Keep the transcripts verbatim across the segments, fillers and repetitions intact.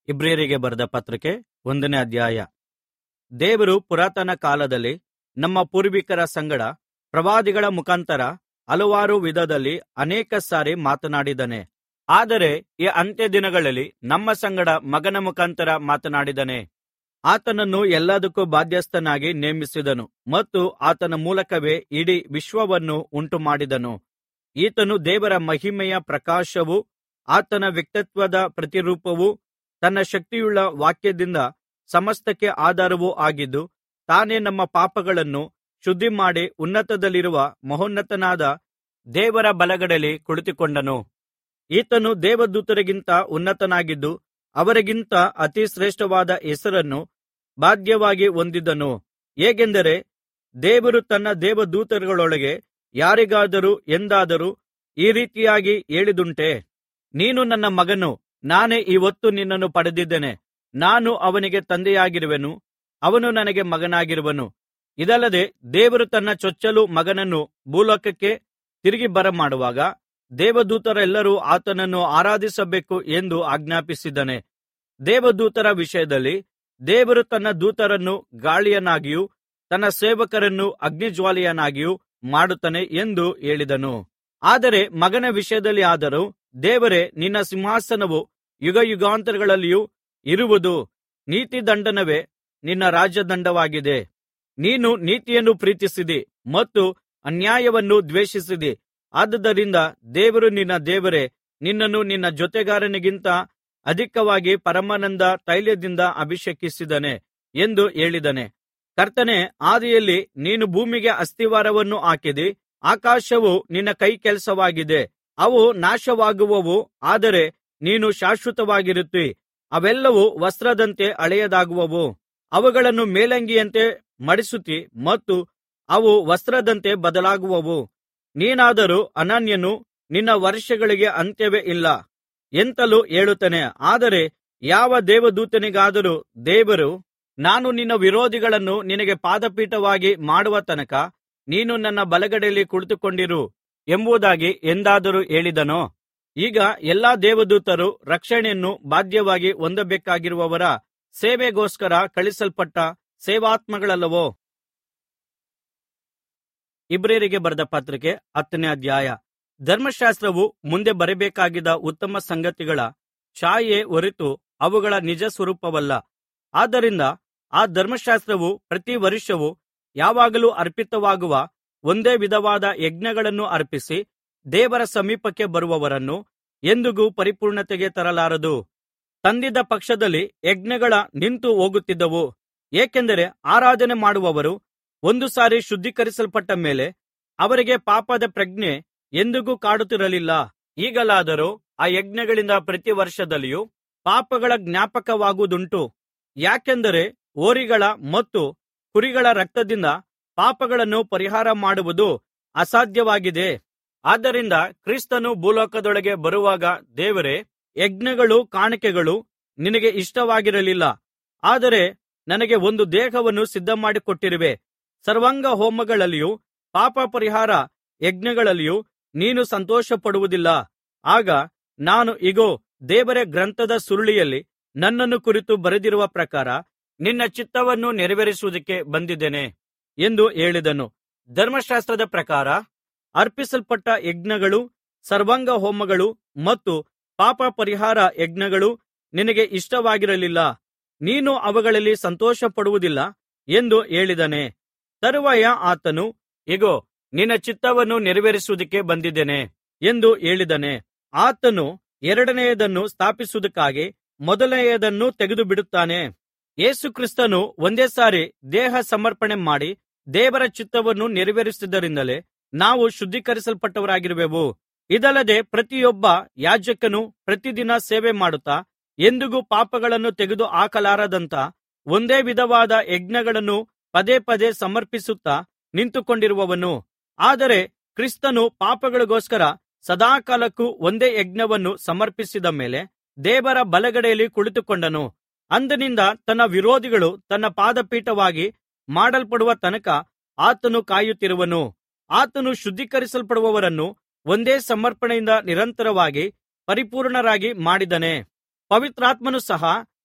ಇಬ್ರಿಯರಿಗೆ ಬರೆದ ಪತ್ರಿಕೆ ಒಂದನೇ ಅಧ್ಯಾಯ. ದೇವರು ಪುರಾತನ ಕಾಲದಲ್ಲಿ ನಮ್ಮ ಪೂರ್ವಿಕರ ಸಂಗಡ ಪ್ರವಾದಿಗಳ ಮುಖಾಂತರ ಹಲವಾರು ವಿಧದಲ್ಲಿ ಅನೇಕ ಸಾರಿ ಮಾತನಾಡಿದ್ದಾನೆ. ಆದರೆ ಈ ಅಂತ್ಯ ದಿನಗಳಲ್ಲಿ ನಮ್ಮ ಸಂಗಡ ಮಗನ ಮುಖಾಂತರ ಮಾತನಾಡಿದ್ದಾನೆ. ಆತನನ್ನು ಎಲ್ಲದಕ್ಕೂ ಬಾಧ್ಯಸ್ಥನಾಗಿ ನೇಮಿಸಿದನು ಮತ್ತು ಆತನ ಮೂಲಕವೇ ಇಡೀ ವಿಶ್ವವನ್ನು ಉಂಟುಮಾಡಿದನು. ಈತನು ದೇವರ ಮಹಿಮೆಯ ಪ್ರಕಾಶವೂ ಆತನ ವ್ಯಕ್ತಿತ್ವದ ಪ್ರತಿರೂಪವೂ ತನ್ನ ಶಕ್ತಿಯುಳ್ಳ ವಾಕ್ಯದಿಂದ ಸಮಸ್ತಕ್ಕೆ ಆಧಾರವೂ ಆಗಿದ್ದು, ತಾನೇ ನಮ್ಮ ಪಾಪಗಳನ್ನು ಶುದ್ಧಿಮಾಡಿ ಉನ್ನತದಲ್ಲಿರುವ ಮಹೋನ್ನತನಾದ ದೇವರ ಬಲಗಡೆಯಲ್ಲಿ ಕುಳಿತುಕೊಂಡನು. ಈತನು ದೇವದೂತರಿಗಿಂತ ಉನ್ನತನಾಗಿದ್ದು ಅವರಿಗಿಂತ ಅತಿ ಶ್ರೇಷ್ಠವಾದ ಹೆಸರನ್ನು ಬಾಧ್ಯವಾಗಿ ಹೊಂದಿದನು. ಹೇಗೆಂದರೆ, ದೇವರು ತನ್ನ ದೇವದೂತರೊಳಗೆ ಯಾರಿಗಾದರೂ ಎಂದಾದರೂ ಈ ರೀತಿಯಾಗಿ ಹೇಳಿದ್ದುಂಟೆ, ನೀನು ನನ್ನ ಮಗನು, ನಾನೇ ಈ ಹೊತ್ತು ನಿನ್ನನ್ನು ಪಡೆದಿದ್ದೇನೆ. ನಾನು ಅವನಿಗೆ ತಂದೆಯಾಗಿರುವೆನು, ಅವನು ನನಗೆ ಮಗನಾಗಿರುವನು. ಇದಲ್ಲದೆ ದೇವರು ತನ್ನ ಚೊಚ್ಚಲು ಮಗನನ್ನು ಭೂಲೋಕಕ್ಕೆ ತಿರುಗಿ ಬರಮಾಡುವಾಗ ದೇವದೂತರೆಲ್ಲರೂ ಆತನನ್ನು ಆರಾಧಿಸಬೇಕು ಎಂದು ಆಜ್ಞಾಪಿಸಿದ್ದಾನೆ. ದೇವದೂತರ ವಿಷಯದಲ್ಲಿ ದೇವರು ತನ್ನ ದೂತರನ್ನು ಗಾಳಿಯನ್ನಾಗಿಯೂ ತನ್ನ ಸೇವಕರನ್ನು ಅಗ್ನಿಜ್ವಾಲೆಯನ್ನಾಗಿಯೂ ಮಾಡುತ್ತಾನೆ ಎಂದು ಹೇಳಿದನು. ಆದರೆ ಮಗನ ವಿಷಯದಲ್ಲಿ ಆದರೂ, ದೇವರೇ, ನಿನ್ನ ಸಿಂಹಾಸನವು ಯುಗಯುಗಾಂತರಗಳಲ್ಲಿಯೂ ಇರುವುದು, ನೀತಿದಂಡನವೇ ನಿನ್ನ ರಾಜದಂಡವಾಗಿದೆ. ನೀನು ನೀತಿಯನ್ನು ಪ್ರೀತಿಸಿದಿ ಮತ್ತು ಅನ್ಯಾಯವನ್ನು ದ್ವೇಷಿಸಿದಿ. ಆದುದರಿಂದ ದೇವರು ನಿನ್ನ ದೇವರೇ ನಿನ್ನನ್ನು ನಿನ್ನ ಜೊತೆಗಾರನಿಗಿಂತ ಅಧಿಕವಾಗಿ ಪರಮಾನಂದ ತೈಲದಿಂದ ಅಭಿಷೇಕಿಸಿದ್ದಾನೆ ಎಂದು ಹೇಳಿದ್ದಾನೆ. ಕರ್ತನೇ, ಆದಿಯಲ್ಲಿ ನೀನು ಭೂಮಿಗೆ ಅಸ್ತಿವಾರವನ್ನು ಹಾಕಿದಿ. ಆಕಾಶವು ನಿನ್ನ ಕೈಕೆಲಸವಾಗಿದೆ. ಅವು ನಾಶವಾಗುವವು, ಆದರೆ ನೀನು ಶಾಶ್ವತವಾಗಿರುತ್ತೀ. ಅವೆಲ್ಲವೂ ವಸ್ತ್ರದಂತೆ ಹಳೆಯದಾಗುವವು. ಅವುಗಳನ್ನು ಮೇಲಂಗಿಯಂತೆ ಮಡಿಸುತ್ತೀ ಮತ್ತು ಅವು ವಸ್ತ್ರದಂತೆ ಬದಲಾಗುವವು. ನೀನಾದರೋ ಅನನ್ಯನು, ನಿನ್ನ ವರ್ಷಗಳಿಗೆ ಅಂತ್ಯವೇ ಇಲ್ಲ ಎಂತಲೂ ಹೇಳುತ್ತಾನೆ. ಆದರೆ ಯಾವ ದೇವದೂತನಿಗಾದರೂ ದೇವರು, ನಾನು ನಿನ್ನ ವಿರೋಧಿಗಳನ್ನು ನಿನಗೆ ಪಾದಪೀಠವಾಗಿ ಮಾಡುವ ತನಕ ನೀನು ನನ್ನ ಬಲಗಡೆಯಲ್ಲಿ ಕುಳಿತುಕೊಂಡಿರು ಎಂಬುದಾಗಿ ಎಂದಾದರೂ ಹೇಳಿದನೋ? ಈಗ ಎಲ್ಲಾ ದೇವದೂತರು ರಕ್ಷಣೆಯನ್ನು ಬಾಧ್ಯವಾಗಿ ಹೊಂದಬೇಕಾಗಿರುವವರ ಸೇವೆಗೋಸ್ಕರ ಕಳುಹಿಸಲ್ಪಟ್ಟ ಸೇವಾತ್ಮಗಳಲ್ಲವೋ? ಇಬ್ರಿಯರಿಗೆ ಬರೆದ ಪತ್ರಿಕೆ ಹತ್ತನೇ ಅಧ್ಯಾಯ. ಧರ್ಮಶಾಸ್ತ್ರವು ಮುಂದೆ ಬರಬೇಕಾಗಿದ್ದ ಉತ್ತಮ ಸಂಗತಿಗಳ ಛಾಯೆಯೇ ಹೊರತು ಅವುಗಳ ನಿಜ ಸ್ವರೂಪವಲ್ಲ. ಆದ್ದರಿಂದ ಆ ಧರ್ಮಶಾಸ್ತ್ರವು ಪ್ರತಿ ವರ್ಷವೂ ಯಾವಾಗಲೂ ಅರ್ಪಿತವಾಗುವ ಒಂದೇ ವಿಧವಾದ ಯಜ್ಞಗಳನ್ನು ಅರ್ಪಿಸಿ ದೇವರ ಸಮೀಪಕ್ಕೆ ಬರುವವರನ್ನು ಎಂದಿಗೂ ಪರಿಪೂರ್ಣತೆಗೆ ತರಲಾರದು. ತಂದಿದ್ದ ಪಕ್ಷದಲ್ಲಿ ಯಜ್ಞಗಳ ನಿಂತು ಹೋಗುತ್ತಿದ್ದವು. ಏಕೆಂದರೆ ಆರಾಧನೆ ಮಾಡುವವರು ಒಂದು ಸಾರಿ ಶುದ್ಧೀಕರಿಸಲ್ಪಟ್ಟ ಮೇಲೆ ಅವರಿಗೆ ಪಾಪದ ಪ್ರಜ್ಞೆ ಎಂದಿಗೂ ಕಾಡುತ್ತಿರಲಿಲ್ಲ. ಈಗಲಾದರೋ ಆ ಯಜ್ಞಗಳಿಂದ ಪ್ರತಿ ವರ್ಷದಲ್ಲಿಯೂ ಪಾಪಗಳ ಜ್ಞಾಪಕವಾಗುವುದುಂಟು. ಯಾಕೆಂದರೆ ಹೋರಿಗಳ ಮತ್ತು ಕುರಿಗಳ ರಕ್ತದಿಂದ ಪಾಪಗಳನ್ನು ಪರಿಹಾರ ಮಾಡುವುದು ಅಸಾಧ್ಯವಾಗಿದೆ. ಆದ್ದರಿಂದ ಕ್ರಿಸ್ತನು ಭೂಲೋಕದೊಳಗೆ ಬರುವಾಗ ದೇವರೇ, ಯಜ್ಞಗಳೂ ಕಾಣಿಕೆಗಳೂ ನಿನಗೆ ಇಷ್ಟವಾಗಿರಲಿಲ್ಲ, ಆದರೆ ನನಗೆ ಒಂದು ದೇಹವನ್ನು ಸಿದ್ಧಮಾಡಿಕೊಟ್ಟಿರುವೆ. ಸರ್ವಾಂಗ ಹೋಮಗಳಲ್ಲಿಯೂ ಪಾಪ ಪರಿಹಾರ ಯಜ್ಞಗಳಲ್ಲಿಯೂ ನೀನು ಸಂತೋಷಪಡುವುದಿಲ್ಲ. ಆಗ ನಾನು, ಇಗೋ, ದೇವರ ಗ್ರಂಥದ ಸುರುಳಿಯಲ್ಲಿ ನನ್ನನ್ನು ಕುರಿತು ಬರೆದಿರುವ ಪ್ರಕಾರ ನಿನ್ನ ಚಿತ್ತವನ್ನು ನೆರವೇರಿಸುವುದಕ್ಕೆ ಬಂದಿದ್ದೇನೆ ಎಂದು ಹೇಳಿದನು. ಧರ್ಮಶಾಸ್ತ್ರದ ಪ್ರಕಾರ ಅರ್ಪಿಸಲ್ಪಟ್ಟ ಯಜ್ಞಗಳು, ಸರ್ವಾಂಗ ಹೋಮಗಳು ಮತ್ತು ಪಾಪ ಪರಿಹಾರ ಯಜ್ಞಗಳು ನಿನಗೆ ಇಷ್ಟವಾಗಿರಲಿಲ್ಲ, ನೀನು ಅವುಗಳಲ್ಲಿ ಸಂತೋಷಪಡುವುದಿಲ್ಲ ಎಂದು ಹೇಳಿದ್ದಾನೆ. ತರುವಾಯ ಆತನು, ಇಗೋ, ನಿನ್ನ ಚಿತ್ತವನ್ನು ನೆರವೇರಿಸುವುದಕ್ಕೆ ಬಂದಿದ್ದೇನೆ ಎಂದು ಹೇಳಿದ್ದಾನೆ. ಆತನು ಎರಡನೆಯದನ್ನು ಸ್ಥಾಪಿಸುವುದಕ್ಕಾಗಿ ಮೊದಲನೆಯದನ್ನು ತೆಗೆದುಬಿಡುತ್ತಾನೆ. ಯೇಸು ಕ್ರಿಸ್ತನು ಒಂದೇ ಸಾರಿ ದೇಹ ಸಮರ್ಪಣೆ ಮಾಡಿ ದೇವರ ಚಿತ್ತವನ್ನು ನೆರವೇರಿಸಿದ್ದರಿಂದಲೇ ನಾವು ಶುದ್ಧೀಕರಿಸಲ್ಪಟ್ಟವರಾಗಿರುವೆವು. ಇದಲ್ಲದೆ ಪ್ರತಿಯೊಬ್ಬ ಯಾಜಕನು ಪ್ರತಿದಿನ ಸೇವೆ ಮಾಡುತ್ತಾ ಎಂದಿಗೂ ಪಾಪಗಳನ್ನು ತೆಗೆದು ಹಾಕಲಾರದಂಥ ಒಂದೇ ವಿಧವಾದ ಯಜ್ಞಗಳನ್ನು ಪದೇ ಪದೇ ಸಮರ್ಪಿಸುತ್ತಾ ನಿಂತುಕೊಂಡಿರುವವನು. ಆದರೆ ಕ್ರಿಸ್ತನು ಪಾಪಗಳಿಗೋಸ್ಕರ ಸದಾಕಾಲಕ್ಕೂ ಒಂದೇ ಯಜ್ಞವನ್ನು ಸಮರ್ಪಿಸಿದ ಮೇಲೆ ದೇವರ ಬಲಗಡೆಯಲ್ಲಿ ಕುಳಿತುಕೊಂಡನು. ಅಂದಿನಿಂದ ತನ್ನ ವಿರೋಧಿಗಳು ತನ್ನ ಪಾದಪೀಠವಾಗಿ ಮಾಡಲ್ಪಡುವ ತನಕ ಆತನು ಕಾಯುತ್ತಿರುವನು. ಆತನು ಶುದ್ಧೀಕರಿಸಲ್ಪಡುವವರನ್ನು ಒಂದೇ ಸಮರ್ಪಣೆಯಿಂದ ನಿರಂತರವಾಗಿ ಪರಿಪೂರ್ಣರಾಗಿ ಮಾಡಿದ್ದಾನೆ. ಪವಿತ್ರಾತ್ಮನು ಸಹ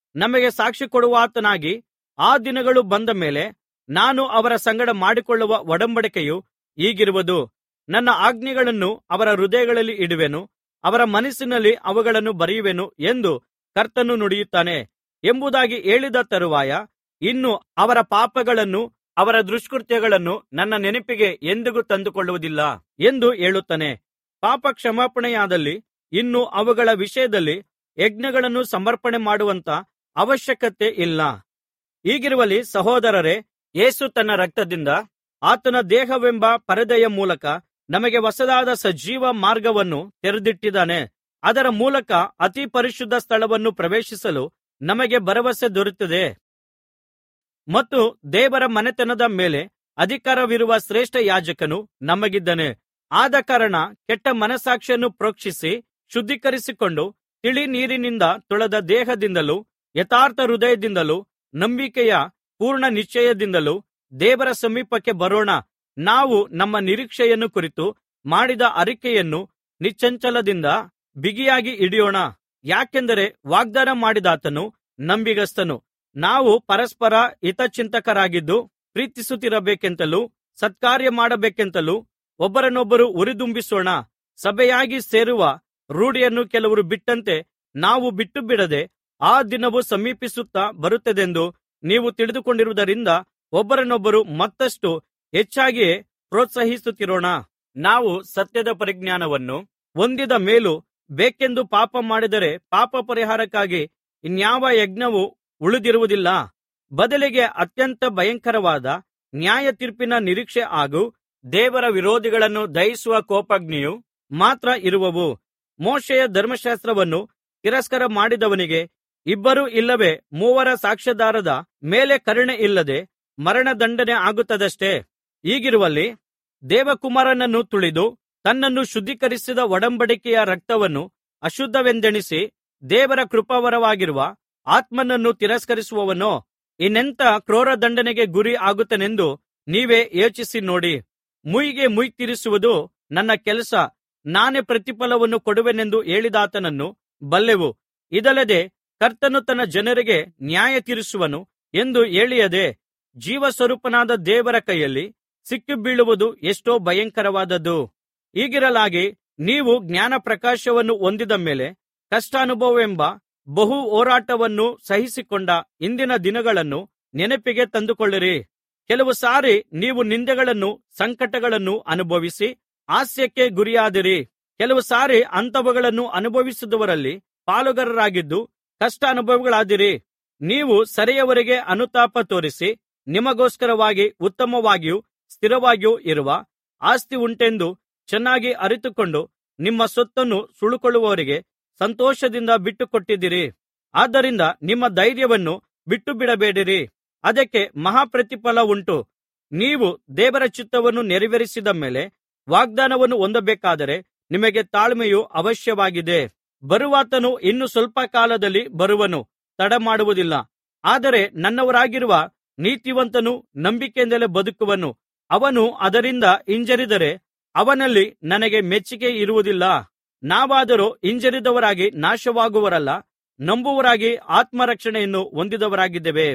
ನಮಗೆ ಸಾಕ್ಷಿ ಕೊಡುವಾತನಾಗಿ ಆ ದಿನಗಳು ಬಂದ ಮೇಲೆ ನಾನು ಅವರ ಸಂಗಡ ಮಾಡಿಕೊಳ್ಳುವ ಒಡಂಬಡಿಕೆಯು ಹೀಗಿರುವುದು, ನನ್ನ ಆಜ್ಞೆಗಳನ್ನು ಅವರ ಹೃದಯಗಳಲ್ಲಿ ಇಡುವೆನು, ಅವರ ಮನಸ್ಸಿನಲ್ಲಿ ಅವುಗಳನ್ನು ಬರೆಯುವೆನು ಎಂದು ಕರ್ತನು ನುಡಿಯುತ್ತಾನೆ ಎಂಬುದಾಗಿ ಹೇಳಿದ ತರುವಾಯ, ಇನ್ನು ಅವರ ಪಾಪಗಳನ್ನೂ ಅವರ ದುಷ್ಕೃತ್ಯಗಳನ್ನು ನನ್ನ ನೆನಪಿಗೆ ಎಂದಿಗೂ ತಂದುಕೊಳ್ಳುವುದಿಲ್ಲ ಎಂದು ಹೇಳುತ್ತಾನೆ. ಪಾಪ ಕ್ಷಮಾಪಣೆಯಾದಲ್ಲಿ ಇನ್ನು ಅವುಗಳ ವಿಷಯದಲ್ಲಿ ಯಜ್ಞಗಳನ್ನು ಸಮರ್ಪಣೆ ಮಾಡುವಂಥ ಅವಶ್ಯಕತೆ ಇಲ್ಲ. ಹೀಗಿರುವಲ್ಲಿ ಸಹೋದರರೇ, ಯೇಸು ತನ್ನ ರಕ್ತದಿಂದ ಆತನ ದೇಹವೆಂಬ ಪರದೆಯ ಮೂಲಕ ನಮಗೆ ಹೊಸದಾದ ಸಜೀವ ಮಾರ್ಗವನ್ನು ತೆರೆದಿಟ್ಟಿದ್ದಾನೆ. ಅದರ ಮೂಲಕ ಅತಿ ಪರಿಶುದ್ಧ ಸ್ಥಳವನ್ನು ಪ್ರವೇಶಿಸಲು ನಮಗೆ ಭರವಸೆ ದೊರೆತಿದೆ ಮತ್ತು ದೇವರ ಮನೆತನದ ಮೇಲೆ ಅಧಿಕಾರವಿರುವ ಶ್ರೇಷ್ಠ ಯಾಜಕನು ನಮಗಿದ್ದಾನೆ. ಆದಕಾರಣ ಕೆಟ್ಟ ಮನಸ್ಸಾಕ್ಷಿಯನ್ನು ಪ್ರೋಕ್ಷಿಸಿ ಶುದ್ಧೀಕರಿಸಿಕೊಂಡು ತಿಳಿ ನೀರಿನಿಂದ ತೊಳೆದ ದೇಹದಿಂದಲೂ ಯಥಾರ್ಥ ಹೃದಯದಿಂದಲೂ ನಂಬಿಕೆಯ ಪೂರ್ಣ ನಿಶ್ಚಯದಿಂದಲೂ ದೇವರ ಸಮೀಪಕ್ಕೆ ಬರೋಣ. ನಾವು ನಮ್ಮ ನಿರೀಕ್ಷೆಯನ್ನು ಕುರಿತು ಮಾಡಿದ ಅರಿಕೆಯನ್ನು ನಿಶ್ಚಂಚಲದಿಂದ ಬಿಗಿಯಾಗಿ ಹಿಡಿಯೋಣ. ಯಾಕೆಂದರೆ ವಾಗ್ದಾನ ಮಾಡಿದಾತನು ನಂಬಿಗಸ್ತನು. ನಾವು ಪರಸ್ಪರ ಹಿತಚಿಂತಕರಾಗಿದ್ದು ಪ್ರೀತಿಸುತ್ತಿರಬೇಕೆಂತಲೂ ಸತ್ಕಾರ್ಯ ಮಾಡಬೇಕೆಂತಲೂ ಒಬ್ಬರನ್ನೊಬ್ಬರು ಉರಿದುಂಬಿಸೋಣ. ಸಭೆಯಾಗಿ ಸೇರುವ ರೂಢಿಯನ್ನು ಕೆಲವರು ಬಿಟ್ಟಂತೆ ನಾವು ಬಿಟ್ಟುಬಿಡದೆ, ಆ ದಿನವು ಸಮೀಪಿಸುತ್ತಾ ಬರುತ್ತದೆಂದು ನೀವು ತಿಳಿದುಕೊಂಡಿರುವುದರಿಂದ ಒಬ್ಬರನ್ನೊಬ್ಬರು ಮತ್ತಷ್ಟು ಹೆಚ್ಚಾಗಿಯೇ ಪ್ರೋತ್ಸಾಹಿಸುತ್ತಿರೋಣ. ನಾವು ಸತ್ಯದ ಪರಿಜ್ಞಾನವನ್ನು ಹೊಂದಿದ ಮೇಲೂ ಬೇಕೆಂದು ಪಾಪ ಮಾಡಿದರೆ ಪಾಪ ಪರಿಹಾರಕ್ಕಾಗಿ ಇನ್ಯಾವ ಯಜ್ಞವೂ ಉಳಿದಿರುವುದಿಲ್ಲ. ಬದಲಿಗೆ ಅತ್ಯಂತ ಭಯಂಕರವಾದ ನ್ಯಾಯತೀರ್ಪಿನ ನಿರೀಕ್ಷೆ ಹಾಗೂ ದೇವರ ವಿರೋಧಿಗಳನ್ನು ದಹಿಸುವ ಕೋಪಾಗ್ನಿಯು ಮಾತ್ರ ಇರುವವು. ಮೋಶೆಯ ಧರ್ಮಶಾಸ್ತ್ರವನ್ನು ತಿರಸ್ಕಾರ ಮಾಡಿದವನಿಗೆ ಇಬ್ಬರು ಇಲ್ಲವೇ ಮೂವರ ಸಾಕ್ಷ್ಯಾಧಾರದ ಮೇಲೆ ಕರುಣೆ ಇಲ್ಲದೆ ಮರಣದಂಡನೆ ಆಗುತ್ತದಷ್ಟೆ. ಹೀಗಿರುವಲ್ಲಿ ದೇವಕುಮಾರನನ್ನು ತುಳಿದು ತನ್ನನ್ನು ಶುದ್ಧೀಕರಿಸಿದ ಒಡಂಬಡಿಕೆಯ ರಕ್ತವನ್ನು ಅಶುದ್ಧವೆಂದೆಣಿಸಿ ದೇವರ ಕೃಪಾವರವಾಗಿರುವ ಆತ್ಮನನ್ನು ತಿರಸ್ಕರಿಸುವವನೋ ಇನ್ನೆಂಥ ಕ್ರೂರ ದಂಡನೆಗೆ ಗುರಿ ಆಗುತ್ತಾನೆಂದು ನೀವೇ ಯೋಚಿಸಿ ನೋಡಿ. ಮುಯ್ಯಿಗೆ ಮುಯ್ಯಿ ತೀರಿಸುವುದು ನನ್ನ ಕೆಲಸ, ನಾನೇ ಪ್ರತಿಫಲವನ್ನು ಕೊಡುವೆನೆಂದು ಹೇಳಿದಾತನನ್ನು ಬಲ್ಲೆವು. ಇದಲ್ಲದೆ ಕರ್ತನು ತನ್ನ ಜನರಿಗೆ ನ್ಯಾಯ ತೀರಿಸುವನು ಎಂದು ಹೇಳಿಯದೆ ಜೀವಸ್ವರೂಪನಾದ ದೇವರ ಕೈಯಲ್ಲಿ ಸಿಕ್ಕಿಬೀಳುವುದು ಎಷ್ಟೋ ಭಯಂಕರವಾದದ್ದು. ಹೀಗಿರಲಾಗಿ ನೀವು ಜ್ಞಾನಪ್ರಕಾಶವನ್ನು ಹೊಂದಿದ ಮೇಲೆ ಕಷ್ಟಾನುಭವವೆಂಬ ಬಹು ಹೋರಾಟವನ್ನು ಸಹಿಸಿಕೊಂಡ ಹಿಂದಿನ ದಿನಗಳನ್ನು ನೆನಪಿಗೆ ತಂದುಕೊಳ್ಳಿರಿ. ಕೆಲವು ಸಾರಿ ನೀವು ನಿಂದೆಗಳನ್ನು ಸಂಕಟಗಳನ್ನು ಅನುಭವಿಸಿ ಹಾಸ್ಯಕ್ಕೆ ಗುರಿಯಾದಿರಿ. ಕೆಲವು ಸಾರಿ ಅಂಥವುಗಳನ್ನು ಅನುಭವಿಸಿದವರಲ್ಲಿ ಪಾಲುಗಾರರಾಗಿದ್ದು ಕಷ್ಟಾನುಭವಿಗಳಾದಿರಿ. ನೀವು ಸೆರೆಯವರಿಗೆ ಅನುತಾಪ ತೋರಿಸಿ ನಿಮಗೋಸ್ಕರವಾಗಿ ಉತ್ತಮವಾಗಿಯೂ ಸ್ಥಿರವಾಗಿಯೂ ಇರುವ ಆಸ್ತಿ ಉಂಟೆಂದು ಚೆನ್ನಾಗಿ ಅರಿತುಕೊಂಡು ನಿಮ್ಮ ಸೊತ್ತನ್ನು ಸುಲುಕೊಳ್ಳುವವರಿಗೆ ಸಂತೋಷದಿಂದ ಬಿಟ್ಟುಕೊಟ್ಟಿದ್ದೀರಿ. ಆದ್ದರಿಂದ ನಿಮ್ಮ ಧೈರ್ಯವನ್ನು ಬಿಟ್ಟುಬಿಡಬೇಡಿರಿ, ಅದಕ್ಕೆ ಮಹಾಪ್ರತಿಫಲ ಉಂಟು. ನೀವು ದೇವರ ಚಿತ್ತವನ್ನು ನೆರವೇರಿಸಿದ ಮೇಲೆ ವಾಗ್ದಾನವನ್ನು ಹೊಂದಬೇಕಾದರೆ ನಿಮಗೆ ತಾಳ್ಮೆಯು ಅವಶ್ಯವಾಗಿದೆ. ಬರುವಾತನು ಇನ್ನು ಸ್ವಲ್ಪ ಕಾಲದಲ್ಲಿ ಬರುವನು, ತಡಮಾಡುವುದಿಲ್ಲ. ಆದರೆ ನನ್ನವರಾಗಿರುವ ನೀತಿವಂತನು ನಂಬಿಕೆಯಿಂದಲೇ ಬದುಕುವನು. ಅವನು ಅದರಿಂದ ಹಿಂಜರಿದರೆ ಅವನಲ್ಲಿ ನನಗೆ ಮೆಚ್ಚಿಕೆ ಇರುವುದಿಲ್ಲ. ನಾವಾದರೋ ಹಿಂಜರಿದವರಾಗಿ ನಾಶವಾಗುವವರಲ್ಲ, ನಂಬುವವರಾಗಿ ಆತ್ಮರಕ್ಷಣೆಯನ್ನು ಹೊಂದಿದವರಾಗಿದ್ದೇವೆ.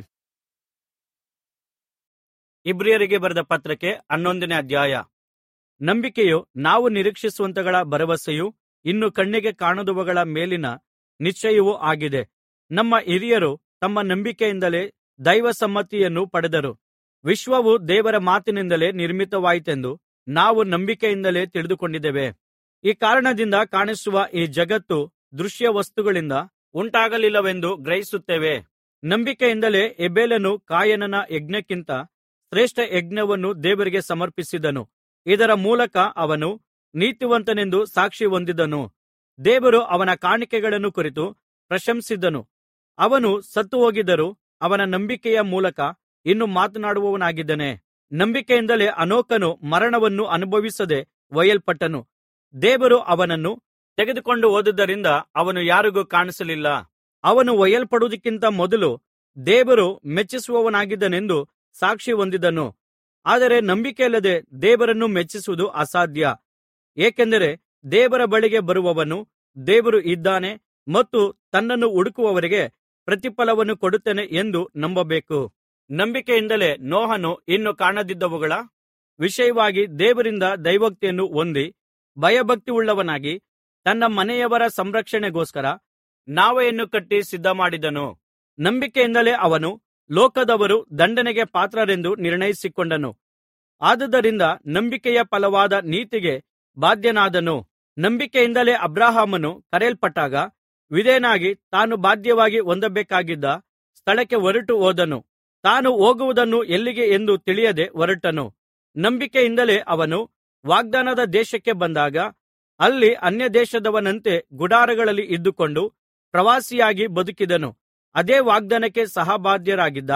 ಇಬ್ರಿಯರಿಗೆ ಬರೆದ ಪತ್ರಕ್ಕೆ ಹನ್ನೊಂದನೇ ಅಧ್ಯಾಯ. ನಂಬಿಕೆಯು ನಾವು ನಿರೀಕ್ಷಿಸುವಂತಗಳ ಭರವಸೆಯೂ ಇನ್ನು ಕಣ್ಣಿಗೆ ಕಾಣದವುಗಳ ಮೇಲಿನ ನಿಶ್ಚಯವೂ ಆಗಿದೆ. ನಮ್ಮ ಹಿರಿಯರು ತಮ್ಮ ನಂಬಿಕೆಯಿಂದಲೇ ದೈವಸಮ್ಮತಿಯನ್ನು ಪಡೆದರು. ವಿಶ್ವವು ದೇವರ ಮಾತಿನಿಂದಲೇ ನಿರ್ಮಿತವಾಯಿತೆಂದು ನಾವು ನಂಬಿಕೆಯಿಂದಲೇ ತಿಳಿದುಕೊಂಡಿದ್ದೇವೆ. ಈ ಕಾರಣದಿಂದ ಕಾಣಿಸುವ ಈ ಜಗತ್ತು ದೃಶ್ಯ ವಸ್ತುಗಳಿಂದ ಉಂಟಾಗಲಿಲ್ಲವೆಂದು ಗ್ರಹಿಸುತ್ತೇವೆ. ನಂಬಿಕೆಯಿಂದಲೇ ಹೇಬೇಲನು ಕಾಯಿನನ ಯಜ್ಞಕ್ಕಿಂತ ಶ್ರೇಷ್ಠ ಯಜ್ಞವನ್ನು ದೇವರಿಗೆ ಸಮರ್ಪಿಸಿದನು. ಇದರ ಮೂಲಕ ಅವನು ನೀತಿವಂತನೆಂದು ಸಾಕ್ಷಿ ಹೊಂದಿದನು. ದೇವರು ಅವನ ಕಾಣಿಕೆಗಳನ್ನು ಕುರಿತು ಪ್ರಶಂಸಿಸಿದನು. ಅವನು ಸತ್ತುಹೋಗಿದ್ದರೂ ಅವನ ನಂಬಿಕೆಯ ಮೂಲಕ ಇನ್ನೂ ಮಾತನಾಡುವವನಾಗಿದ್ದಾನೆ. ನಂಬಿಕೆಯಿಂದಲೇ ಹನೋಕನು ಮರಣವನ್ನು ಅನುಭವಿಸದೆ ಒಯ್ಯಲ್ಪಟ್ಟನು. ದೇವರು ಅವನನ್ನು ತೆಗೆದುಕೊಂಡು ಹೋದುದರಿಂದ ಅವನು ಯಾರಿಗೂ ಕಾಣಿಸಲಿಲ್ಲ. ಅವನು ಒಯ್ಯಲ್ಪಡುವುದಕ್ಕಿಂತ ಮೊದಲು ದೇವರು ಮೆಚ್ಚಿಸುವವನಾಗಿದ್ದನೆಂದು ಸಾಕ್ಷಿ ಹೊಂದಿದನು. ಆದರೆ ನಂಬಿಕೆಯಿಲ್ಲದೆ ದೇವರನ್ನು ಮೆಚ್ಚಿಸುವುದು ಅಸಾಧ್ಯ. ಏಕೆಂದರೆ ದೇವರ ಬಳಿಗೆ ಬರುವವನು ದೇವರು ಇದ್ದಾನೆ ಮತ್ತು ತನ್ನನ್ನು ಹುಡುಕುವವರಿಗೆ ಪ್ರತಿಫಲವನ್ನು ಕೊಡುತ್ತೇನೆ ಎಂದು ನಂಬಬೇಕು. ನಂಬಿಕೆಯಿಂದಲೇ ನೋಹನು ಇನ್ನು ಕಾಣದಿದ್ದವುಗಳ ವಿಷಯವಾಗಿ ದೇವರಿಂದ ದೈವೋಕ್ತಿಯನ್ನು ಹೊಂದಿ ಭಯಭಕ್ತಿಯುಳ್ಳವನಾಗಿ ತನ್ನ ಮನೆಯವರ ಸಂರಕ್ಷಣೆಗೋಸ್ಕರ ನಾವೆಯನ್ನು ಕಟ್ಟಿ ಸಿದ್ಧಮಾಡಿದನು. ನಂಬಿಕೆಯಿಂದಲೇ ಅವನು ಲೋಕದವರು ದಂಡನೆಗೆ ಪಾತ್ರರೆಂದು ನಿರ್ಣಯಿಸಿಕೊಂಡನು. ಆದುದರಿಂದ ನಂಬಿಕೆಯ ಫಲವಾದ ನೀತಿಗೆ ಬಾಧ್ಯನಾದನು. ನಂಬಿಕೆಯಿಂದಲೇ ಅಬ್ರಹಾಮನು ಕರೆಯಲ್ಪಟ್ಟಾಗ ವಿಧೇಯನಾಗಿ ತಾನು ಬಾಧ್ಯವಾಗಿ ಹೊಂದಬೇಕಾಗಿದ್ದ ಸ್ಥಳಕ್ಕೆ ಹೊರಟು ಹೋದನು. ತಾನು ಹೋಗುವುದನ್ನು ಎಲ್ಲಿಗೆ ಎಂದು ತಿಳಿಯದೆ ಹೊರಟನು. ನಂಬಿಕೆಯಿಂದಲೇ ಅವನು ವಾಗ್ದಾನದ ದೇಶಕ್ಕೆ ಬಂದಾಗ ಅಲ್ಲಿ ಅನ್ಯದೇಶದವನಂತೆ ಗುಡಾರಗಳಲ್ಲಿ ಇದ್ದುಕೊಂಡು ಪ್ರವಾಸಿಯಾಗಿ ಬದುಕಿದನು. ಅದೇ ವಾಗ್ದಾನಕ್ಕೆ ಸಹಬಾಧ್ಯರಾಗಿದ್ದ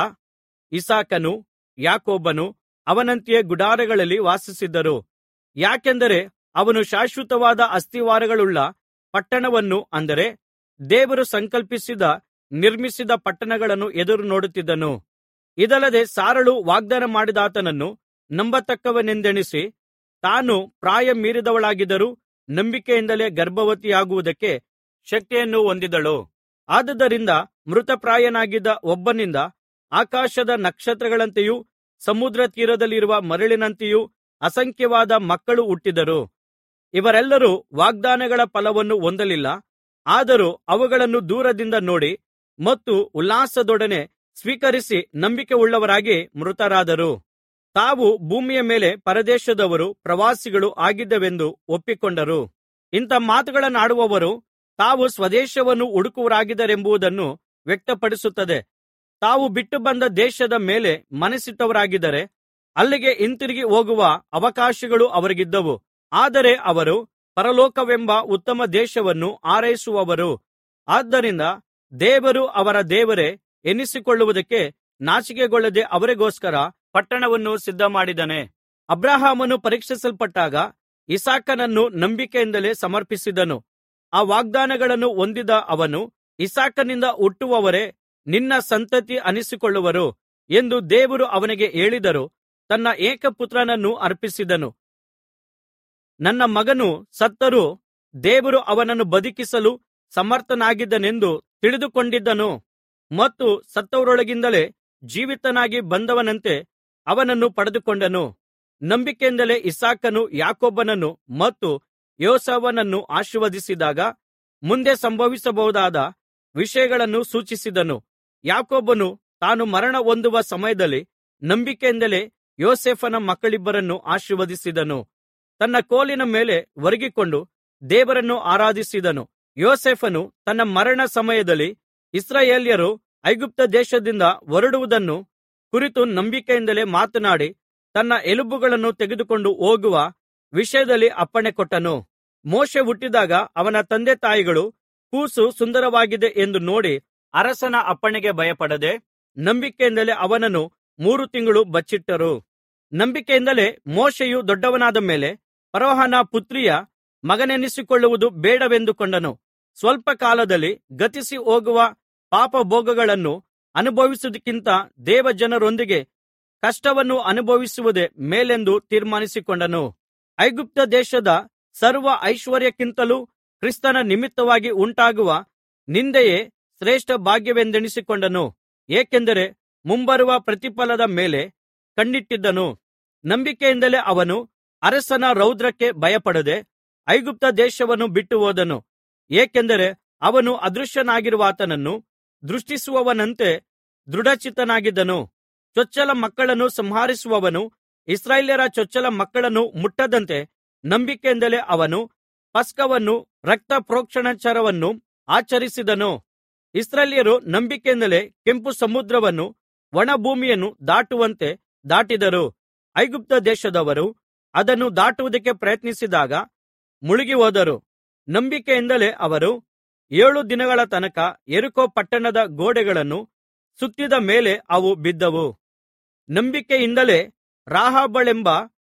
ಇಸಾಕನೂ ಯಾಕೋಬನೂ ಅವನಂತೆಯೇ ಗುಡಾರಗಳಲ್ಲಿ ವಾಸಿಸಿದ್ದರು. ಯಾಕೆಂದರೆ ಅವನು ಶಾಶ್ವತವಾದ ಅಸ್ತಿವಾರಗಳುಳ್ಳ ಪಟ್ಟಣವನ್ನು, ಅಂದರೆ ದೇವರು ಸಂಕಲ್ಪಿಸಿದ ನಿರ್ಮಿಸಿದ ಪಟ್ಟಣಗಳನ್ನು ಎದುರು ನೋಡುತ್ತಿದ್ದನು. ಇದಲ್ಲದೆ ಸಾರಳು ವಾಗ್ದಾನ ಮಾಡಿದಾತನನ್ನು ನಂಬತಕ್ಕವನೆಂದೆಣಿಸಿ ತಾನು ಪ್ರಾಯ ಮೀರಿದವಳಾಗಿದ್ದರೂ ನಂಬಿಕೆಯಿಂದಲೇ ಗರ್ಭವತಿಯಾಗುವುದಕ್ಕೆ ಶಕ್ತಿಯನ್ನು ಹೊಂದಿದಳು. ಆದುದರಿಂದ ಮೃತಪ್ರಾಯನಾಗಿದ್ದ ಒಬ್ಬನಿಂದ ಆಕಾಶದ ನಕ್ಷತ್ರಗಳಂತೆಯೂ ಸಮುದ್ರ ತೀರದಲ್ಲಿರುವ ಮರಳಿನಂತೆಯೂ ಅಸಂಖ್ಯವಾದ ಮಕ್ಕಳು ಹುಟ್ಟಿದರು. ಇವರೆಲ್ಲರೂ ವಾಗ್ದಾನಗಳ ಫಲವನ್ನು ಹೊಂದಲಿಲ್ಲ, ಆದರೂ ಅವುಗಳನ್ನು ದೂರದಿಂದ ನೋಡಿ ಮತ್ತು ಉಲ್ಲಾಸದೊಡನೆ ಸ್ವೀಕರಿಸಿ ನಂಬಿಕೆಯುಳ್ಳವರಾಗಿ ಮೃತರಾದರು. ತಾವು ಭೂಮಿಯ ಮೇಲೆ ಪರದೇಶದವರು ಪ್ರವಾಸಿಗಳು ಆಗಿದ್ದೇವೆಂದು ಒಪ್ಪಿಕೊಂಡರು. ಇಂಥ ಮಾತುಗಳನ್ನಾಡುವವರು ತಾವು ಸ್ವದೇಶವನ್ನು ಹುಡುಕುವವರಾಗಿದ್ದಾರೆಂಬುದನ್ನು ವ್ಯಕ್ತಪಡಿಸುತ್ತದೆ. ತಾವು ಬಿಟ್ಟು ಬಂದ ದೇಶದ ಮೇಲೆ ಮನಸ್ಸಿಟ್ಟವರಾಗಿದ್ದರೆ ಅಲ್ಲಿಗೆ ಹಿಂತಿರುಗಿ ಹೋಗುವ ಅವಕಾಶಗಳು ಅವರಿಗಿದ್ದವು. ಆದರೆ ಅವರು ಪರಲೋಕವೆಂಬ ಉತ್ತಮ ದೇಶವನ್ನು ಹಾರೈಸುವವರು. ಆದ್ದರಿಂದ ದೇವರು ಅವರ ದೇವರೇ ಎನ್ನಿಸಿಕೊಳ್ಳುವುದಕ್ಕೆ ನಾಚಿಕೆಗೊಳ್ಳದೆ ಅವರಿಗೋಸ್ಕರ ಪಟ್ಟಣವನ್ನು ಸಿದ್ಧಮಾಡಿದ್ದಾನೆ. ಅಬ್ರಹಾಮನು ಪರೀಕ್ಷಿಸಲ್ಪಟ್ಟಾಗ ಇಸಾಕನನ್ನು ನಂಬಿಕೆಯಿಂದಲೇ ಸಮರ್ಪಿಸಿದನು. ಆ ವಾಗ್ದಾನಗಳನ್ನು ಹೊಂದಿದ ಅವನು, ಇಸಾಕನಿಂದ ಹುಟ್ಟುವವರೇ ನಿನ್ನ ಸಂತತಿ ಅನಿಸಿಕೊಳ್ಳುವರು ಎಂದು ದೇವರು ಅವನಿಗೆ ಹೇಳಿದರೂ ತನ್ನ ಏಕಪುತ್ರನನ್ನು ಅರ್ಪಿಸಿದನು. ನನ್ನ ಮಗನು ಸತ್ತರೂ ದೇವರು ಅವನನ್ನು ಬದುಕಿಸಲು ಸಮರ್ಥನಾಗಿದ್ದಾನೆಂದು ತಿಳಿದುಕೊಂಡಿದ್ದನು ಮತ್ತು ಸತ್ತವರೊಳಗಿಂದಲೇ ಜೀವಿತನಾಗಿ ಬಂದವನಂತೆ ಅವನನ್ನು ಪಡೆದುಕೊಂಡನು. ನಂಬಿಕೆಯಿಂದಲೇ ಇಸಾಕನು ಯಾಕೋಬನನ್ನು ಮತ್ತು ಯೋಸೇಫನನ್ನು ಆಶೀರ್ವದಿಸಿದಾಗ ಮುಂದೆ ಸಂಭವಿಸಬಹುದಾದ ವಿಷಯಗಳನ್ನು ಸೂಚಿಸಿದನು. ಯಾಕೋಬನು ತಾನು ಮರಣ ಹೊಂದುವ ಸಮಯದಲ್ಲಿ ನಂಬಿಕೆಯಿಂದಲೇ ಯೋಸೇಫನ ಮಕ್ಕಳಿಬ್ಬರನ್ನು ಆಶೀರ್ವದಿಸಿದನು. ತನ್ನ ಕೋಲಿನ ಮೇಲೆ ಒರಗಿಕೊಂಡು ದೇವರನ್ನು ಆರಾಧಿಸಿದನು. ಯೋಸೇಫನು ತನ್ನ ಮರಣ ಸಮಯದಲ್ಲಿ ಇಸ್ರಾಯೇಲ್ಯರು ಐಗುಪ್ತ ದೇಶದಿಂದ ಹೊರಡುವುದನ್ನು ಕುರಿತು ನಂಬಿಕೆಯಿಂದಲೇ ಮಾತನಾಡಿ ತನ್ನ ಎಲುಬುಗಳನ್ನು ತೆಗೆದುಕೊಂಡು ಹೋಗುವ ವಿಷಯದಲ್ಲಿ ಅಪ್ಪಣೆಕೊಟ್ಟನು. ಮೋಶೆ ಹುಟ್ಟಿದಾಗ ಅವನ ತಂದೆತಾಯಿಗಳು ಕೂಸು ಸುಂದರವಾಗಿದೆ ಎಂದು ನೋಡಿ ಅರಸನ ಅಪ್ಪಣೆಗೆ ಭಯಪಡದೆ ನಂಬಿಕೆಯಿಂದಲೇ ಅವನನ್ನು ಮೂರು ತಿಂಗಳು ಬಚ್ಚಿಟ್ಟರು. ನಂಬಿಕೆಯಿಂದಲೇ ಮೋಶೆಯು ದೊಡ್ಡವನಾದ ಮೇಲೆ ಫರೋಹನ ಪುತ್ರಿಯ ಮಗನೆನಿಸಿಕೊಳ್ಳುವುದು ಬೇಡವೆಂದುಕೊಂಡನು. ಸ್ವಲ್ಪ ಕಾಲದಲ್ಲಿ ಗತಿಸಿ ಹೋಗುವ ಪಾಪಭೋಗಗಳನ್ನು ಅನುಭವಿಸುವುದಕ್ಕಿಂತ ದೇವಜನರೊಂದಿಗೆ ಕಷ್ಟವನ್ನು ಅನುಭವಿಸುವುದೇ ಮೇಲೆಂದು ತೀರ್ಮಾನಿಸಿಕೊಂಡನು. ಐಗುಪ್ತ ದೇಶದ ಸರ್ವ ಐಶ್ವರ್ಯಕ್ಕಿಂತಲೂ ಕ್ರಿಸ್ತನ ನಿಮಿತ್ತವಾಗಿ ಉಂಟಾಗುವ ನಿಂದೆಯೇ ಶ್ರೇಷ್ಠ ಭಾಗ್ಯವೆಂದೆಣಿಸಿಕೊಂಡನು. ಏಕೆಂದರೆ ಮುಂಬರುವ ಪ್ರತಿಫಲದ ಮೇಲೆ ಕಣ್ಣಿಟ್ಟಿದ್ದನು. ನಂಬಿಕೆಯಿಂದಲೇ ಅವನು ಅರಸನ ರೌದ್ರಕ್ಕೆ ಭಯಪಡದೆ ಐಗುಪ್ತ ದೇಶವನ್ನು ಬಿಟ್ಟು ಹೋದನು. ಏಕೆಂದರೆ ಅವನು ಅದೃಶ್ಯನಾಗಿರುವಾತನನ್ನು ದೃಷ್ಟಿಸುವವನಂತೆ ದೃಢಚಿತ್ತನಾಗಿದ್ದನು. ಚೊಚ್ಚಲ ಮಕ್ಕಳನ್ನು ಸಂಹರಿಸುವವನು ಇಸ್ರಾಯೇಲ್ಯರ ಚೊಚ್ಚಲ ಮಕ್ಕಳನ್ನು ಮುಟ್ಟದಂತೆ ನಂಬಿಕೆಯಿಂದಲೇ ಅವನು ಪಸ್ಕವನ್ನೂ ರಕ್ತ ಪ್ರೋಕ್ಷಣಾಚಾರವನ್ನೂ ಆಚರಿಸಿದನು. ಇಸ್ರಾಯೇಲ್ಯರು ನಂಬಿಕೆಯಿಂದಲೇ ಕೆಂಪು ಸಮುದ್ರವನ್ನು ಒಣಭೂಮಿಯನ್ನು ದಾಟುವಂತೆ ದಾಟಿದರು. ಐಗುಪ್ತ ದೇಶದವರು ಅದನ್ನು ದಾಟುವುದಕ್ಕೆ ಪ್ರಯತ್ನಿಸಿದಾಗ ಮುಳುಗಿಹೋದರು. ನಂಬಿಕೆಯಿಂದಲೇ ಅವರು ಏಳು ದಿನಗಳ ತನಕ ಯೆರಿಕೋ ಪಟ್ಟಣದ ಗೋಡೆಗಳನ್ನು ಸುತ್ತಿದ ಮೇಲೆ ಅವು ಬಿದ್ದವು. ನಂಬಿಕೆಯಿಂದಲೇ ರಾಹಾಬಳೆಂಬ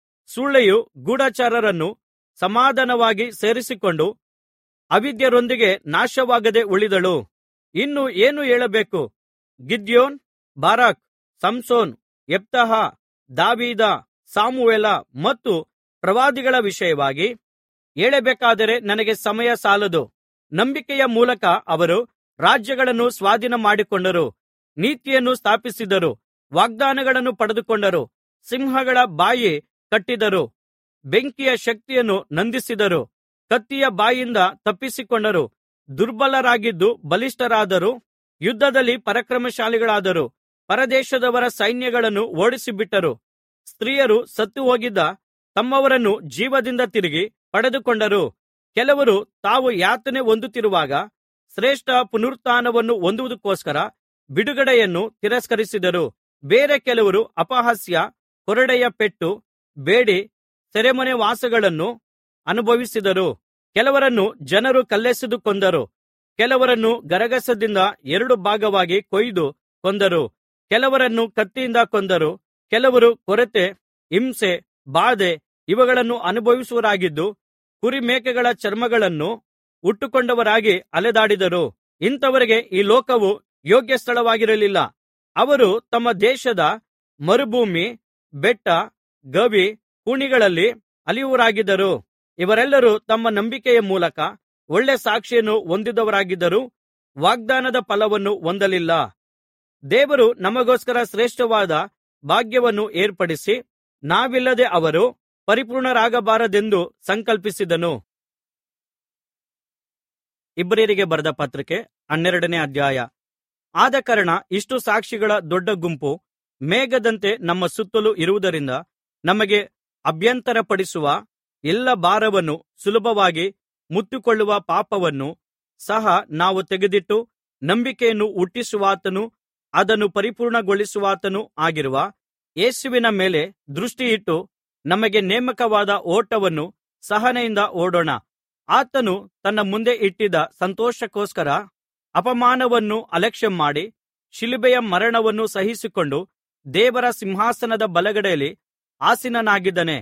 ಸೂಳೆಯು ಗೂಢಚಾರರನ್ನು ಸಮಾಧಾನವಾಗಿ ಸೇರಿಸಿಕೊಂಡು ಅವಿಧೇಯರೊಂದಿಗೆ ನಾಶವಾಗದೆ ಉಳಿದಳು. ಇನ್ನು ಏನು ಹೇಳಬೇಕು? ಗಿದ್ಯೋನ್, ಬಾರಾಕ್, ಸಂಸೋನ್, ಯೆಪ್ತಹ, ದಾವೀದ, ಸಾಮುವೇಲ ಮತ್ತು ಪ್ರವಾದಿಗಳ ವಿಷಯವಾಗಿ ಹೇಳಬೇಕಾದರೆ ನನಗೆ ಸಮಯ ಸಾಲದು. ನಂಬಿಕೆಯ ಮೂಲಕ ಅವರು ರಾಜ್ಯಗಳನ್ನು ಸ್ವಾಧೀನ ಮಾಡಿಕೊಂಡರು, ನೀತಿಯನ್ನು ಸ್ಥಾಪಿಸಿದರು, ವಾಗ್ದಾನಗಳನ್ನು ಪಡೆದುಕೊಂಡರು, ಸಿಂಹಗಳ ಬಾಯಿ ಕಟ್ಟಿದರು, ಬೆಂಕಿಯ ಶಕ್ತಿಯನ್ನು ನಂದಿಸಿದರು, ಕತ್ತಿಯ ಬಾಯಿಂದ ತಪ್ಪಿಸಿಕೊಂಡರು, ದುರ್ಬಲರಾಗಿದ್ದು ಬಲಿಷ್ಠರಾದರು, ಯುದ್ಧದಲ್ಲಿ ಪರಾಕ್ರಮಶಾಲಿಗಳಾದರು, ಪರದೇಶದವರ ಸೈನ್ಯಗಳನ್ನು ಓಡಿಸಿಬಿಟ್ಟರು. ಸ್ತ್ರೀಯರು ಸತ್ತುಹೋಗಿದ್ದ ತಮ್ಮವರನ್ನು ಜೀವದಿಂದ ತಿರುಗಿ ಪಡೆದುಕೊಂಡರು. ಕೆಲವರು ತಾವು ಯಾತನೆ ಹೊಂದುತ್ತಿರುವಾಗ ಶ್ರೇಷ್ಠ ಪುನರುತ್ಥಾನವನ್ನು ಹೊಂದುವುದಕ್ಕೋಸ್ಕರ ಬಿಡುಗಡೆಯನ್ನು ತಿರಸ್ಕರಿಸಿದರು. ಬೇರೆ ಕೆಲವರು ಅಪಹಾಸ್ಯ, ಕೊರಡೆಯ ಪೆಟ್ಟು, ಬೇಡಿ, ಸೆರೆಮನೆ ವಾಸಗಳನ್ನು ಅನುಭವಿಸಿದರು. ಕೆಲವರನ್ನು ಜನರು ಕಲ್ಲೆಸೆದು ಕೊಂದರು. ಕೆಲವರನ್ನು ಗರಗಸದಿಂದ ಎರಡು ಭಾಗವಾಗಿ ಕೊಯ್ದು ಕೊಂದರು. ಕೆಲವರನ್ನು ಕತ್ತಿಯಿಂದ ಕೊಂದರು. ಕೆಲವರು ಕೊರತೆ, ಹಿಂಸೆ, ಬಾಧೆ ಇವುಗಳನ್ನು ಅನುಭವಿಸುವವರಾಗಿದ್ದು, ಕುರಿಮೇಕೆಗಳ ಚರ್ಮಗಳನ್ನು ಉಟ್ಟುಕೊಂಡವರಾಗಿ ಅಲೆದಾಡಿದರು. ಇಂಥವರಿಗೆ ಈ ಲೋಕವು ಯೋಗ್ಯ ಸ್ಥಳವಾಗಿರಲಿಲ್ಲ. ಅವರು ತಮ್ಮ ದೇಶದ ಮರುಭೂಮಿ, ಬೆಟ್ಟ, ಗವಿ, ಕೂಣಿಗಳಲ್ಲಿ ಅಲೆಯುವವರಾಗಿದ್ದರು. ಇವರೆಲ್ಲರೂ ತಮ್ಮ ನಂಬಿಕೆಯ ಮೂಲಕ ಒಳ್ಳೆ ಸಾಕ್ಷಿಯನ್ನು ಹೊಂದಿದವರಾಗಿದ್ದರೂ ವಾಗ್ದಾನದ ಫಲವನ್ನು ಹೊಂದಲಿಲ್ಲ. ದೇವರು ನಮಗೋಸ್ಕರ ಶ್ರೇಷ್ಠವಾದ ಭಾಗ್ಯವನ್ನು ಏರ್ಪಡಿಸಿ, ನಾವಿಲ್ಲದೆ ಅವರು ಪರಿಪೂರ್ಣರಾಗಬಾರದೆಂದು ಸಂಕಲ್ಪಿಸಿದನು. ಇಬ್ರಿಯರಿಗೆ ಬರೆದ ಪತ್ರಿಕೆ ಹನ್ನೆರಡನೇ ಅಧ್ಯಾಯ. ಆದಕಾರಣ ಇಷ್ಟು ಸಾಕ್ಷಿಗಳ ದೊಡ್ಡ ಗುಂಪು ಮೇಘದಂತೆ ನಮ್ಮ ಸುತ್ತಲೂ ಇರುವುದರಿಂದ ನಮಗೆ ಅಭ್ಯಂತರಪಡಿಸುವ ಎಲ್ಲಾ ಭಾರವನ್ನು, ಸುಲಭವಾಗಿ ಮುತ್ತಿಕೊಳ್ಳುವ ಪಾಪವನ್ನು ಸಹ ನಾವು ತೆಗೆದಿಟ್ಟು, ನಂಬಿಕೆಯನ್ನು ಹುಟ್ಟಿಸುವಾತನೂ ಅದನ್ನು ಪರಿಪೂರ್ಣಗೊಳಿಸುವಾತನೂ ಆಗಿರುವ ಯೇಸುವಿನ ಮೇಲೆ ದೃಷ್ಟಿಯಿಟ್ಟು, ನಮಗೆ ನೇಮಕವಾದ ಓಟವನ್ನು ಸಹನೆಯಿಂದ ಓಡೋಣ. ಆತನು ತನ್ನ ಮುಂದೆ ಇಟ್ಟಿದ್ದ ಸಂತೋಷಕ್ಕೋಸ್ಕರ ಅಪಮಾನವನ್ನು ಅಲಕ್ಷ್ಯ ಮಾಡಿ, ಶಿಲುಬೆಯ ಮರಣವನ್ನು ಸಹಿಸಿಕೊಂಡು ದೇವರ ಸಿಂಹಾಸನದ ಬಲಗಡೆಯಲ್ಲಿ ಆಸೀನನಾಗಿದ್ದಾನೆ.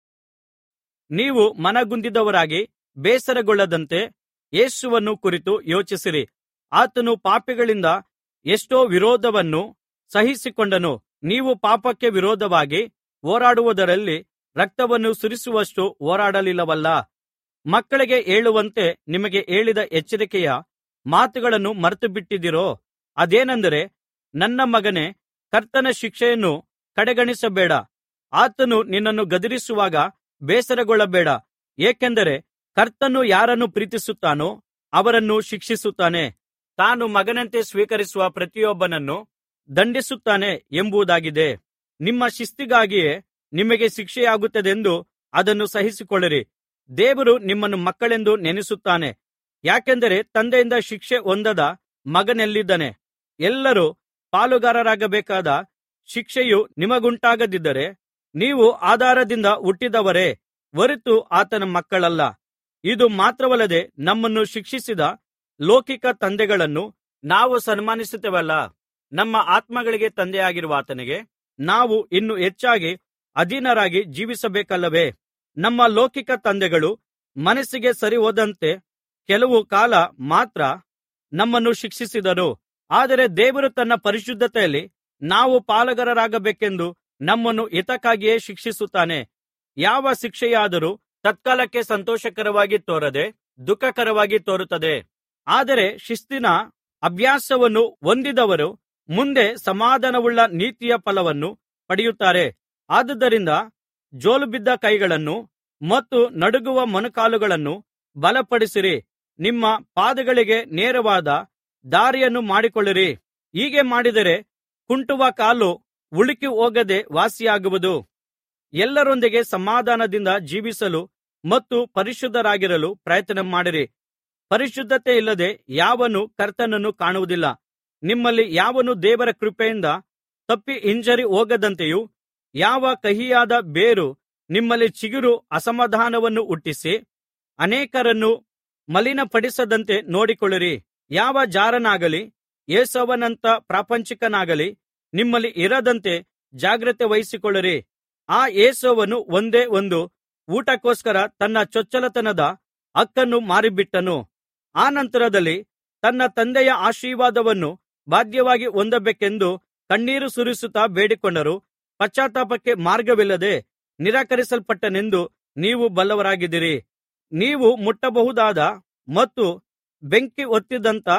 ನೀವು ಮನಗುಂದಿದವರಾಗಿ ಬೇಸರಗೊಳ್ಳದಂತೆ ಯೇಸುವನ್ನು ಕುರಿತು ಯೋಚಿಸಿರಿ. ಆತನು ಪಾಪಿಗಳಿಂದ ಎಷ್ಟೋ ವಿರೋಧವನ್ನು ಸಹಿಸಿಕೊಂಡನು. ನೀವು ಪಾಪಕ್ಕೆ ವಿರೋಧವಾಗಿ ಹೋರಾಡುವುದರಲ್ಲಿ ರಕ್ತವನ್ನು ಸುರಿಸುವಷ್ಟು ಹೋರಾಡಲಿಲ್ಲವಲ್ಲಾ? ಮಕ್ಕಳಿಗೆ ಹೇಳುವಂತೆ ನಿಮಗೆ ಹೇಳಿದ ಎಚ್ಚರಿಕೆಯ ಮಾತುಗಳನ್ನು ಮರೆತುಬಿಟ್ಟಿದ್ದೀರೋ? ಅದೇನೆಂದರೆ, ನನ್ನ ಮಗನೇ, ಕರ್ತನ ಶಿಕ್ಷೆಯನ್ನು ಕಡೆಗಣಿಸಬೇಡ. ಆತನು ನಿನ್ನನ್ನು ಗದರಿಸುವಾಗ ಬೇಸರಗೊಳ್ಳಬೇಡ. ಏಕೆಂದರೆ ಕರ್ತನು ಯಾರನ್ನು ಪ್ರೀತಿಸುತ್ತಾನೋ ಅವರನ್ನು ಶಿಕ್ಷಿಸುತ್ತಾನೆ, ತಾನು ಮಗನಂತೆ ಸ್ವೀಕರಿಸುವ ಪ್ರತಿಯೊಬ್ಬನನ್ನು ದಂಡಿಸುತ್ತಾನೆ ಎಂಬುದಾಗಿದೆ. ನಿಮ್ಮ ಶಿಸ್ತಿಗಾಗಿಯೇ ನಿಮಗೆ ಶಿಕ್ಷೆಯಾಗುತ್ತದೆಂದು ಅದನ್ನು ಸಹಿಸಿಕೊಳ್ಳಿರಿ. ದೇವರು ನಿಮ್ಮನ್ನು ಮಕ್ಕಳೆಂದು ನೆನೆಸುತ್ತಾನೆ. ಯಾಕೆಂದರೆ ತಂದೆಯಿಂದ ಶಿಕ್ಷೆ ಹೊಂದದ ಮಗನೆಲ್ಲಿದ್ದಾನೆ? ಎಲ್ಲರೂ ಪಾಲುಗಾರರಾಗಬೇಕಾದ ಶಿಕ್ಷೆಯು ನಿಮಗುಂಟಾಗದಿದ್ದರೆ ನೀವು ಆಧಾರದಿಂದ ಹುಟ್ಟಿದವರೇ ಹೊರತು ಆತನ ಮಕ್ಕಳಲ್ಲ. ಇದು ಮಾತ್ರವಲ್ಲದೆ ನಮ್ಮನ್ನು ಶಿಕ್ಷಿಸಿದ ಲೌಕಿಕ ತಂದೆಗಳನ್ನು ನಾವು ಸನ್ಮಾನಿಸುತ್ತೇವಲ್ಲಾ? ನಮ್ಮ ಆತ್ಮಗಳಿಗೆ ತಂದೆಯಾಗಿರುವ ಆತನಿಗೆ ನಾವು ಇನ್ನೂ ಹೆಚ್ಚಾಗಿ ಅಧೀನರಾಗಿ ಜೀವಿಸಬೇಕಲ್ಲವೇ? ನಮ್ಮ ಲೌಕಿಕ ತಂದೆಗಳು ಮನಸ್ಸಿಗೆ ಸರಿಹೋದಂತೆ ಕೆಲವು ಕಾಲ ಮಾತ್ರ ನಮ್ಮನ್ನು ಶಿಕ್ಷಿಸಿದರು. ಆದರೆ ದೇವರು ತನ್ನ ಪರಿಶುದ್ಧತೆಯಲ್ಲಿ ನಾವು ಪಾಲುಗಾರರಾಗಬೇಕೆಂದು ನಮ್ಮನ್ನು ಹಿತಕ್ಕಾಗಿಯೇ ಶಿಕ್ಷಿಸುತ್ತಾನೆ. ಯಾವ ಶಿಕ್ಷೆಯಾದರೂ ತತ್ಕಾಲಕ್ಕೆ ಸಂತೋಷಕರವಾಗಿ ತೋರದೆ ದುಃಖಕರವಾಗಿ ತೋರುತ್ತದೆ. ಆದರೆ ಶಿಸ್ತಿನ ಅಭ್ಯಾಸವನ್ನು ಹೊಂದಿದವರು ಮುಂದೆ ಸಮಾಧಾನವುಳ್ಳ ನೀತಿಯ ಫಲವನ್ನು ಪಡೆಯುತ್ತಾರೆ. ಆದುದರಿಂದ ಜೋಲುಬಿದ್ದ ಕೈಗಳನ್ನು ಮತ್ತು ನಡುಗುವ ಮೊಣಕಾಲುಗಳನ್ನು ಬಲಪಡಿಸಿರಿ. ನಿಮ್ಮ ಪಾದಗಳಿಗೆ ನೇರವಾದ ದಾರಿಯನ್ನು ಮಾಡಿಕೊಳ್ಳಿರಿ. ಹೀಗೆ ಮಾಡಿದರೆ ಕುಂಟುವ ಕಾಲು ಉಳುಕಿ ಹೋಗದೆ ವಾಸಿಯಾಗುವುದು. ಎಲ್ಲರೊಂದಿಗೆ ಸಮಾಧಾನದಿಂದ ಜೀವಿಸಲು ಮತ್ತು ಪರಿಶುದ್ಧರಾಗಿರಲು ಪ್ರಯತ್ನ ಮಾಡಿರಿ. ಪರಿಶುದ್ಧತೆಯಿಲ್ಲದೆ ಯಾವನೂ ಕರ್ತನನ್ನು ಕಾಣುವುದಿಲ್ಲ. ನಿಮ್ಮಲ್ಲಿ ಯಾವನು ದೇವರ ಕೃಪೆಯಿಂದ ತಪ್ಪಿ ಹಿಂಜರಿ ಹೋಗದಂತೆಯೂ, ಯಾವ ಕಹಿಯಾದ ಬೇರು ನಿಮ್ಮಲ್ಲಿ ಚಿಗುರು ಅಸಮಾಧಾನವನ್ನು ಹುಟ್ಟಿಸಿ ಅನೇಕರನ್ನು ಮಲಿನಪಡಿಸದಂತೆ ನೋಡಿಕೊಳ್ಳಿರಿ. ಯಾವ ಜಾರನಾಗಲಿ ಏಸಾವನಂಥ ಪ್ರಾಪಂಚಿಕನಾಗಲಿ ನಿಮ್ಮಲ್ಲಿ ಇರದಂತೆ ಜಾಗ್ರತೆ ವಹಿಸಿಕೊಳ್ಳಿರಿ. ಆ ಏಸಾವನು ಒಂದೇ ಒಂದು ಊಟಕ್ಕೋಸ್ಕರ ತನ್ನ ಚೊಚ್ಚಲತನದ ಹಕ್ಕನ್ನು ಮಾರಿಬಿಟ್ಟನು. ಅನಂತರದಲ್ಲಿ ತನ್ನ ತಂದೆಯ ಆಶೀರ್ವಾದವನ್ನು ಬಾಧ್ಯವಾಗಿ ಹೊಂದಬೇಕೆಂದು ಕಣ್ಣೀರು ಸುರಿಸುತ್ತಾ ಬೇಡಿಕೊಂಡರೂ ಪಶ್ಚಾತ್ತಾಪಕ್ಕೆ ಮಾರ್ಗವಿಲ್ಲದೆ ನಿರಾಕರಿಸಲ್ಪಟ್ಟನೆಂದು ನೀವು ಬಲ್ಲವರಾಗಿದ್ದೀರಿ. ನೀವು ಮುಟ್ಟಬಹುದಾದ ಮತ್ತು ಬೆಂಕಿ ಹೊತ್ತಿದಂಥ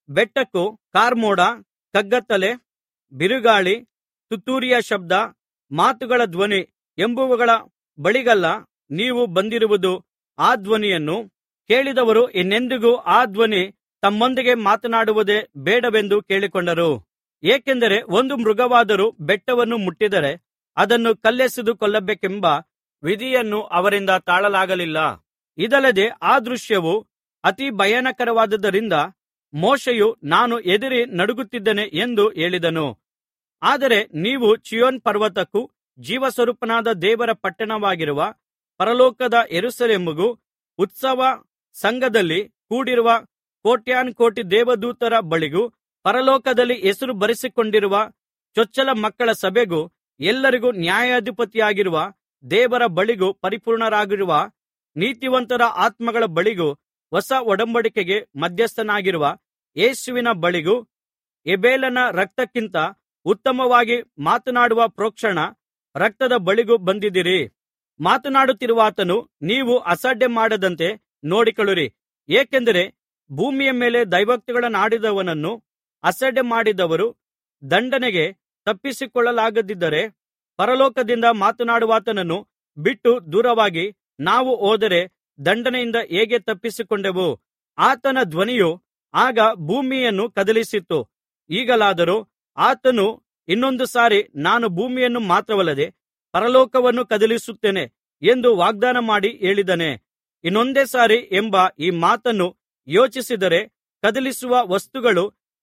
ಬೆಟ್ಟಕ್ಕೂ ಕಾರ್ಮೋಡ, ಕಗ್ಗತ್ತಲೆ, ಬಿರುಗಾಳಿ, ತುತ್ತೂರಿಯ ಶಬ್ದ, ಮಾತುಗಳ ಧ್ವನಿ ಎಂಬುವುಗಳ ಬಳಿಗಲ್ಲ ನೀವು ಬಂದಿರುವುದು. ಆ ಧ್ವನಿಯನ್ನು ಕೇಳಿದವರು ಇನ್ನೆಂದಿಗೂ ಆ ಧ್ವನಿ ತಮ್ಮೊಂದಿಗೆ ಮಾತನಾಡುವುದೇ ಬೇಡವೆಂದು ಕೇಳಿಕೊಂಡರು. ಏಕೆಂದರೆ ಒಂದು ಮೃಗವಾದರೂ ಬೆಟ್ಟವನ್ನು ಮುಟ್ಟಿದರೆ ಅದನ್ನು ಕಲ್ಲೆಸೆದು ಕೊಲ್ಲಬೇಕೆಂಬ ವಿಧಿಯನ್ನು ಅವರಿಂದ ತಾಳಲಾಗಲಿಲ್ಲ. ಇದಲ್ಲದೆ ಆ ದೃಶ್ಯವು ಅತಿ ಭಯಾನಕರವಾದುದರಿಂದ ಮೋಶೆಯು ನಾನು ಹೆದರಿ ನಡುಗುತ್ತಿದ್ದೇನೆ ಎಂದು ಹೇಳಿದನು. ಆದರೆ ನೀವು ಚೀಯೋನ್ ಪರ್ವತಕ್ಕೂ ಜೀವಸ್ವರೂಪನಾದ ದೇವರ ಪಟ್ಟಣವಾಗಿರುವ ಪರಲೋಕದ ಯೆರೂಸಲೇಮಿಗೂ ಉತ್ಸವ ಸಂಘದಲ್ಲಿ ಕೂಡಿರುವ ಕೋಟ್ಯಾನುಕೋಟಿ ದೇವದೂತರ ಬಳಿಗೂ ಪರಲೋಕದಲ್ಲಿ ಹೆಸರು ಬರೆಸಿಕೊಂಡಿರುವ ಚೊಚ್ಚಲ ಮಕ್ಕಳ ಸಭೆಗೂ ಎಲ್ಲರಿಗೂ ನ್ಯಾಯಾಧಿಪತಿಯಾಗಿರುವ ದೇವರ ಬಳಿಗೂ ಪರಿಪೂರ್ಣರಾಗಿರುವ ನೀತಿವಂತರ ಆತ್ಮಗಳ ಬಳಿಗೂ ಹೊಸ ಒಡಂಬಡಿಕೆಗೆ ಮಧ್ಯಸ್ಥನಾಗಿರುವ ಯೇಸುವಿನ ಬಳಿಗೂ ಹೇಬೇಲನ ರಕ್ತಕ್ಕಿಂತ ಉತ್ತಮವಾಗಿ ಮಾತನಾಡುವ ಪ್ರೋಕ್ಷಣ ರಕ್ತದ ಬಳಿಗೂ ಬಂದಿದ್ದೀರಿ. ಮಾತನಾಡುತ್ತಿರುವಾತನು ನೀವು ಅಸಡ್ಡೆ ಮಾಡದಂತೆ ನೋಡಿಕೊಳ್ಳಿರಿ. ಏಕೆಂದರೆ ಭೂಮಿಯ ಮೇಲೆ ದೈವೋಕ್ತಿಗಳನ್ನಾಡಿದವನನ್ನು ಅಸಡ್ಡೆ ಮಾಡಿದವರು ದಂಡನೆಗೆ ತಪ್ಪಿಸಿಕೊಳ್ಳಲಾಗದಿದ್ದರೆ ಪರಲೋಕದಿಂದ ಮಾತನಾಡುವಾತನನ್ನು ಬಿಟ್ಟು ದೂರವಾಗಿ ನಾವು ಹೋದರೆ ದಂಡನೆಯಿಂದ ಹೇಗೆ ತಪ್ಪಿಸಿಕೊಂಡೆವು. ಆತನ ಧ್ವನಿಯು ಆಗ ಭೂಮಿಯನ್ನು ಕದಲಿಸಿತು. ಈಗಲಾದರೋ ಆತನು ಇನ್ನೊಂದು ಸಾರಿ ನಾನು ಭೂಮಿಯನ್ನು ಮಾತ್ರವಲ್ಲದೆ ಪರಲೋಕವನ್ನು ಕದಲಿಸುತ್ತೇನೆ ಎಂದು ವಾಗ್ದಾನ ಮಾಡಿ ಹೇಳಿದ್ದಾನೆ. ಇನ್ನೊಂದೇ ಸಾರಿ ಎಂಬ ಈ ಮಾತನ್ನು ಯೋಚಿಸಿದರೆ ಕದಲಿಸುವ ವಸ್ತುಗಳು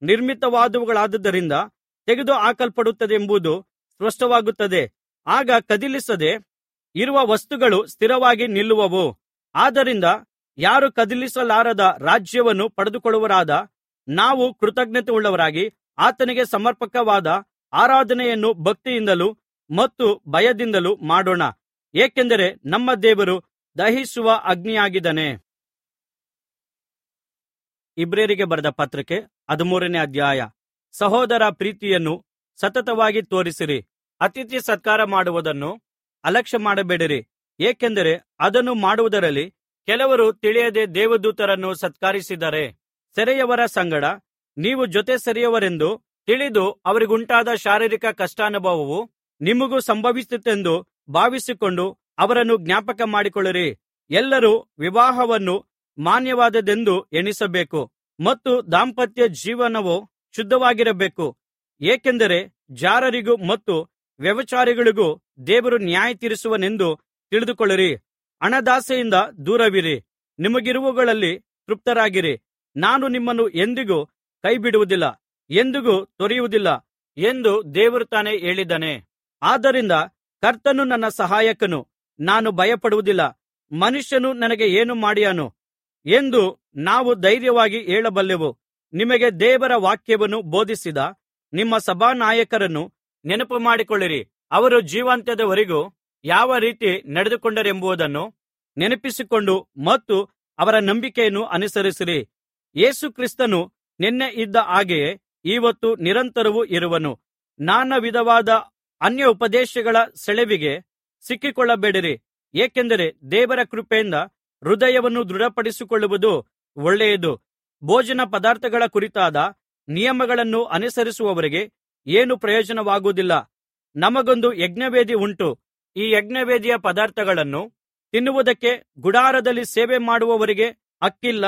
ನಿರ್ಮಿತವಾದವುಗಳಾದುದರಿಂದ ತೆಗೆದು ಹಾಕಲ್ಪಡುತ್ತದೆಂಬುದು ಸ್ಪಷ್ಟವಾಗುತ್ತದೆ. ಆಗ ಕದಲಿಸದೆ ಇರುವ ವಸ್ತುಗಳು ಸ್ಥಿರವಾಗಿ ನಿಲ್ಲುವವು. ಆದ್ದರಿಂದ ಯಾರು ಕದಲಿಸಲಾರದ ರಾಜ್ಯವನ್ನು ಪಡೆದುಕೊಳ್ಳುವರಾದ ನಾವು ಕೃತಜ್ಞತೆಯುಳ್ಳವರಾಗಿ ಆತನಿಗೆ ಸಮರ್ಪಕವಾದ ಆರಾಧನೆಯನ್ನು ಭಕ್ತಿಯಿಂದಲೂ ಮತ್ತು ಭಯದಿಂದಲೂ ಮಾಡೋಣ. ಏಕೆಂದರೆ ನಮ್ಮ ದೇವರು ದಹಿಸುವ ಅಗ್ನಿಯಾಗಿದ್ದಾನೆ. ಇಬ್ರಿಯರಿಗೆ ಬರೆದ ಪತ್ರಕ್ಕೆ ಹದಿಮೂರನೇ ಅಧ್ಯಾಯ. ಸಹೋದರ ಪ್ರೀತಿಯನ್ನು ಸತತವಾಗಿ ತೋರಿಸಿರಿ. ಅತಿಥಿ ಸತ್ಕಾರ ಮಾಡುವುದನ್ನು ಅಲಕ್ಷ್ಯ ಮಾಡಬೇಡಿರಿ. ಏಕೆಂದರೆ ಅದನ್ನು ಮಾಡುವುದರಲ್ಲಿ ಕೆಲವರು ತಿಳಿಯದೆ ದೇವದೂತರನ್ನು ಸತ್ಕರಿಸಿದ್ದಾರೆ. ಸೆರೆಯವರ ಸಂಗಡ ನೀವು ಜೊತೆ ಸೆರೆಯವರೆಂದು ತಿಳಿದು ಅವರಿಗುಂಟಾದ ಶಾರೀರಿಕ ಕಷ್ಟಾನುಭವವು ನಿಮಗೂ ಸಂಭವಿಸಿತೆಂದು ಭಾವಿಸಿಕೊಂಡು ಅವರನ್ನು ಜ್ಞಾಪಕ ಮಾಡಿಕೊಳ್ಳಿರಿ. ಎಲ್ಲರೂ ವಿವಾಹವನ್ನು ಮಾನ್ಯವಾದದ್ದೆಂದು ಎಣಿಸಬೇಕು ಮತ್ತು ದಾಂಪತ್ಯ ಜೀವನವು ಶುದ್ಧವಾಗಿರಬೇಕು. ಏಕೆಂದರೆ ಜಾರರಿಗೂ ಮತ್ತು ವ್ಯಭಿಚಾರಿಗಳಿಗೂ ದೇವರು ನ್ಯಾಯತೀರಿಸುವನೆಂದು ತಿಳಿದುಕೊಳ್ಳಿರಿ. ಹಣದಾಸೆಯಿಂದ ದೂರವಿರಿ. ನಿಮಗಿರುವುಗಳಲ್ಲಿ ತೃಪ್ತರಾಗಿರಿ. ನಾನು ನಿಮ್ಮನ್ನು ಎಂದಿಗೂ ಕೈಬಿಡುವುದಿಲ್ಲ, ಎಂದಿಗೂ ತೊರೆಯುವುದಿಲ್ಲ ಎಂದು ದೇವರು ತಾನೇ ಹೇಳಿದ್ದಾನೆ. ಆದ್ದರಿಂದ ಕರ್ತನು ನನ್ನ ಸಹಾಯಕನು, ನಾನು ಭಯಪಡುವುದಿಲ್ಲ. ಮನುಷ್ಯನು ನನಗೆ ಏನು ಮಾಡಿಯಾನು ಎಂದು ನಾವು ಧೈರ್ಯವಾಗಿ ಹೇಳಬಲ್ಲೆವು. ನಿಮಗೆ ದೇವರ ವಾಕ್ಯವನ್ನು ಬೋಧಿಸಿದ ನಿಮ್ಮ ಸಭಾನಾಯಕರನ್ನು ನೆನಪುಮಾಡಿಕೊಳ್ಳಿರಿ. ಅವರು ಜೀವಾಂತ್ಯದವರೆಗೂ ಯಾವ ರೀತಿ ನಡೆದುಕೊಂಡರೆಂಬುದನ್ನು ನೆನಪಿಸಿಕೊಂಡು ಮತ್ತು ಅವರ ನಂಬಿಕೆಯನ್ನು ಅನುಸರಿಸಿರಿ. ಯೇಸು ಕ್ರಿಸ್ತನು ನಿನ್ನೆ ಇದ್ದ ಹಾಗೆಯೇ ಇವತ್ತು ನಿರಂತರವೂ ಇರುವನು. ನಾನಾ ವಿಧವಾದ ಅನ್ಯ ಉಪದೇಶಗಳ ಸೆಳೆವಿಗೆ ಸಿಕ್ಕಿಕೊಳ್ಳಬೇಡಿರಿ. ಏಕೆಂದರೆ ದೇವರ ಕೃಪೆಯಿಂದ ಹೃದಯವನ್ನು ದೃಢಪಡಿಸಿಕೊಳ್ಳುವುದು ಒಳ್ಳೆಯದು. ಭೋಜನ ಪದಾರ್ಥಗಳ ಕುರಿತಾದ ನಿಯಮಗಳನ್ನು ಅನುಸರಿಸುವವರಿಗೆ ಏನೂ ಪ್ರಯೋಜನವಾಗುವುದಿಲ್ಲ. ನಮಗೊಂದು ಯಜ್ಞವೇದಿ ಉಂಟು. ಈ ಯಜ್ಞವೇದಿಯ ಪದಾರ್ಥಗಳನ್ನು ತಿನ್ನುವುದಕ್ಕೆ ಗುಡಾರದಲ್ಲಿ ಸೇವೆ ಮಾಡುವವರಿಗೆ ಹಕ್ಕಿಲ್ಲ.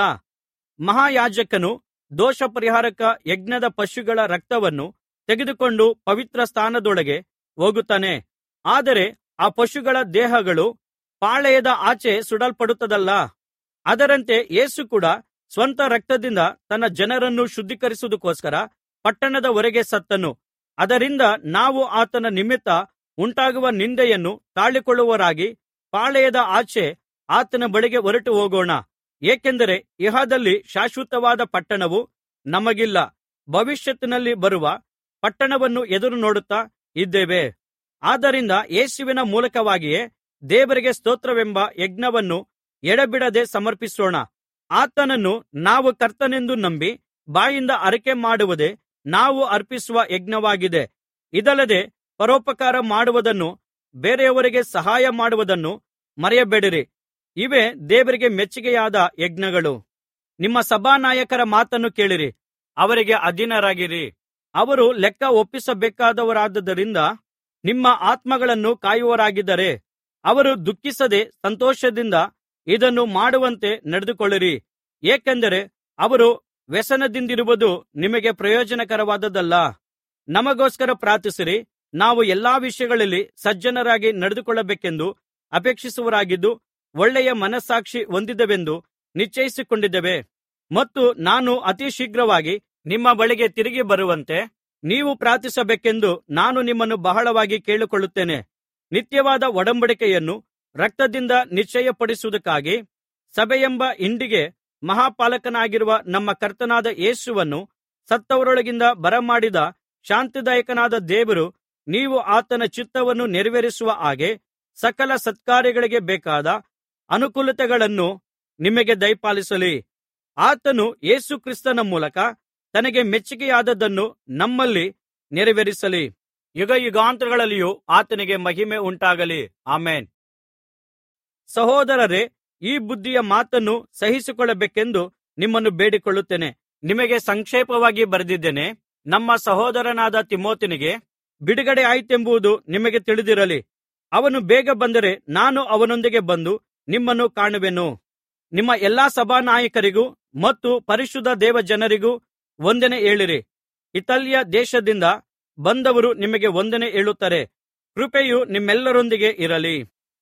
ಮಹಾಯಾಜಕನು ದೋಷಪರಿಹಾರಕ ಯಜ್ಞದ ಪಶುಗಳ ರಕ್ತವನ್ನು ತೆಗೆದುಕೊಂಡು ಪವಿತ್ರ ಸ್ಥಾನದೊಳಗೆ ಹೋಗುತ್ತಾನೆ. ಆದರೆ ಆ ಪಶುಗಳ ದೇಹಗಳು ಪಾಳೆಯದ ಆಚೆ ಸುಡಲ್ಪಡುತ್ತದಲ್ಲಾ. ಅದರಂತೆ ಯೇಸು ಕೂಡ ಸ್ವಂತ ರಕ್ತದಿಂದ ತನ್ನ ಜನರನ್ನು ಶುದ್ಧೀಕರಿಸುವುದಕ್ಕೋಸ್ಕರ ಪಟ್ಟಣದ ಹೊರಗೆ ಸತ್ತನು. ಅದರಿಂದ ನಾವು ಆತನ ನಿಮಿತ್ತ ಉಂಟಾಗುವ ನಿಂದೆಯನ್ನು ತಾಳಿಕೊಳ್ಳುವವರಾಗಿ ಪಾಳೆಯದ ಆಚೆ ಆತನ ಬಳಿಗೆ ಹೊರಟು ಹೋಗೋಣ. ಏಕೆಂದರೆ ಇಹದಲ್ಲಿ ಶಾಶ್ವತವಾದ ಪಟ್ಟಣವು ನಮಗಿಲ್ಲ, ಭವಿಷ್ಯತ್ತಿನಲ್ಲಿ ಬರುವ ಪಟ್ಟಣವನ್ನು ಎದುರು ನೋಡುತ್ತಾ ಇದ್ದೇವೆ. ಆದ್ದರಿಂದ ಯೇಸುವಿನ ಮೂಲಕವಾಗಿಯೇ ದೇವರಿಗೆ ಸ್ತೋತ್ರವೆಂಬ ಯಜ್ಞವನ್ನು ಎಡೆಬಿಡದೆ ಸಮರ್ಪಿಸೋಣ. ಆತನನ್ನು ನಾವು ಕರ್ತನೆಂದು ನಂಬಿ ಬಾಯಿಂದ ಅರಿಕೆ ಮಾಡುವುದೇ ನಾವು ಅರ್ಪಿಸುವ ಯಜ್ಞವಾಗಿದೆ. ಇದಲ್ಲದೆ ಪರೋಪಕಾರ ಮಾಡುವುದನ್ನು, ಬೇರೆಯವರಿಗೆ ಸಹಾಯ ಮಾಡುವುದನ್ನು ಮರೆಯಬೇಡಿರಿ. ಇವೇ ದೇವರಿಗೆ ಮೆಚ್ಚಿಕೆಯಾದ ಯಜ್ಞಗಳು. ನಿಮ್ಮ ಸಭಾನಾಯಕರ ಮಾತನ್ನು ಕೇಳಿರಿ. ಅವರಿಗೆ ಅಧೀನರಾಗಿರಿ. ಅವರು ಲೆಕ್ಕ ಒಪ್ಪಿಸಬೇಕಾದವರಾದ್ದರಿಂದ ನಿಮ್ಮ ಆತ್ಮಗಳನ್ನು ಕಾಯುವವರಾಗಿದ್ದಾರೆ. ಅವರು ದುಃಖಿಸದೆ ಸಂತೋಷದಿಂದ ಇದನ್ನು ಮಾಡುವಂತೆ ನಡೆದುಕೊಳ್ಳಿರಿ. ಏಕೆಂದರೆ ಅವರು ವ್ಯಸನದಿಂದಿರುವುದು ನಿಮಗೆ ಪ್ರಯೋಜನಕರವಾದದ್ದಲ್ಲ. ನಮಗೋಸ್ಕರ ಪ್ರಾರ್ಥಿಸಿರಿ. ನಾವು ಎಲ್ಲಾ ವಿಷಯಗಳಲ್ಲಿ ಸಜ್ಜನರಾಗಿ ನಡೆದುಕೊಳ್ಳಬೇಕೆಂದು ಅಪೇಕ್ಷಿಸುವವರಾಗಿದ್ದು, ಒಳ್ಳೆಯ ಮನಸ್ಸಾಕ್ಷಿ ಹೊಂದಿದೆವೆಂದು ನಿಶ್ಚಯಿಸಿಕೊಂಡಿದ್ದೇವೆ. ಮತ್ತು ನಾನು ಅತಿ ಶೀಘ್ರವಾಗಿ ನಿಮ್ಮ ಬಳಿಗೆ ತಿರುಗಿ ಬರುವಂತೆ ನೀವು ಪ್ರಾರ್ಥಿಸಬೇಕೆಂದು ನಾನು ನಿಮ್ಮನ್ನು ಬಹಳವಾಗಿ ಕೇಳಿಕೊಳ್ಳುತ್ತೇನೆ. ನಿತ್ಯವಾದ ಒಡಂಬಡಿಕೆಯನ್ನು ರಕ್ತದಿಂದ ನಿಶ್ಚಯಪಡಿಸುವುದಕ್ಕಾಗಿ ಸಭೆಯೆಂಬ ಹಿಂಡಿಗೆ ಮಹಾಪಾಲಕನಾಗಿರುವ ನಮ್ಮ ಕರ್ತನಾದ ಯೇಸುವನ್ನು ಸತ್ತವರೊಳಗಿಂದ ಬರಮಾಡಿದ ಶಾಂತಿದಾಯಕನಾದ ದೇವರು, ನೀವು ಆತನ ಚಿತ್ತವನ್ನು ನೆರವೇರಿಸುವ ಹಾಗೆ ಸಕಲ ಸತ್ಕಾರ್ಯಗಳಿಗೆ ಬೇಕಾದ ಅನುಕೂಲತೆಗಳನ್ನು ನಿಮಗೆ ದಯಪಾಲಿಸಲಿ. ಆತನು ಯೇಸು ಕ್ರಿಸ್ತನ ಮೂಲಕ ತನಗೆ ಮೆಚ್ಚಿಕೆಯಾದದ್ದನ್ನು ನಮ್ಮಲ್ಲಿ ನೆರವೇರಿಸಲಿ. ಯುಗಯುಗಾಂತರಗಳಲ್ಲಿಯೂ ಆತನಿಗೆ ಮಹಿಮೆ ಉಂಟಾಗಲಿ. ಆಮೆನ್. ಸಹೋದರರೇ, ಈ ಬುದ್ಧಿಯ ಮಾತನ್ನು ಸಹಿಸಿಕೊಳ್ಳಬೇಕೆಂದು ನಿಮ್ಮನ್ನು ಬೇಡಿಕೊಳ್ಳುತ್ತೇನೆ. ನಿಮಗೆ ಸಂಕ್ಷೇಪವಾಗಿ ಬರೆದಿದ್ದೇನೆ. ನಮ್ಮ ಸಹೋದರನಾದ ತಿಮೋಥನಿಗೆ ಬಿಡುಗಡೆ ಆಯಿತೆಂಬುದು ನಿಮಗೆ ತಿಳಿದಿರಲಿ. ಅವನು ಬೇಗ ಬಂದರೆ ನಾನು ಅವನೊಂದಿಗೆ ಬಂದು ನಿಮ್ಮನ್ನು ಕಾಣುವೆನು. ನಿಮ್ಮ ಎಲ್ಲಾ ಸಭಾನಾಯಕರಿಗೂ ಮತ್ತು ಪರಿಶುದ್ಧ ದೇವಜನರಿಗೂ ವಂದನೆ ಹೇಳಿರಿ. ಇತಾಲ್ಯ ದೇಶದಿಂದ ಬಂದವರು ನಿಮಗೆ ವಂದನೆ ಹೇಳುತ್ತಾರೆ. ಕೃಪೆಯು ನಿಮ್ಮೆಲ್ಲರೊಂದಿಗೆ ಇರಲಿ.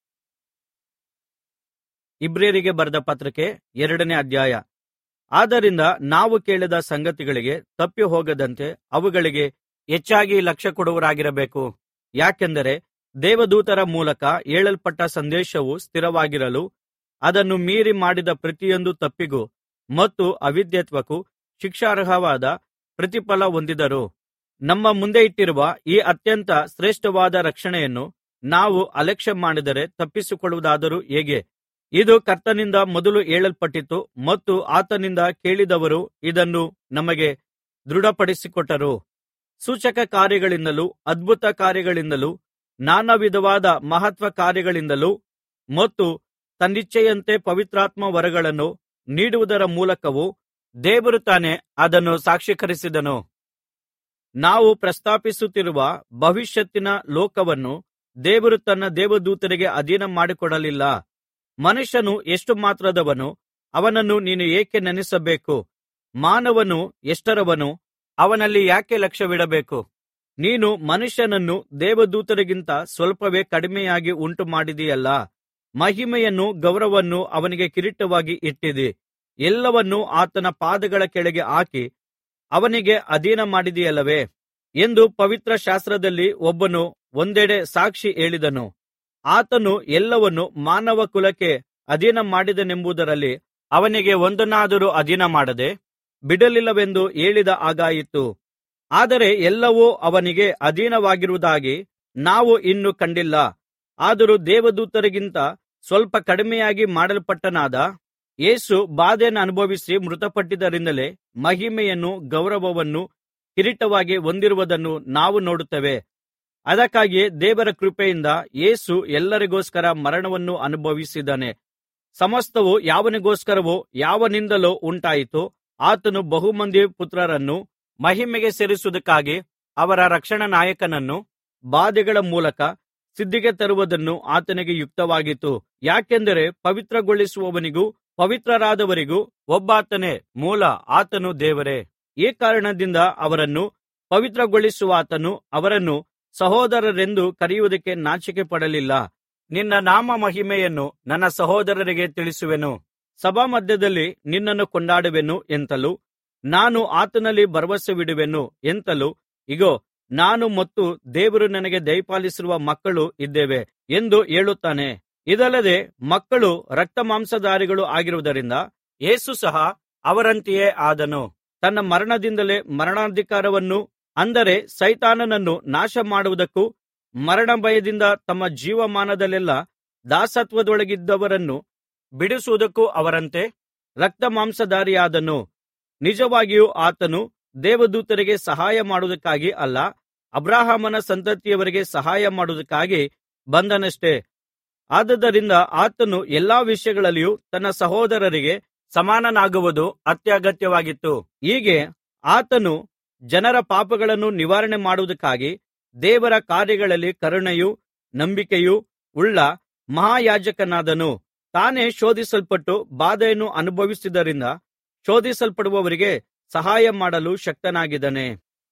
ಇಬ್ರಿಯರಿಗೆ ಬರೆದ ಪತ್ರಕ್ಕೆ ಎರಡನೇ ಅಧ್ಯಾಯ. ಆದ್ದರಿಂದ ನಾವು ಕೇಳಿದ ಸಂಗತಿಗಳಿಗೆ ತಪ್ಪಿ ಹೋಗದಂತೆ ಅವುಗಳಿಗೆ ಹೆಚ್ಚಾಗಿ ಲಕ್ಷ್ಯ ಕೊಡುವವರಾಗಿರಬೇಕು. ಯಾಕೆಂದರೆ ದೇವದೂತರ ಮೂಲಕ ಹೇಳಲ್ಪಟ್ಟ ಸಂದೇಶವು ಸ್ಥಿರವಾಗಿರಲು, ಅದನ್ನು ಮೀರಿ ಮಾಡಿದ ಪ್ರತಿಯೊಂದು ತಪ್ಪಿಗೂ ಮತ್ತು ಅವಿಧೇಯತ್ವಕ್ಕೂ ಶಿಕ್ಷಾರ್ಹವಾದ ಪ್ರತಿಫಲ ಹೊಂದಿದರು. ನಮ್ಮ ಮುಂದೆ ಇಟ್ಟಿರುವ ಈ ಅತ್ಯಂತ ಶ್ರೇಷ್ಠವಾದ ರಕ್ಷಣೆಯನ್ನು ನಾವು ಅಲಕ್ಷ್ಯ ಮಾಡಿದರೆ ತಪ್ಪಿಸಿಕೊಳ್ಳುವುದಾದರೂ ಹೇಗೆ? ಇದು ಕರ್ತನಿಂದ ಮೊದಲು ಹೇಳಲ್ಪಟ್ಟಿತು ಮತ್ತು ಆತನಿಂದ ಕೇಳಿದವರು ಇದನ್ನು ನಮಗೆ ದೃಢಪಡಿಸಿಕೊಟ್ಟರು. ಸೂಚಕ ಕಾರ್ಯಗಳಿಂದಲೂ ಅದ್ಭುತ ಕಾರ್ಯಗಳಿಂದಲೂ ನಾನಾ ವಿಧವಾದ ಮಹತ್ವ ಕಾರ್ಯಗಳಿಂದಲೂ ಮತ್ತು ತನ್ನಿಚ್ಛೆಯಂತೆ ಪವಿತ್ರಾತ್ಮ ವರಗಳನ್ನು ನೀಡುವುದರ ಮೂಲಕವೂ ದೇವರು ತಾನೇ ಅದನ್ನು ಸಾಕ್ಷೀಕರಿಸಿದನು. ನಾವು ಪ್ರಸ್ತಾಪಿಸುತ್ತಿರುವ ಭವಿಷ್ಯತ್ತಿನ ಲೋಕವನ್ನು ದೇವರು ತನ್ನ ದೇವದೂತರಿಗೆ ಅಧೀನ ಮಾಡಿಕೊಡಲಿಲ್ಲ. ಮನುಷ್ಯನು ಎಷ್ಟು ಮಾತ್ರದವನು, ಅವನನ್ನು ನೀನು ಏಕೆ ನೆನಪಿಸಬೇಕು? ಮಾನವನು ಎಷ್ಟರವನು, ಅವನಲ್ಲಿ ಯಾಕೆ ಲಕ್ಷ್ಯವಿಡಬೇಕು? ನೀನು ಮನುಷ್ಯನನ್ನು ದೇವದೂತರಿಗಿಂತ ಸ್ವಲ್ಪವೇ ಕಡಿಮೆಯಾಗಿ ಉಂಟು ಮಾಡಿದಿಯಲ್ಲಾ. ಮಹಿಮೆಯನ್ನೂ ಗೌರವವನ್ನೂ ಅವನಿಗೆ ಕಿರೀಟವಾಗಿ ಇಟ್ಟಿದ್ದೀ. ಎಲ್ಲವನ್ನೂ ಆತನ ಪಾದಗಳ ಕೆಳಗೆ ಹಾಕಿ ಅವನಿಗೆ ಅಧೀನ ಮಾಡಿದಿಯಲ್ಲವೇ ಎಂದು ಪವಿತ್ರ ಶಾಸ್ತ್ರದಲ್ಲಿ ಒಬ್ಬನು ಒಂದೆಡೆ ಸಾಕ್ಷಿ ಹೇಳಿದನು. ಆತನು ಎಲ್ಲವನ್ನೂ ಮಾನವ ಕುಲಕ್ಕೆ ಅಧೀನ ಮಾಡಿದನೆಂಬುದರಲ್ಲಿ ಅವನಿಗೆ ಒಂದನ್ನಾದರೂ ಅಧೀನ ಮಾಡದೆ ಬಿಡಲಿಲ್ಲವೆಂದು ಹೇಳಿದ ಹಾಗಾಯಿತು. ಆದರೆ ಎಲ್ಲವೂ ಅವನಿಗೆ ಅಧೀನವಾಗಿರುವುದಾಗಿ ನಾವು ಇನ್ನೂ ಕಂಡಿಲ್ಲ. ಆದರೂ ದೇವದೂತರಿಗಿಂತ ಸ್ವಲ್ಪ ಕಡಿಮೆಯಾಗಿ ಮಾಡಲ್ಪಟ್ಟನಾದ ಯೇಸು ಬಾಧೆಯನ್ನು ಅನುಭವಿಸಿ ಮೃತಪಟ್ಟಿದ್ದರಿಂದಲೇ ಮಹಿಮೆಯನ್ನೂ ಗೌರವವನ್ನೂ ಕಿರೀಟವಾಗಿ ಹೊಂದಿರುವುದನ್ನು ನಾವು ನೋಡುತ್ತೇವೆ. ಅದಕ್ಕಾಗಿಯೇ ದೇವರ ಕೃಪೆಯಿಂದ ಯೇಸು ಎಲ್ಲರಿಗೋಸ್ಕರ ಮರಣವನ್ನು ಅನುಭವಿಸಿದ್ದಾನೆ. ಸಮಸ್ತವು ಯಾವನಿಗೋಸ್ಕರವೋ ಯಾವನಿಂದಲೋ ಉಂಟಾಯಿತೋ ಆತನು ಬಹುಮಂದಿ ಪುತ್ರರನ್ನು ಮಹಿಮೆಗೆ ಸೇರಿಸುವುದಕ್ಕಾಗಿ ಅವರ ರಕ್ಷಣಾ ನಾಯಕನನ್ನು ಬಾಧೆಗಳ ಮೂಲಕ ಸಿದ್ಧಿಗೆ ತರುವುದನ್ನು ಆತನಿಗೆ ಯುಕ್ತವಾಗಿತ್ತು. ಯಾಕೆಂದರೆ ಪವಿತ್ರಗೊಳಿಸುವವನಿಗೂ ಪವಿತ್ರರಾದವರಿಗೂ ಒಬ್ಬಾತನೇ ಮೂಲ, ಆತನು ದೇವರೇ. ಈ ಕಾರಣದಿಂದ ಅವರನ್ನು ಪವಿತ್ರಗೊಳಿಸುವಾತನು ಅವರನ್ನು ಸಹೋದರರೆಂದು ಕರೆಯುವುದಕ್ಕೆ ನಾಚಿಕೆ ಪಡಲಿಲ್ಲ. ನಿನ್ನ ನಾಮ ಮಹಿಮೆಯನ್ನು ನನ್ನ ಸಹೋದರರಿಗೆ ತಿಳಿಸುವೆನು, ಸಭಾಮಧ್ಯದಲ್ಲಿ ನಿನ್ನನ್ನು ಕೊಂಡಾಡುವೆನು ಎಂತಲೂ, ನಾನು ಆತನಲ್ಲಿ ಭರವಸವಿಡುವೆನು ಎಂತಲೂ, ಇಗೋ ನಾನು ಮತ್ತು ದೇವರು ನನಗೆ ದಯಪಾಲಿಸಿರುವ ಮಕ್ಕಳು ಇದ್ದೇವೆ ಎಂದು ಹೇಳುತ್ತಾನೆ. ಇದಲ್ಲದೆ ಮಕ್ಕಳು ರಕ್ತಮಾಂಸಧಾರಿಗಳು ಆಗಿರುವುದರಿಂದ ಯೇಸು ಸಹ ಅವರಂತೆಯೇ ಆದನು. ತನ್ನ ಮರಣದಿಂದಲೇ ಮರಣಾಧಿಕಾರವನ್ನು, ಅಂದರೆ ಸೈತಾನನನ್ನು ನಾಶ ಮಾಡುವುದಕ್ಕೂ, ಮರಣ ಭಯದಿಂದ ತಮ್ಮ ಜೀವಮಾನದಲ್ಲೆಲ್ಲಾ ದಾಸತ್ವದೊಳಗಿದ್ದವರನ್ನು ಬಿಡಿಸುವುದಕ್ಕೂ ಅವರಂತೆ ರಕ್ತಮಾಂಸಧಾರಿಯಾದನು. ನಿಜವಾಗಿಯೂ ಆತನು ದೇವದೂತರಿಗೆ ಸಹಾಯ ಮಾಡುವುದಕ್ಕಾಗಿ ಅಲ್ಲ, ಅಬ್ರಹಾಮನ ಸಂತತಿಯವರಿಗೆ ಸಹಾಯ ಮಾಡುವುದಕ್ಕಾಗಿ ಬಂದನಷ್ಟೆ. ಆದುದರಿಂದ ಆತನು ಎಲ್ಲಾ ವಿಷಯಗಳಲ್ಲಿಯೂ ತನ್ನ ಸಹೋದರರಿಗೆ ಸಮಾನನಾಗುವುದು ಅತ್ಯಗತ್ಯವಾಗಿತ್ತು. ಹೀಗೆ ಆತನು ಜನರ ಪಾಪಗಳನ್ನು ನಿವಾರಣೆ ಮಾಡುವುದಕ್ಕಾಗಿ ದೇವರ ಕಾರ್ಯಗಳಲ್ಲಿ ಕರುಣೆಯೂ ನಂಬಿಕೆಯೂ ಉಳ್ಳ ಮಹಾಯಾಜಕನಾದನು. ತಾನೇ ಶೋಧಿಸಲ್ಪಟ್ಟು ಬಾಧೆಯನ್ನು ಅನುಭವಿಸಿದ್ದರಿಂದ ಶೋಧಿಸಲ್ಪಡುವವರಿಗೆ ಸಹಾಯ ಮಾಡಲು ಶಕ್ತನಾಗಿದ್ದಾನೆ.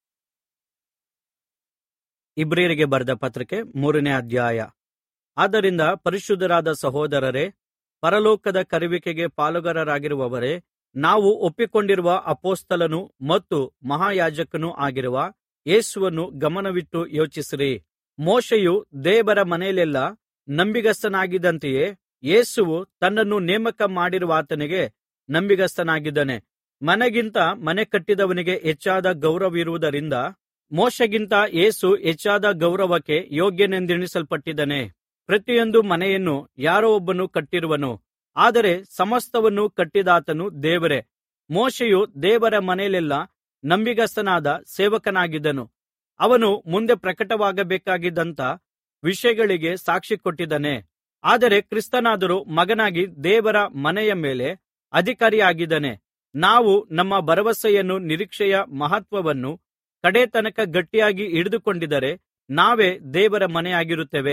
ಇಬ್ರಿಯರಿಗೆ ಬರೆದ ಪತ್ರಿಕೆ ಮೂರನೇ ಅಧ್ಯಾಯ. ಆದ್ದರಿಂದ ಪರಿಶುದ್ಧರಾದ ಸಹೋದರರೇ, ಪರಲೋಕದ ಕರೆಯುವಿಕೆಗೆ ಪಾಲುಗಾರರಾಗಿರುವವರೇ, ನಾವು ಒಪ್ಪಿಕೊಂಡಿರುವ ಅಪೊಸ್ತಲನೂ ಮತ್ತು ಮಹಾಯಾಜಕನೂ ಆಗಿರುವ ಯೇಸುವನ್ನು ಗಮನವಿಟ್ಟು ಯೋಚಿಸಿರಿ. ಮೋಶೆಯು ದೇವರ ಮನೆಯಲ್ಲೆಲ್ಲಾ ನಂಬಿಗಸ್ತನಾಗಿದ್ದಂತೆಯೇ ಯೇಸುವು ತನ್ನನ್ನು ನೇಮಕ ಮಾಡಿರುವಾತನಿಗೆ ನಂಬಿಗಸ್ತನಾಗಿದ್ದಾನೆ. ಮನೆಗಿಂತ ಮನೆ ಕಟ್ಟಿದವನಿಗೆ ಹೆಚ್ಚಾದ ಗೌರವವಿರುವುದರಿಂದ ಮೋಶೆಗಿಂತ ಯೇಸು ಹೆಚ್ಚಾದ ಗೌರವಕ್ಕೆ ಯೋಗ್ಯನೆಂದೆಣಿಸಲ್ಪಟ್ಟಿದ್ದಾನೆ. ಪ್ರತಿಯೊಂದು ಮನೆಯನ್ನು ಯಾರೋ ಒಬ್ಬನು ಕಟ್ಟಿರುವನು, ಆದರೆ ಸಮಸ್ತವನ್ನು ಕಟ್ಟಿದಾತನು ದೇವರೇ. ಮೋಶೆಯು ದೇವರ ಮನೆಯಲ್ಲೆಲ್ಲಾ ನಂಬಿಗಸ್ತನಾದ ಸೇವಕನಾಗಿದ್ದನು. ಅವನು ಮುಂದೆ ಪ್ರಕಟವಾಗಬೇಕಾಗಿದ್ದಂಥ ವಿಷಯಗಳಿಗೆ ಸಾಕ್ಷಿ ಕೊಟ್ಟಿದ್ದಾನೆ. ಆದರೆ ಕ್ರಿಸ್ತನಾದರೋ ಮಗನಾಗಿ ದೇವರ ಮನೆಯ ಮೇಲೆ ಅಧಿಕಾರಿಯಾಗಿದ್ದಾನೆ. ನಾವು ನಮ್ಮ ಭರವಸೆಯನ್ನು ನಿರೀಕ್ಷೆಯ ಮಹತ್ವವನ್ನು ಕಡೆ ತನಕ ಗಟ್ಟಿಯಾಗಿ ಹಿಡಿದುಕೊಂಡಿದ್ದರೆ ನಾವೇ ದೇವರ ಮನೆಯಾಗಿರುತ್ತೇವೆ.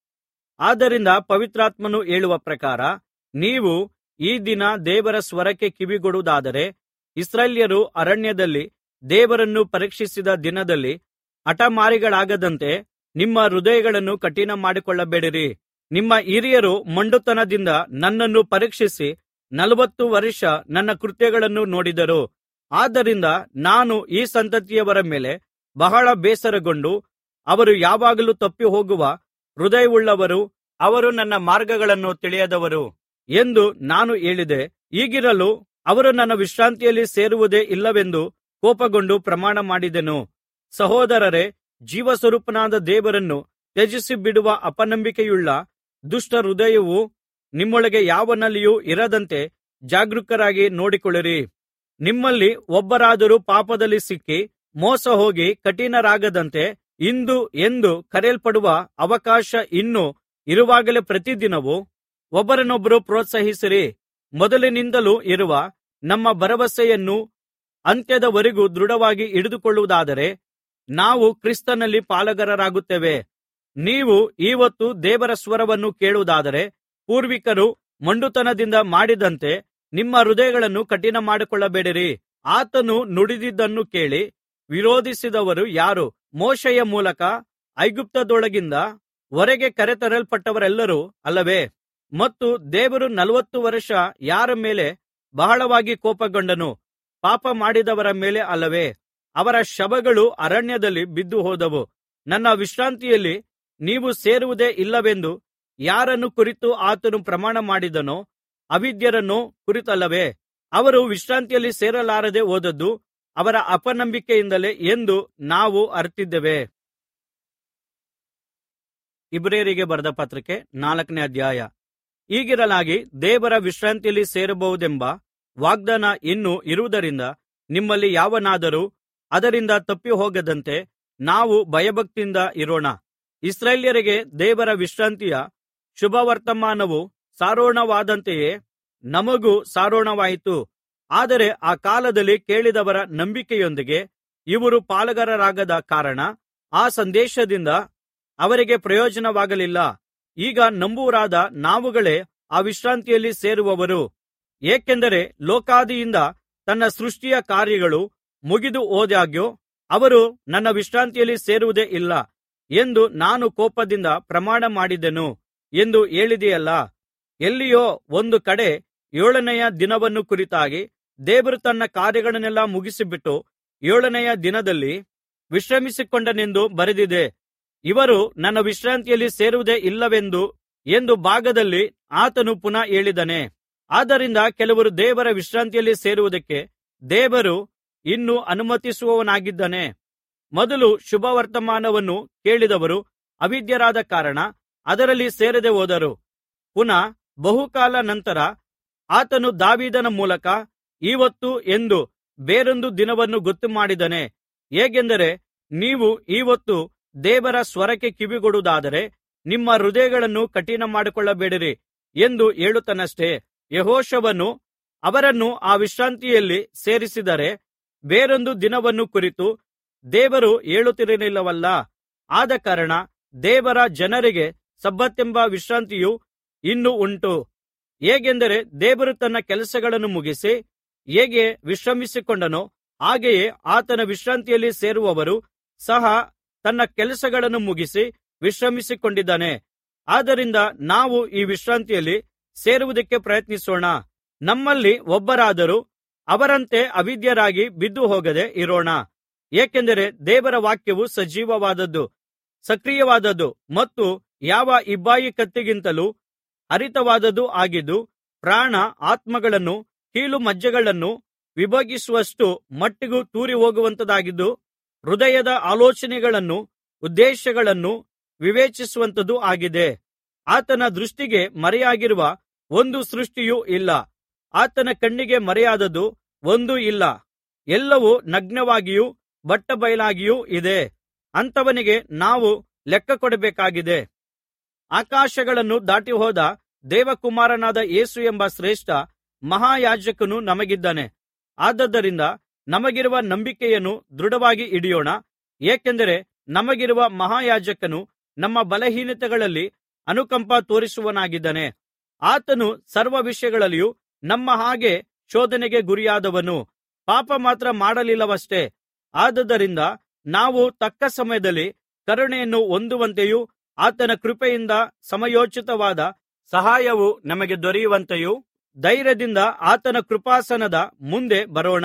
ಆದ್ದರಿಂದ ಪವಿತ್ರಾತ್ಮನು ಹೇಳುವ ಪ್ರಕಾರ ನೀವು ಈ ದಿನ ದೇವರ ಸ್ವರಕ್ಕೆ ಕಿವಿಗೊಡುವುದಾದರೆ, ಇಸ್ರಾಯೇಲ್ಯರು ಅರಣ್ಯದಲ್ಲಿ ದೇವರನ್ನು ಪರೀಕ್ಷಿಸಿದ ದಿನದಲ್ಲಿ ಹಠಮಾರಿಗಳಾಗದಂತೆ ನಿಮ್ಮ ಹೃದಯಗಳನ್ನು ಕಠಿಣ ಮಾಡಿಕೊಳ್ಳಬೇಡಿರಿ. ನಿಮ್ಮ ಹಿರಿಯರು ಮೊಂಡುತನದಿಂದ ನನ್ನನ್ನು ಪರೀಕ್ಷಿಸಿ ನಲವತ್ತು ವರ್ಷ ನನ್ನ ಕೃತ್ಯಗಳನ್ನು ನೋಡಿದರು. ಆದ್ದರಿಂದ ನಾನು ಈ ಸಂತತಿಯವರ ಮೇಲೆ ಬಹಳ ಬೇಸರಗೊಂಡು, ಅವರು ಯಾವಾಗಲೂ ತಪ್ಪಿಹೋಗುವ ಹೃದಯವುಳ್ಳವರು, ಅವರು ನನ್ನ ಮಾರ್ಗಗಳನ್ನು ತಿಳಿಯದವರು ಎಂದು ನಾನು ಹೇಳಿದೆ. ಹೀಗಿರಲು ಅವರು ನನ್ನ ವಿಶ್ರಾಂತಿಯಲ್ಲಿ ಸೇರುವುದೇ ಇಲ್ಲವೆಂದು ಕೋಪಗೊಂಡು ಪ್ರಮಾಣ ಮಾಡಿದೆನು. ಸಹೋದರರೇ, ಜೀವಸ್ವರೂಪನಾದ ದೇವರನ್ನು ತ್ಯಜಿಸಿಬಿಡುವ ಅಪನಂಬಿಕೆಯುಳ್ಳ ದುಷ್ಟ ಹೃದಯವು ನಿಮ್ಮೊಳಗೆ ಯಾವನಲ್ಲಿಯೂ ಇರದಂತೆ ಜಾಗರೂಕರಾಗಿ ನೋಡಿಕೊಳ್ಳಿರಿ. ನಿಮ್ಮಲ್ಲಿ ಒಬ್ಬರಾದರೂ ಪಾಪದಲ್ಲಿ ಸಿಕ್ಕಿ ಮೋಸಹೋಗಿ ಕಠಿಣರಾಗದಂತೆ ಇಂದು ಎಂದು ಕರೆಯಲ್ಪಡುವ ಅವಕಾಶ ಇನ್ನೂ ಇರುವಾಗಲೇ ಪ್ರತಿದಿನವೂ ಒಬ್ಬರನ್ನೊಬ್ಬರು ಪ್ರೋತ್ಸಾಹಿಸಿರಿ. ಮೊದಲಿನಿಂದಲೂ ಇರುವ ನಮ್ಮ ಭರವಸೆಯನ್ನು ಅಂತ್ಯದವರೆಗೂ ದೃಢವಾಗಿ ಹಿಡಿದುಕೊಳ್ಳುವುದಾದರೆ ನಾವು ಕ್ರಿಸ್ತನಲ್ಲಿ ಪಾಲುಗಾರರಾಗುತ್ತೇವೆ. ನೀವು ಈಹೊತ್ತು ದೇವರ ಸ್ವರವನ್ನು ಕೇಳುವುದಾದರೆ ಪೂರ್ವಿಕರು ಮೊಂಡುತನದಿಂದ ಮಾಡಿದಂತೆ ನಿಮ್ಮ ಹೃದಯಗಳನ್ನು ಕಠಿಣ ಮಾಡಿಕೊಳ್ಳಬೇಡಿರಿ. ಆತನು ನುಡಿದಿದ್ದನ್ನು ಕೇಳಿ ವಿರೋಧಿಸಿದವರು ಯಾರು? ಮೋಶೆಯ ಮೂಲಕ ಐಗುಪ್ತದೊಳಗಿಂದ ಹೊರಗೆ ಕರೆತರಲ್ಪಟ್ಟವರೆಲ್ಲರೂ ಅಲ್ಲವೇ? ಮತ್ತು ದೇವರು ನಲವತ್ತು ವರ್ಷ ಯಾರ ಮೇಲೆ ಬಹಳವಾಗಿ ಕೋಪಗೊಂಡನು? ಪಾಪ ಮಾಡಿದವರ ಮೇಲೆ ಅಲ್ಲವೇ? ಅವರ ಶವಗಳು ಅರಣ್ಯದಲ್ಲಿ ಬಿದ್ದು ಹೋದವು. ನನ್ನ ವಿಶ್ರಾಂತಿಯಲ್ಲಿ ನೀವು ಸೇರುವುದೇ ಇಲ್ಲವೆಂದು ಯಾರನ್ನು ಕುರಿತು ಆತನು ಪ್ರಮಾಣ ಮಾಡಿದನೋ ಅವಿಧೇಯರನ್ನು ಕುರಿತಲ್ಲವೇ? ಅವರು ವಿಶ್ರಾಂತಿಯಲ್ಲಿ ಸೇರಲಾರದೆ ಹೋದದ್ದು ಅವರ ಅಪನಂಬಿಕೆಯಿಂದಲೇ ಎಂದು ನಾವು ಅರಿತಿದ್ದೇವೆ. ಇಬ್ರಿಯರಿಗೆ ಬರೆದ ಪತ್ರಿಕೆ ನಾಲ್ಕನೇ ಅಧ್ಯಾಯ. ಹೀಗಿರಲಾಗಿ ದೇವರ ವಿಶ್ರಾಂತಿಯಲ್ಲಿ ಸೇರಬಹುದೆಂಬ ವಾಗ್ದಾನ ಇನ್ನೂ ಇರುವುದರಿಂದ ನಿಮ್ಮಲ್ಲಿ ಯಾವನಾದರೂ ಅದರಿಂದ ತಪ್ಪಿಹೋಗದಂತೆ ನಾವು ಭಯಭಕ್ತಿಯಿಂದ ಇರೋಣ. ಇಸ್ರಾಯೇಲ್ಯರಿಗೆ ದೇವರ ವಿಶ್ರಾಂತಿಯ ಶುಭವರ್ತಮಾನವು ಸಾರೋಣವಾದಂತೆಯೇ ನಮಗೂ ಸಾರೋಣವಾಯಿತು. ಆದರೆ ಆ ಕಾಲದಲ್ಲಿ ಕೇಳಿದವರ ನಂಬಿಕೆಯೊಂದಿಗೆ ಇವರು ಪಾಲುಗಾರರಾಗದ ಕಾರಣ ಆ ಸಂದೇಶದಿಂದ ಅವರಿಗೆ ಪ್ರಯೋಜನವಾಗಲಿಲ್ಲ. ಈಗ ನಂಬುವವರಾದ ನಾವುಗಳೇ ಆ ವಿಶ್ರಾಂತಿಯಲ್ಲಿ ಸೇರುವವರು. ಏಕೆಂದರೆ ಲೋಕಾದಿಯಿಂದ ತನ್ನ ಸೃಷ್ಟಿಯ ಕಾರ್ಯಗಳು ಮುಗಿದು ಹೋದಾಗ್ಯೂ ಅವರು ನನ್ನ ವಿಶ್ರಾಂತಿಯಲ್ಲಿ ಸೇರುವುದೇ ಇಲ್ಲ ಎಂದು ನಾನು ಕೋಪದಿಂದ ಪ್ರಮಾಣ ಮಾಡಿದೆನು ಎಂದು ಹೇಳಿದೆಯಲ್ಲಾ? ಎಲ್ಲಿಯೋ ಒಂದು ಕಡೆ ಏಳನೆಯ ದಿನವನ್ನು ಕುರಿತಾಗಿ ದೇವರು ತನ್ನ ಕಾರ್ಯಗಳನ್ನೆಲ್ಲಾ ಮುಗಿಸಿಬಿಟ್ಟು ಏಳನೆಯ ದಿನದಲ್ಲಿ ವಿಶ್ರಮಿಸಿಕೊಂಡನೆಂದು ಬರೆದಿದೆ. ಇವರು ನನ್ನ ವಿಶ್ರಾಂತಿಯಲ್ಲಿ ಸೇರುವುದೇ ಇಲ್ಲವೆಂದು ಎಂದು ಭಾಗದಲ್ಲಿ ಆತನು ಪುನಃ ಹೇಳಿದ್ದಾನೆ. ಆದ್ದರಿಂದ ಕೆಲವರು ದೇವರ ವಿಶ್ರಾಂತಿಯಲ್ಲಿ ಸೇರುವುದಕ್ಕೆ ದೇವರು ಇನ್ನೂ ಅನುಮತಿಸುವವನಾಗಿದ್ದಾನೆ. ಮೊದಲು ಶುಭವರ್ತಮಾನವನ್ನು ಕೇಳಿದವರು ಅವಿಧೇಯರಾದ ಕಾರಣ ಅದರಲ್ಲಿ ಸೇರದೆ ಹೋದರು. ಪುನಃ ಬಹುಕಾಲ ನಂತರ ಆತನು ದಾವೀದನ ಮೂಲಕ ಈಹೊತ್ತು ಎಂದು ಬೇರೊಂದು ದಿನವನ್ನು ಗೊತ್ತುಮಾಡಿದ್ದಾನೆ. ಹೇಗೆಂದರೆ, ನೀವು ಈಹೊತ್ತು ದೇವರ ಸ್ವರಕ್ಕೆ ಕಿವಿಗೊಡುವುದಾದರೆ ನಿಮ್ಮ ಹೃದಯಗಳನ್ನು ಕಠಿಣ ಮಾಡಿಕೊಳ್ಳಬೇಡಿರಿ ಎಂದು ಹೇಳುತ್ತಾನಷ್ಟೆ. ಯೆಹೋಶುವನು ಅವರನ್ನು ಆ ವಿಶ್ರಾಂತಿಯಲ್ಲಿ ಸೇರಿಸಿದರೆ ಬೇರೊಂದು ದಿನವನ್ನು ಕುರಿತು ದೇವರು ಹೇಳುತ್ತಿರಲಿಲ್ಲವಲ್ಲಾ? ಆದಕಾರಣ ದೇವರ ಜನರಿಗೆ ಸಬ್ಬತೆಂಬ ವಿಶ್ರಾಂತಿಯು ಇನ್ನೂ ಉಂಟು. ಹೇಗೆಂದರೆ ದೇವರು ತನ್ನ ಕೆಲಸಗಳನ್ನು ಮುಗಿಸಿ ಹೇಗೆ ವಿಶ್ರಮಿಸಿಕೊಂಡನೋ ಹಾಗೆಯೇ ಆತನ ವಿಶ್ರಾಂತಿಯಲ್ಲಿ ಸೇರುವವರು ಸಹ ತನ್ನ ಕೆಲಸಗಳನ್ನು ಮುಗಿಸಿ ವಿಶ್ರಮಿಸಿಕೊಂಡಿದ್ದಾನೆ. ಆದ್ದರಿಂದ ನಾವು ಈ ವಿಶ್ರಾಂತಿಯಲ್ಲಿ ಸೇರುವುದಕ್ಕೆ ಪ್ರಯತ್ನಿಸೋಣ. ನಮ್ಮಲ್ಲಿ ಒಬ್ಬರಾದರೂ ಅವರಂತೆ ಅವಿಧೇಯರಾಗಿ ಬಿದ್ದು ಹೋಗದೆ ಇರೋಣ. ಏಕೆಂದರೆ ದೇವರ ವಾಕ್ಯವು ಸಜೀವವಾದದ್ದು, ಸಕ್ರಿಯವಾದದ್ದು ಮತ್ತು ಯಾವ ಇಬ್ಬಾಯಿ ಕತ್ತಿಗಿಂತಲೂ ಹರಿತವಾದದ್ದೂ ಆಗಿದ್ದು, ಪ್ರಾಣ ಆತ್ಮಗಳನ್ನೂ ಕೀಲು ಮಜ್ಜೆಗಳನ್ನೂ ವಿಭಾಗಿಸುವಷ್ಟು ಮಟ್ಟಿಗೂ ತೂರಿ ಹೋಗುವಂಥದ್ದಾಗಿದ್ದು, ಹೃದಯದ ಆಲೋಚನೆಗಳನ್ನೂ ಉದ್ದೇಶಗಳನ್ನೂ ವಿವೇಚಿಸುವಂಥದ್ದೂ ಆಗಿದೆ. ಆತನ ದೃಷ್ಟಿಗೆ ಮರೆಯಾಗಿರುವ ಒಂದು ಸೃಷ್ಟಿಯೂ ಇಲ್ಲ, ಆತನ ಕಣ್ಣಿಗೆ ಮರೆಯಾದದ್ದು ಒಂದೂ ಇಲ್ಲ. ಎಲ್ಲವೂ ನಗ್ನವಾಗಿಯೂ ಬಟ್ಟಬಯಲಾಗಿಯೂ ಇದೆ. ಅಂಥವನಿಗೆ ನಾವು ಲೆಕ್ಕ ಕೊಡಬೇಕಾಗಿದೆ. ಆಕಾಶಗಳನ್ನು ದಾಟಿಹೋದ ದೇವಕುಮಾರನಾದ ಯೇಸು ಎಂಬ ಶ್ರೇಷ್ಠ ಮಹಾಯಾಜಕನು ನಮಗಿದ್ದಾನೆ. ಆದುದರಿಂದ ನಮಗಿರುವ ನಂಬಿಕೆಯನ್ನು ದೃಢವಾಗಿ ಹಿಡಿಯೋಣ. ಏಕೆಂದರೆ ನಮಗಿರುವ ಮಹಾಯಾಜಕನು ನಮ್ಮ ಬಲಹೀನತೆಗಳಲ್ಲಿ ಅನುಕಂಪ ತೋರಿಸುವವನಾಗಿದ್ದಾನೆ. ಆತನು ಸರ್ವ ವಿಷಯಗಳಲ್ಲಿಯೂ ನಮ್ಮ ಹಾಗೆ ಶೋಧನೆಗೆ ಗುರಿಯಾದವನು, ಪಾಪ ಮಾತ್ರ ಮಾಡಲಿಲ್ಲವಷ್ಟೇ. ಆದುದರಿಂದ ನಾವು ತಕ್ಕ ಸಮಯದಲ್ಲಿ ಕರುಣೆಯನ್ನು ಹೊಂದುವಂತೆಯೂ ಆತನ ಕೃಪೆಯಿಂದ ಸಮಯೋಚಿತವಾದ ಸಹಾಯವು ನಮಗೆ ದೊರೆಯುವಂತೆಯೂ ಧೈರ್ಯದಿಂದ ಆತನ ಕೃಪಾಸನದ ಮುಂದೆ ಬರೋಣ.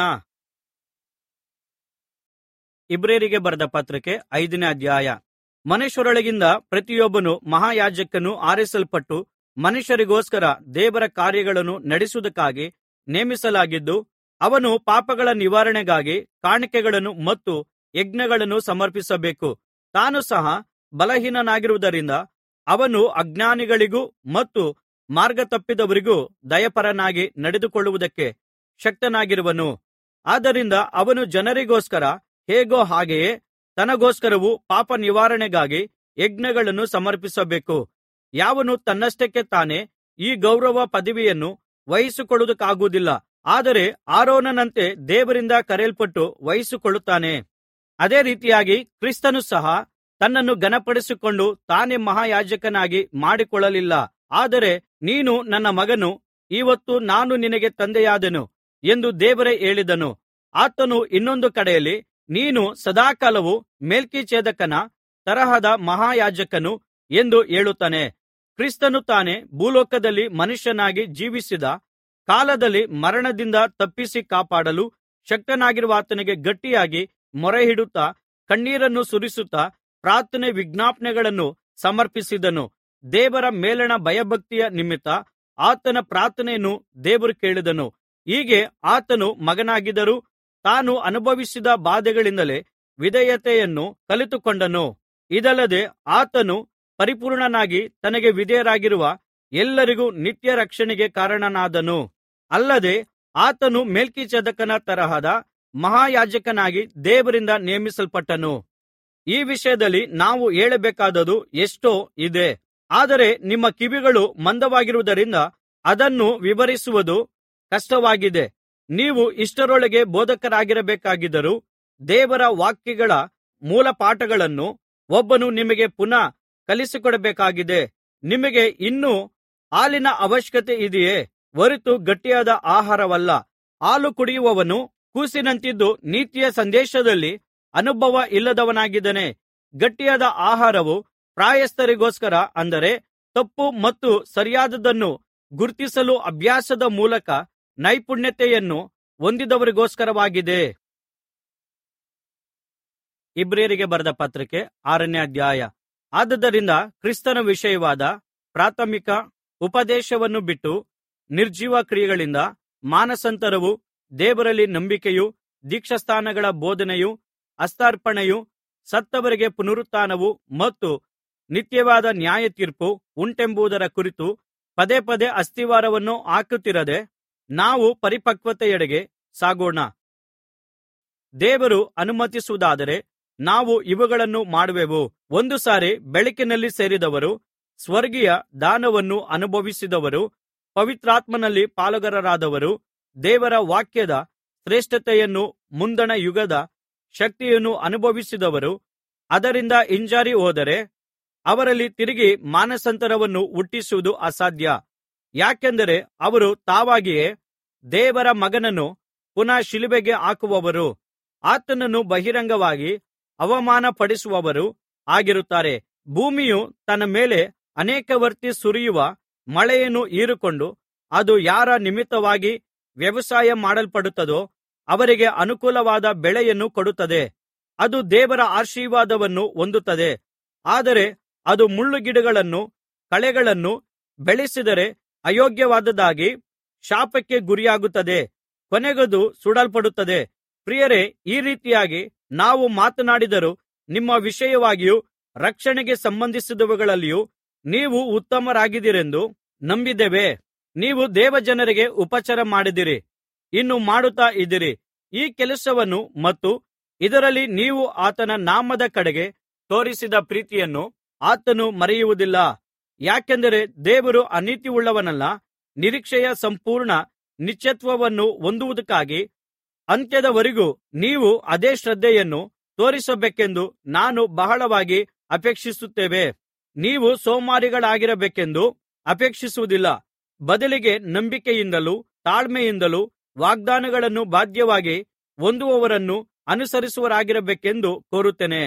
ಇಬ್ರಿಯರಿಗೆ ಬರೆದ ಪತ್ರಿಕೆ ಐದನೇ ಅಧ್ಯಾಯ. ಮನುಷ್ಯರೊಳಗಿಂದ ಪ್ರತಿಯೊಬ್ಬನು ಮಹಾಯಾಜಕನು ಆರಿಸಲ್ಪಟ್ಟು ಮನುಷ್ಯರಿಗೋಸ್ಕರ ದೇವರ ಕಾರ್ಯಗಳನ್ನು ನಡೆಸುವುದಕ್ಕಾಗಿ ನೇಮಿಸಲಾಗಿದ್ದು, ಅವನು ಪಾಪಗಳ ನಿವಾರಣೆಗಾಗಿ ಕಾಣಿಕೆಗಳನ್ನು ಮತ್ತು ಯಜ್ಞಗಳನ್ನು ಸಮರ್ಪಿಸಬೇಕು. ತಾನು ಸಹ ಬಲಹೀನನಾಗಿರುವುದರಿಂದ ಅವನು ಅಜ್ಞಾನಿಗಳಿಗೂ ಮತ್ತು ಮಾರ್ಗತಪ್ಪಿದವರಿಗೂ ದಯಾಪರನಾಗಿ ನಡೆದುಕೊಳ್ಳುವುದಕ್ಕೆ ಶಕ್ತನಾಗಿರುವನು. ಆದ್ದರಿಂದ ಅವನು ಜನರಿಗೋಸ್ಕರ ಹೇಗೋ ಹಾಗೆಯೇ ತನಗೋಸ್ಕರವೂ ಪಾಪ ನಿವಾರಣೆಗಾಗಿ ಯಜ್ಞಗಳನ್ನು ಸಮರ್ಪಿಸಬೇಕು. ಯಾವನು ತನ್ನಷ್ಟಕ್ಕೆ ತಾನೇ ಈ ಗೌರವ ಪದವಿಯನ್ನು ವಹಿಸಿಕೊಳ್ಳುವುದಕ್ಕಾಗುವುದಿಲ್ಲ, ಆದರೆ ಆರೋನನಂತೆ ದೇವರಿಂದ ಕರೆಯಲ್ಪಟ್ಟು ವಹಿಸಿಕೊಳ್ಳುತ್ತಾನೆ. ಅದೇ ರೀತಿಯಾಗಿ ಕ್ರಿಸ್ತನು ಸಹ ತನ್ನನ್ನು ಘನಪಡಿಸಿಕೊಂಡು ತಾನೇ ಮಹಾಯಾಜಕನಾಗಿ ಮಾಡಿಕೊಳ್ಳಲಿಲ್ಲ. ಆದರೆ ನೀನು ನನ್ನ ಮಗನು, ಇವತ್ತು ನಾನು ನಿನಗೆ ತಂದೆಯಾದೆನು ಎಂದು ದೇವರೇ ಹೇಳಿದನು. ಆತನು ಇನ್ನೊಂದು ಕಡೆಯಲ್ಲಿ, ನೀನು ಸದಾಕಾಲವೂ ಮೆಲ್ಕಿಜೆದೇಕನ ತರಹದ ಮಹಾಯಾಜಕನು ಎಂದು ಹೇಳುತ್ತಾನೆ. ಕ್ರಿಸ್ತನು ತಾನೇ ಭೂಲೋಕದಲ್ಲಿ ಮನುಷ್ಯನಾಗಿ ಜೀವಿಸಿದ ಕಾಲದಲ್ಲಿ ಮರಣದಿಂದ ತಪ್ಪಿಸಿ ಕಾಪಾಡಲು ಶಕ್ತನಾಗಿರುವ ಆತನಿಗೆ ಗಟ್ಟಿಯಾಗಿ ಮೊರೆಯಿಡುತ್ತಾ ಕಣ್ಣೀರನ್ನು ಸುರಿಸುತ್ತಾ ಪ್ರಾರ್ಥನೆ ವಿಜ್ಞಾಪನೆಗಳನ್ನು ಸಮರ್ಪಿಸಿದನು. ದೇವರ ಮೇಲಣ ಭಯಭಕ್ತಿಯ ನಿಮಿತ್ತ ಆತನ ಪ್ರಾರ್ಥನೆಯನ್ನು ದೇವರು ಕೇಳಿದನು. ಹೀಗೆ ಆತನು ಮಗನಾಗಿದ್ದರೂ ತಾನು ಅನುಭವಿಸಿದ ಬಾಧೆಗಳಿಂದಲೇ ವಿಧೇಯತೆಯನ್ನು ಕಲಿತುಕೊಂಡನು. ಇದಲ್ಲದೆ ಆತನು ಪರಿಪೂರ್ಣನಾಗಿ ತನಗೆ ವಿಧೇಯರಾಗಿರುವ ಎಲ್ಲರಿಗೂ ನಿತ್ಯ ರಕ್ಷಣೆಗೆ ಕಾರಣನಾದನು. ಅಲ್ಲದೆ ಆತನು ಮೆಲ್ಕಿಜೆದೇಕನ ತರಹದ ಮಹಾಯಾಜಕನಾಗಿ ದೇವರಿಂದ ನೇಮಿಸಲ್ಪಟ್ಟನು. ಈ ವಿಷಯದಲ್ಲಿ ನಾವು ಹೇಳಬೇಕಾದದ್ದು ಎಷ್ಟೋ ಇದೆ, ಆದರೆ ನಿಮ್ಮ ಕಿವಿಗಳು ಮಂದವಾಗಿರುವುದರಿಂದ ಅದನ್ನು ವಿವರಿಸುವುದು ಕಷ್ಟವಾಗಿದೆ. ನೀವು ಇಷ್ಟರೊಳಗೆ ಬೋಧಕರಾಗಿರಬೇಕಾಗಿದ್ದರೂ ದೇವರ ವಾಕ್ಯಗಳ ಮೂಲಪಾಠಗಳನ್ನು ಒಬ್ಬನು ನಿಮಗೆ ಪುನಃ ಕಲಿಸಿಕೊಡಬೇಕಾಗಿದೆ. ನಿಮಗೆ ಇನ್ನೂ ಹಾಲಿನ ಅವಶ್ಯಕತೆ ಇದೆಯೇ ಹೊರತು ಗಟ್ಟಿಯಾದ ಆಹಾರವಲ್ಲ. ಹಾಲು ಕುಡಿಯುವವನು ಕೂಸಿನಂತಿದ್ದು ನೀತಿಯ ಸಂದೇಶದಲ್ಲಿ ಅನುಭವ ಇಲ್ಲದವನಾಗಿದ್ದಾನೆ. ಗಟ್ಟಿಯಾದ ಆಹಾರವು ಪ್ರಾಯಸ್ಥರಿಗೋಸ್ಕರ, ಅಂದರೆ ತಪ್ಪು ಮತ್ತು ಸರಿಯಾದದ್ದನ್ನು ಗುರುತಿಸಲು ಅಭ್ಯಾಸದ ಮೂಲಕ ನೈಪುಣ್ಯತೆಯನ್ನು ಹೊಂದಿದವರಿಗೋಸ್ಕರವಾಗಿದೆ. ಇಬ್ರಿಯರಿಗೆ ಬರೆದ ಪತ್ರಿಕೆ ಆರನೇ ಅಧ್ಯಾಯ. ಆದುದರಿಂದ ಕ್ರಿಸ್ತನ ವಿಷಯವಾದ ಪ್ರಾಥಮಿಕ ಉಪದೇಶವನ್ನು ಬಿಟ್ಟು ನಿರ್ಜೀವ ಕ್ರಿಯೆಗಳಿಂದ ಮಾನಸಾಂತರವೂ ದೇವರಲ್ಲಿ ನಂಬಿಕೆಯೂ ದೀಕ್ಷಾಸ್ನಾನಗಳ ಬೋಧನೆಯೂ ಹಸ್ತಾರ್ಪಣೆಯೂ ಸತ್ತವರಿಗೆ ಪುನರುತ್ಥಾನವೂ ಮತ್ತು ನಿತ್ಯವಾದ ನ್ಯಾಯತೀರ್ಪು ಉಂಟೆಂಬುದರ ಕುರಿತು ಪದೇ ಪದೇ ಅಸ್ತಿವಾರವನ್ನು ಹಾಕುತ್ತಿರದೆ ನಾವು ಪರಿಪಕ್ವತೆಯೆಡೆಗೆ ಸಾಗೋಣ. ದೇವರು ಅನುಮತಿಸುವುದಾದರೆ ನಾವು ಇವುಗಳನ್ನು ಮಾಡುವೆವು. ಒಂದು ಸಾರಿ ಬೆಳಕಿನಲ್ಲಿ ಸೇರಿದವರು, ಸ್ವರ್ಗೀಯ ದಾನವನ್ನು ಅನುಭವಿಸಿದವರು, ಪವಿತ್ರಾತ್ಮನಲ್ಲಿ ಪಾಲುಗಾರರಾದವರು, ದೇವರ ವಾಕ್ಯದ ಶ್ರೇಷ್ಠತೆಯನ್ನು ಮುಂದಣ ಯುಗದ ಶಕ್ತಿಯನ್ನು ಅನುಭವಿಸಿದವರು ಅದರಿಂದ ಹಿಂಜಾರಿ ಹೋದರೆ ಅವರಲ್ಲಿ ತಿರುಗಿ ಮಾನಸಾಂತರವನ್ನು ಹುಟ್ಟಿಸುವುದು ಅಸಾಧ್ಯ. ಯಾಕೆಂದರೆ ಅವರು ತಾವಾಗಿಯೇ ದೇವರ ಮಗನನ್ನು ಪುನಃ ಶಿಲುಬೆಗೆ ಹಾಕುವವರು, ಆತನನ್ನು ಬಹಿರಂಗವಾಗಿ ಅವಮಾನಪಡಿಸುವವರು ಆಗಿರುತ್ತಾರೆ. ಭೂಮಿಯು ತನ್ನ ಮೇಲೆ ಅನೇಕವರ್ತಿ ಸುರಿಯುವ ಮಳೆಯನ್ನು ಹೀರಿಕೊಂಡು ಅದು ಯಾರ ನಿಮಿತ್ತವಾಗಿ ವ್ಯವಸಾಯ ಮಾಡಲ್ಪಡುತ್ತದೋ ಅವರಿಗೆ ಅನುಕೂಲವಾದ ಬೆಳೆಯನ್ನು ಕೊಡುತ್ತದೆ. ಅದು ದೇವರ ಆಶೀರ್ವಾದವನ್ನು ಹೊಂದುತ್ತದೆ. ಆದರೆ ಅದು ಮುಳ್ಳುಗಿಡಗಳನ್ನೂ ಕಳೆಗಳನ್ನೂ ಬೆಳೆಸಿದರೆ ಅಯೋಗ್ಯವಾದದ್ದಾಗಿ ಶಾಪಕ್ಕೆ ಗುರಿಯಾಗುತ್ತದೆ, ಕೊನೆಗದು ಸುಡಲ್ಪಡುತ್ತದೆ. ಪ್ರಿಯರೇ, ಈ ರೀತಿಯಾಗಿ ನಾವು ಮಾತನಾಡಿದರೂ ನಿಮ್ಮ ವಿಷಯವಾಗಿಯೂ ರಕ್ಷಣೆಗೆ ಸಂಬಂಧಿಸಿದವುಗಳಲ್ಲಿಯೂ ನೀವು ಉತ್ತಮರಾಗಿದ್ದೀರೆಂದು ನಂಬಿದ್ದೇವೆ. ನೀವು ದೇವಜನರಿಗೆ ಉಪಚಾರ ಮಾಡಿದಿರಿ, ಇನ್ನು ಮಾಡುತ್ತಾ ಇದ್ದೀರಿ. ಈ ಕೆಲಸವನ್ನು ಮತ್ತು ಇದರಲ್ಲಿ ನೀವು ಆತನ ನಾಮದ ಕಡೆಗೆ ತೋರಿಸಿದ ಪ್ರೀತಿಯನ್ನು ಆತನು ಮರೆಯುವುದಿಲ್ಲ. ಯಾಕೆಂದರೆ ದೇವರು ಅನೀತಿಯುಳ್ಳವನಲ್ಲ, ನಿರೀಕ್ಷೆಯ ಸಂಪೂರ್ಣ ನಿತ್ಯತ್ವವನ್ನು ಹೊಂದುವುದಕ್ಕಾಗಿ ಅಂತ್ಯದವರೆಗೂ ನೀವು ಅದೇ ಶ್ರದ್ಧೆಯನ್ನು ತೋರಿಸಬೇಕೆಂದು ನಾನು ಬಹಳವಾಗಿ ಅಪೇಕ್ಷಿಸುತ್ತೇವೆ. ನೀವು ಸೋಮಾರಿಗಳಾಗಿರಬೇಕೆಂದು ಅಪೇಕ್ಷಿಸುವುದಿಲ್ಲ, ಬದಲಿಗೆ ನಂಬಿಕೆಯಿಂದಲೂ ತಾಳ್ಮೆಯಿಂದಲೂ ವಾಗ್ದಾನಗಳನ್ನು ಬಾಧ್ಯವಾಗಿ ಹೊಂದುವವರನ್ನು ಅನುಸರಿಸುವವರಾಗಿರಬೇಕೆಂದು ಕೋರುತ್ತೇನೆ.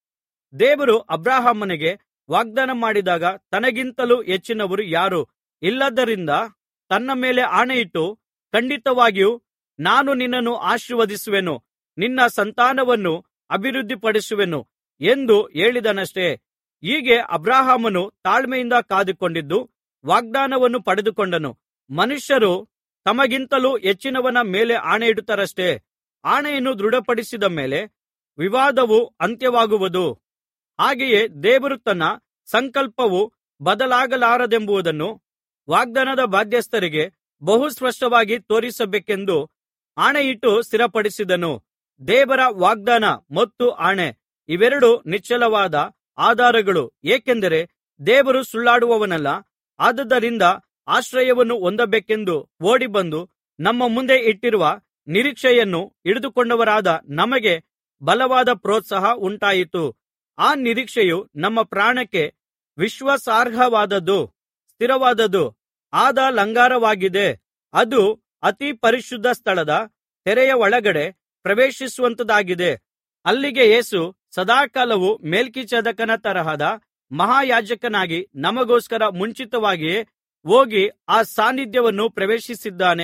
ದೇವರು ಅಬ್ರಹಾಮನಿಗೆ ವಾಗ್ದಾನ ಮಾಡಿದಾಗ ತನಗಿಂತಲೂ ಹೆಚ್ಚಿನವರು ಯಾರೂ ಇಲ್ಲದ್ದರಿಂದ ತನ್ನ ಮೇಲೆ ಆಣೆಯಿಟ್ಟು, ಖಂಡಿತವಾಗಿಯೂ ನಾನು ನಿನ್ನನ್ನು ಆಶೀರ್ವದಿಸುವೆನು, ನಿನ್ನ ಸಂತಾನವನ್ನು ಅಭಿವೃದ್ಧಿಪಡಿಸುವೆನು ಎಂದು ಹೇಳಿದನಷ್ಟೆ. ಹೀಗೆ ಅಬ್ರಹಾಮನು ತಾಳ್ಮೆಯಿಂದ ಕಾದುಕೊಂಡಿದ್ದು ವಾಗ್ದಾನವನ್ನು ಪಡೆದುಕೊಂಡನು. ಮನುಷ್ಯರು ತಮಗಿಂತಲೂ ಹೆಚ್ಚಿನವನ ಮೇಲೆ ಆಣೆಯಿಡುತ್ತಾರಷ್ಟೆ. ಆಣೆಯನ್ನು ದೃಢಪಡಿಸಿದ ಮೇಲೆ ವಿವಾದವು ಅಂತ್ಯವಾಗುವುದು. ಹಾಗೆಯೇ ದೇವರು ತನ್ನ ಸಂಕಲ್ಪವು ಬದಲಾಗಲಾರದೆಂಬುದನ್ನು ವಾಗ್ದಾನದ ಬಾಧ್ಯಸ್ಥರಿಗೆ ಬಹು ಸ್ಪಷ್ಟವಾಗಿ ತೋರಿಸಬೇಕೆಂದು ಆಣೆಯಿಟ್ಟು ಸ್ಥಿರಪಡಿಸಿದನು. ದೇವರ ವಾಗ್ದಾನ ಮತ್ತು ಆಣೆ ಇವೆರಡೂ ನಿಶ್ಚಲವಾದ ಆಧಾರಗಳು. ಏಕೆಂದರೆ ದೇವರು ಸುಳ್ಳಾಡುವವನಲ್ಲ. ಆದುದರಿಂದ ಆಶ್ರಯವನ್ನು ಹೊಂದಬೇಕೆಂದು ಓಡಿಬಂದು ನಮ್ಮ ಮುಂದೆ ಇಟ್ಟಿರುವ ನಿರೀಕ್ಷೆಯನ್ನು ಹಿಡಿದುಕೊಂಡವರಾದ ನಮಗೆ ಬಲವಾದ ಪ್ರೋತ್ಸಾಹ ಉಂಟಾಯಿತು. ಆ ನಿರೀಕ್ಷೆಯು ನಮ್ಮ ಪ್ರಾಣಕ್ಕೆ ವಿಶ್ವಾಸಾರ್ಹವಾದದ್ದು, ಸ್ಥಿರವಾದದ್ದು ಆದ ಲಂಗರವಾಗಿದೆ. ಅದು ಅತಿ ಪರಿಶುದ್ಧ ಸ್ಥಳದ ತೆರೆಯ ಒಳಗಡೆ ಪ್ರವೇಶಿಸುವಂಥದ್ದಾಗಿದೆ. ಅಲ್ಲಿಗೆ ಯೇಸು ಸದಾಕಾಲವೂ ಮೆಲ್ಕಿಜೆದೇಕನ ತರಹದ ಮಹಾಯಾಜಕನಾಗಿ ನಮಗೋಸ್ಕರ ಮುಂಚಿತವಾಗಿಯೇ ಹೋಗಿ ಆ ಸಾನ್ನಿಧ್ಯವನ್ನು ಪ್ರವೇಶಿಸಿದ್ದಾನೆ.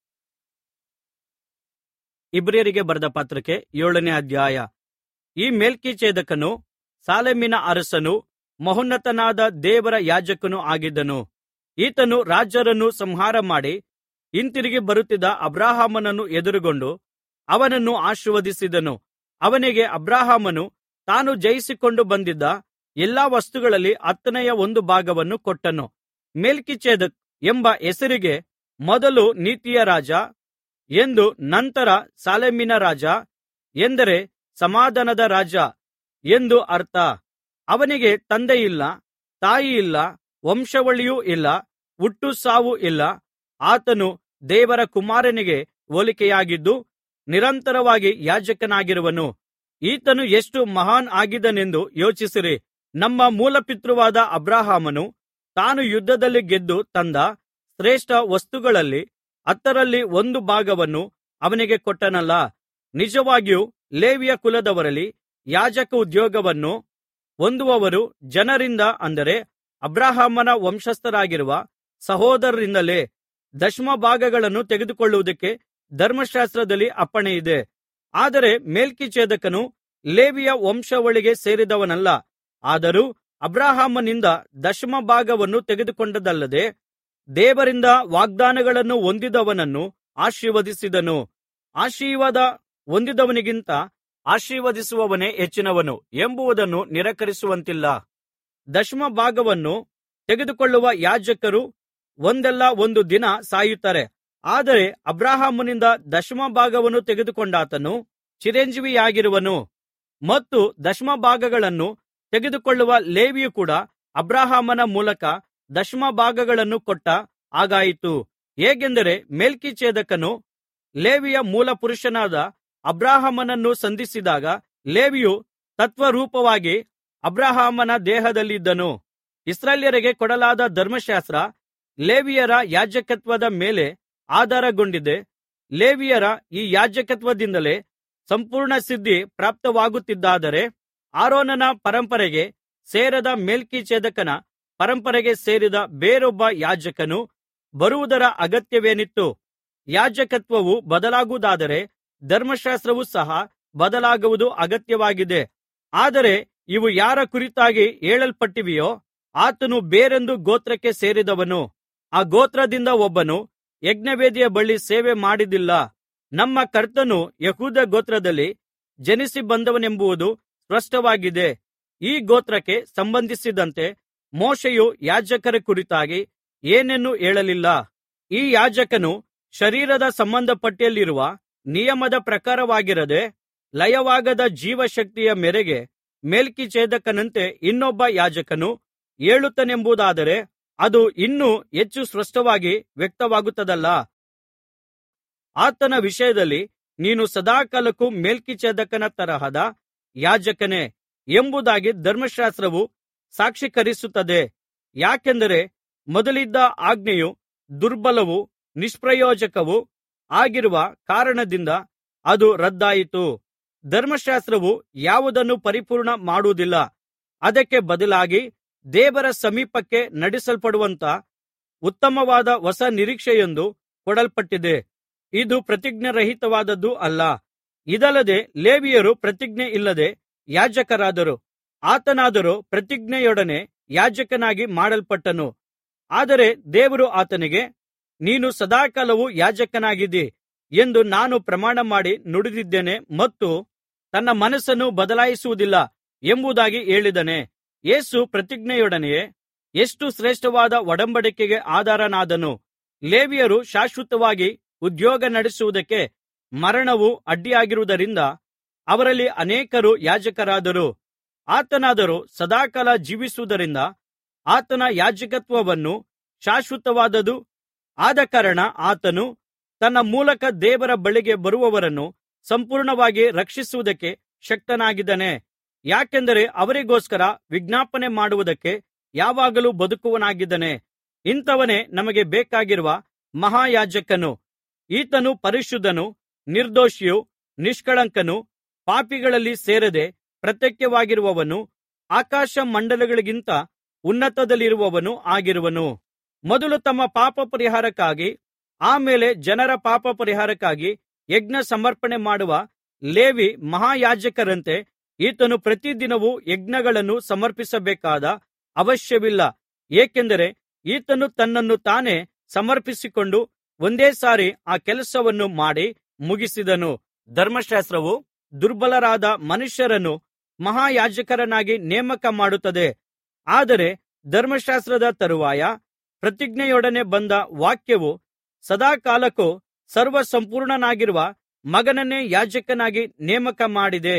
ಇಬ್ರಿಯರಿಗೆ ಬರೆದ ಪತ್ರಕ್ಕೆ ಏಳನೇ ಅಧ್ಯಾಯ. ಈ ಮೆಲ್ಕಿಜೆದೇಕನು ಸಾಲೇಮಿನ ಅರಸನೂ ಮಹೋನ್ನತನಾದ ದೇವರ ಯಾಜಕನೂ ಆಗಿದ್ದನು. ಈತನು ರಾಜರನ್ನು ಸಂಹಾರ ಮಾಡಿ ಹಿಂತಿರುಗಿ ಬರುತ್ತಿದ್ದ ಅಬ್ರಹಾಮನನ್ನು ಎದುರುಗೊಂಡು ಅವನನ್ನು ಆಶೀರ್ವದಿಸಿದನು. ಅವನಿಗೆ ಅಬ್ರಹಾಮನು ತಾನು ಜಯಿಸಿಕೊಂಡು ಬಂದಿದ್ದ ಎಲ್ಲಾ ವಸ್ತುಗಳಲ್ಲಿ ಹತ್ತನೆಯ ಒಂದು ಭಾಗವನ್ನು ಕೊಟ್ಟನು. ಮೆಲ್ಕಿಜೆದೇಕ್ ಎಂಬ ಹೆಸರಿಗೆ ಮೊದಲು ನೀತಿಯ ರಾಜ ಎಂದು, ನಂತರ ಸಾಲೇಮಿನ ರಾಜ ಎಂದರೆ ಸಮಾಧಾನದ ರಾಜ ಎಂದು ಅರ್ಥ. ಅವನಿಗೆ ತಂದೆಯಿಲ್ಲ, ತಾಯಿಯಿಲ್ಲ, ವಂಶಾವಳಿಯೂ ಇಲ್ಲ, ಹುಟ್ಟು ಸಾವು ಇಲ್ಲ. ಆತನು ದೇವರ ಕುಮಾರನಿಗೆ ಹೋಲಿಕೆಯಾಗಿದ್ದು ನಿರಂತರವಾಗಿ ಯಾಜಕನಾಗಿರುವನು. ಈತನು ಎಷ್ಟು ಮಹಾನ್ ಆಗಿದ್ದಾನೆಂದು ಯೋಚಿಸಿರಿ. ನಮ್ಮ ಮೂಲಪಿತೃವಾದ ಅಬ್ರಹಾಮನು ತಾನು ಯುದ್ಧದಲ್ಲಿ ಗೆದ್ದು ತಂದ ಶ್ರೇಷ್ಠ ವಸ್ತುಗಳಲ್ಲಿ ಹತ್ತರಲ್ಲಿ ಒಂದು ಭಾಗವನ್ನು ಅವನಿಗೆ ಕೊಟ್ಟನಲ್ಲಾ. ನಿಜವಾಗಿಯೂ ಲೇವಿಯ ಕುಲದವರಲ್ಲಿ ಯಾಜಕ ಉದ್ಯೋಗವನ್ನು ಹೊಂದುವವರು ಜನರಿಂದ, ಅಂದರೆ ಅಬ್ರಹಾಮನ ವಂಶಸ್ಥರಾಗಿರುವ ಸಹೋದರರಿಂದಲೇ ದಶಮಭಾಗಗಳನ್ನು ತೆಗೆದುಕೊಳ್ಳುವುದಕ್ಕೆ ಧರ್ಮಶಾಸ್ತ್ರದಲ್ಲಿ ಅಪ್ಪಣೆಯಿದೆ. ಆದರೆ ಮೆಲ್ಕಿಜೆದೇಕನು ಲೇವಿಯ ವಂಶಾವಳಿಗೆ ಸೇರಿದವನಲ್ಲ. ಆದರೂ ಅಬ್ರಹಾಮನಿಂದ ದಶಮಭಾಗವನ್ನು ತೆಗೆದುಕೊಂಡದ್ದಲ್ಲದೆ ದೇವರಿಂದ ವಾಗ್ದಾನಗಳನ್ನು ಹೊಂದಿದವನನ್ನು ಆಶೀರ್ವದಿಸಿದನು. ಆಶೀರ್ವಾದ ಹೊಂದಿದವನಿಗಿಂತ ಆಶೀರ್ವದಿಸುವವನೇ ಹೆಚ್ಚಿನವನು ಎಂಬುದನ್ನು ನಿರಾಕರಿಸುವಂತಿಲ್ಲ. ದಶಮಭಾಗವನ್ನು ತೆಗೆದುಕೊಳ್ಳುವ ಯಾಜಕರು ಒಂದಲ್ಲ ಒಂದು ದಿನ ಸಾಯುತ್ತಾರೆ. ಆದರೆ ಅಬ್ರಹಾಮನಿಂದ ದಶಮಭಾಗವನ್ನು ತೆಗೆದುಕೊಂಡಾತನು ಚಿರಂಜೀವಿಯಾಗಿರುವನು. ಮತ್ತು ದಶಮಭಾಗಗಳನ್ನು ತೆಗೆದುಕೊಳ್ಳುವ ಲೇವಿಯು ಕೂಡ ಅಬ್ರಹಾಮನ ಮೂಲಕ ದಶಮಭಾಗಗಳನ್ನು ಕೊಟ್ಟ ಹಾಗಾಯಿತು. ಹೇಗೆಂದರೆ ಮೆಲ್ಕಿಜೆದೇಕನು ಲೇವಿಯ ಮೂಲಪುರುಷನಾದ ಅಬ್ರಹಾಮನನ್ನು ಸಂಧಿಸಿದಾಗ ಲೇವಿಯು ತತ್ವರೂಪವಾಗಿ ಅಬ್ರಹಾಮನ ದೇಹದಲ್ಲಿದ್ದನು. ಇಸ್ರಾಯೇಲ್ಯರಿಗೆ ಕೊಡಲಾದ ಧರ್ಮಶಾಸ್ತ್ರ ಲೇವಿಯರ ಯಾಜಕತ್ವದ ಮೇಲೆ ಆಧಾರಗೊಂಡಿದೆ. ಲೇವಿಯರ ಈ ಯಾಜಕತ್ವದಿಂದಲೇ ಸಂಪೂರ್ಣ ಸಿದ್ಧಿ ಪ್ರಾಪ್ತವಾಗುತ್ತಿದ್ದಾದರೆ ಆರೋನನ ಪರಂಪರೆಗೆ ಸೇರದ ಮೆಲ್ಕಿಜೆದೇಕನ ಪರಂಪರೆಗೆ ಸೇರಿದ ಬೇರೊಬ್ಬ ಯಾಜಕನು ಬರುವುದರ ಅಗತ್ಯವೇನಿತ್ತು? ಯಾಜಕತ್ವವು ಬದಲಾಗುವುದಾದರೆ ಧರ್ಮಶಾಸ್ತ್ರವೂ ಸಹ ಬದಲಾಗುವುದು ಅಗತ್ಯವಾಗಿದೆ. ಆದರೆ ಇವು ಯಾರ ಕುರಿತಾಗಿ ಹೇಳಲ್ಪಟ್ಟಿವೆಯೋ ಆತನು ಬೇರೊಂದು ಗೋತ್ರಕ್ಕೆ ಸೇರಿದವನು. ಆ ಗೋತ್ರದಿಂದ ಒಬ್ಬನು ಯಜ್ಞವೇದಿಯ ಬಳಿ ಸೇವೆ ಮಾಡಿದ್ದಿಲ್ಲ. ನಮ್ಮ ಕರ್ತನು ಯೆಹೂದ ಗೋತ್ರದಲ್ಲಿ ಜನಿಸಿ ಬಂದವನೆಂಬುದು ಸ್ಪಷ್ಟವಾಗಿದೆ. ಈ ಗೋತ್ರಕ್ಕೆ ಸಂಬಂಧಿಸಿದಂತೆ ಮೋಶೆಯು ಯಾಜಕರ ಕುರಿತಾಗಿ ಏನನ್ನೂ ಹೇಳಲಿಲ್ಲ. ಈ ಯಾಜಕನು ಶರೀರದ ಸಂಬಂಧಪಟ್ಟಿಯಲ್ಲಿರುವ ನಿಯಮದ ಪ್ರಕಾರವಾಗಿರದೆ ಲಯವಾಗದ ಜೀವಶಕ್ತಿಯ ಮೇರೆಗೆ ಮೆಲ್ಕಿಜೆದೇಕನಂತೆ ಇನ್ನೊಬ್ಬ ಯಾಜಕನು ಏಳುತ್ತಾನೆಂಬುದಾದರೆ ಅದು ಇನ್ನೂ ಹೆಚ್ಚು ಸ್ಪಷ್ಟವಾಗಿ ವ್ಯಕ್ತವಾಗುತ್ತದಲ್ಲಾ? ಆತನ ವಿಷಯದಲ್ಲಿ ನೀನು ಸದಾಕಾಲಕ್ಕೂ ಮೆಲ್ಕಿಜೆದೇಕನ ತರಹದ ಯಾಜಕನೇ ಎಂಬುದಾಗಿ ಧರ್ಮಶಾಸ್ತ್ರವು ಸಾಕ್ಷೀಕರಿಸುತ್ತದೆ. ಯಾಕೆಂದರೆ ಮೊದಲಿದ್ದ ಆಜ್ಞೆಯು ದುರ್ಬಲವೂ ನಿಷ್ಪ್ರಯೋಜಕವೂ ಆಗಿರುವ ಕಾರಣದಿಂದ ಅದು ರದ್ದಾಯಿತು. ಧರ್ಮಶಾಸ್ತ್ರವು ಯಾವುದನ್ನೂ ಪರಿಪೂರ್ಣ ಮಾಡುವುದಿಲ್ಲ. ಅದಕ್ಕೆ ಬದಲಾಗಿ ದೇವರ ಸಮೀಪಕ್ಕೆ ನಡೆಸಲ್ಪಡುವಂಥ ಉತ್ತಮವಾದ ಹೊಸ ನಿರೀಕ್ಷೆಯೊಂದು ಕೊಡಲ್ಪಟ್ಟಿದೆ. ಇದು ಪ್ರತಿಜ್ಞಾರಹಿತವಾದದ್ದು ಅಲ್ಲ. ಇದಲ್ಲದೆ ಲೇವಿಯರು ಪ್ರತಿಜ್ಞೆ ಇಲ್ಲದೆ ಯಾಜಕರಾದರು. ಆತನಾದರೋ ಪ್ರತಿಜ್ಞೆಯೊಡನೆ ಯಾಜಕನಾಗಿ ಮಾಡಲ್ಪಟ್ಟನು. ಆದರೆ ದೇವರು ಆತನಿಗೆ, ನೀನು ಸದಾಕಾಲವೂ ಯಾಜಕನಾಗಿದ್ದಿ ಎಂದು ನಾನು ಪ್ರಮಾಣಮಾಡಿ ನುಡಿದಿದ್ದೇನೆ ಮತ್ತು ತನ್ನ ಮನಸ್ಸನ್ನು ಬದಲಾಯಿಸುವುದಿಲ್ಲ ಎಂಬುದಾಗಿ ಹೇಳಿದ್ದಾನೆ. ಯೇಸು ಪ್ರತಿಜ್ಞೆಯೊಡನೆಯೇ ಎಷ್ಟು ಶ್ರೇಷ್ಠವಾದ ಒಡಂಬಡಿಕೆಗೆ ಆಧಾರನಾದನು. ಲೇವಿಯರು ಶಾಶ್ವತವಾಗಿ ಉದ್ಯೋಗ ನಡೆಸುವುದಕ್ಕೆ ಮರಣವು ಅಡ್ಡಿಯಾಗಿರುವುದರಿಂದ ಅವರಲ್ಲಿ ಅನೇಕರು ಯಾಜಕರಾದರು. ಆತನಾದರೋ ಸದಾಕಾಲ ಜೀವಿಸುವುದರಿಂದ ಆತನ ಯಾಜಕತ್ವವನ್ನು ಶಾಶ್ವತವಾದದ್ದು ಆದ ಕಾರಣ ಆತನು ತನ್ನ ಮೂಲಕ ದೇವರ ಬಳಿಗೆ ಬರುವವರನ್ನು ಸಂಪೂರ್ಣವಾಗಿ ರಕ್ಷಿಸುವುದಕ್ಕೆ ಶಕ್ತನಾಗಿದ್ದಾನೆ. ಯಾಕೆಂದರೆ ಅವರಿಗೋಸ್ಕರ ವಿಜ್ಞಾಪನೆ ಮಾಡುವುದಕ್ಕೆ ಯಾವಾಗಲೂ ಬದುಕುವವನಾಗಿದ್ದಾನೆ. ಇಂಥವನೇ ನಮಗೆ ಬೇಕಾಗಿರುವ ಮಹಾಯಾಜಕನು. ಈತನು ಪರಿಶುದ್ಧನೂ ನಿರ್ದೋಷಿಯೂ ನಿಷ್ಕಳಂಕನೂ ಪಾಪಿಗಳಲ್ಲಿ ಸೇರದೆ ಪ್ರತ್ಯೇಕವಾಗಿರುವವನೂ ಆಕಾಶಮಂಡಲಗಳಿಗಿಂತ ಉನ್ನತದಲ್ಲಿರುವವನೂ ಆಗಿರುವನು. ಮೊದಲು ತಮ್ಮ ಪಾಪಪರಿಹಾರಕ್ಕಾಗಿ ಆಮೇಲೆ ಜನರ ಪಾಪಪರಿಹಾರಕ್ಕಾಗಿ ಯಜ್ಞ ಸಮರ್ಪಣೆ ಮಾಡುವ ಲೇವಿ ಮಹಾಯಾಜಕರಂತೆ ಈತನು ಪ್ರತಿದಿನವೂ ಯಜ್ಞಗಳನ್ನು ಸಮರ್ಪಿಸಬೇಕಾದ ಅವಶ್ಯವಿಲ್ಲ. ಏಕೆಂದರೆ ಈತನು ತನ್ನನ್ನು ತಾನೇ ಸಮರ್ಪಿಸಿಕೊಂಡು ಒಂದೇ ಸಾರಿ ಆ ಕೆಲಸವನ್ನು ಮಾಡಿ ಮುಗಿಸಿದನು. ಧರ್ಮಶಾಸ್ತ್ರವು ದುರ್ಬಲರಾದ ಮನುಷ್ಯರನ್ನು ಮಹಾಯಾಜಕರನ್ನಾಗಿ ನೇಮಕ ಮಾಡುತ್ತದೆ. ಆದರೆ ಧರ್ಮಶಾಸ್ತ್ರದ ತರುವಾಯ ಪ್ರತಿಜ್ಞೆಯೊಡನೆ ಬಂದ ವಾಕ್ಯವು ಸದಾಕಾಲಕ್ಕೂ ಸರ್ವಸಂಪೂರ್ಣನಾಗಿರುವ ಮಗನನ್ನೇ ಯಾಜಕನಾಗಿ ನೇಮಕ ಮಾಡಿದೆ.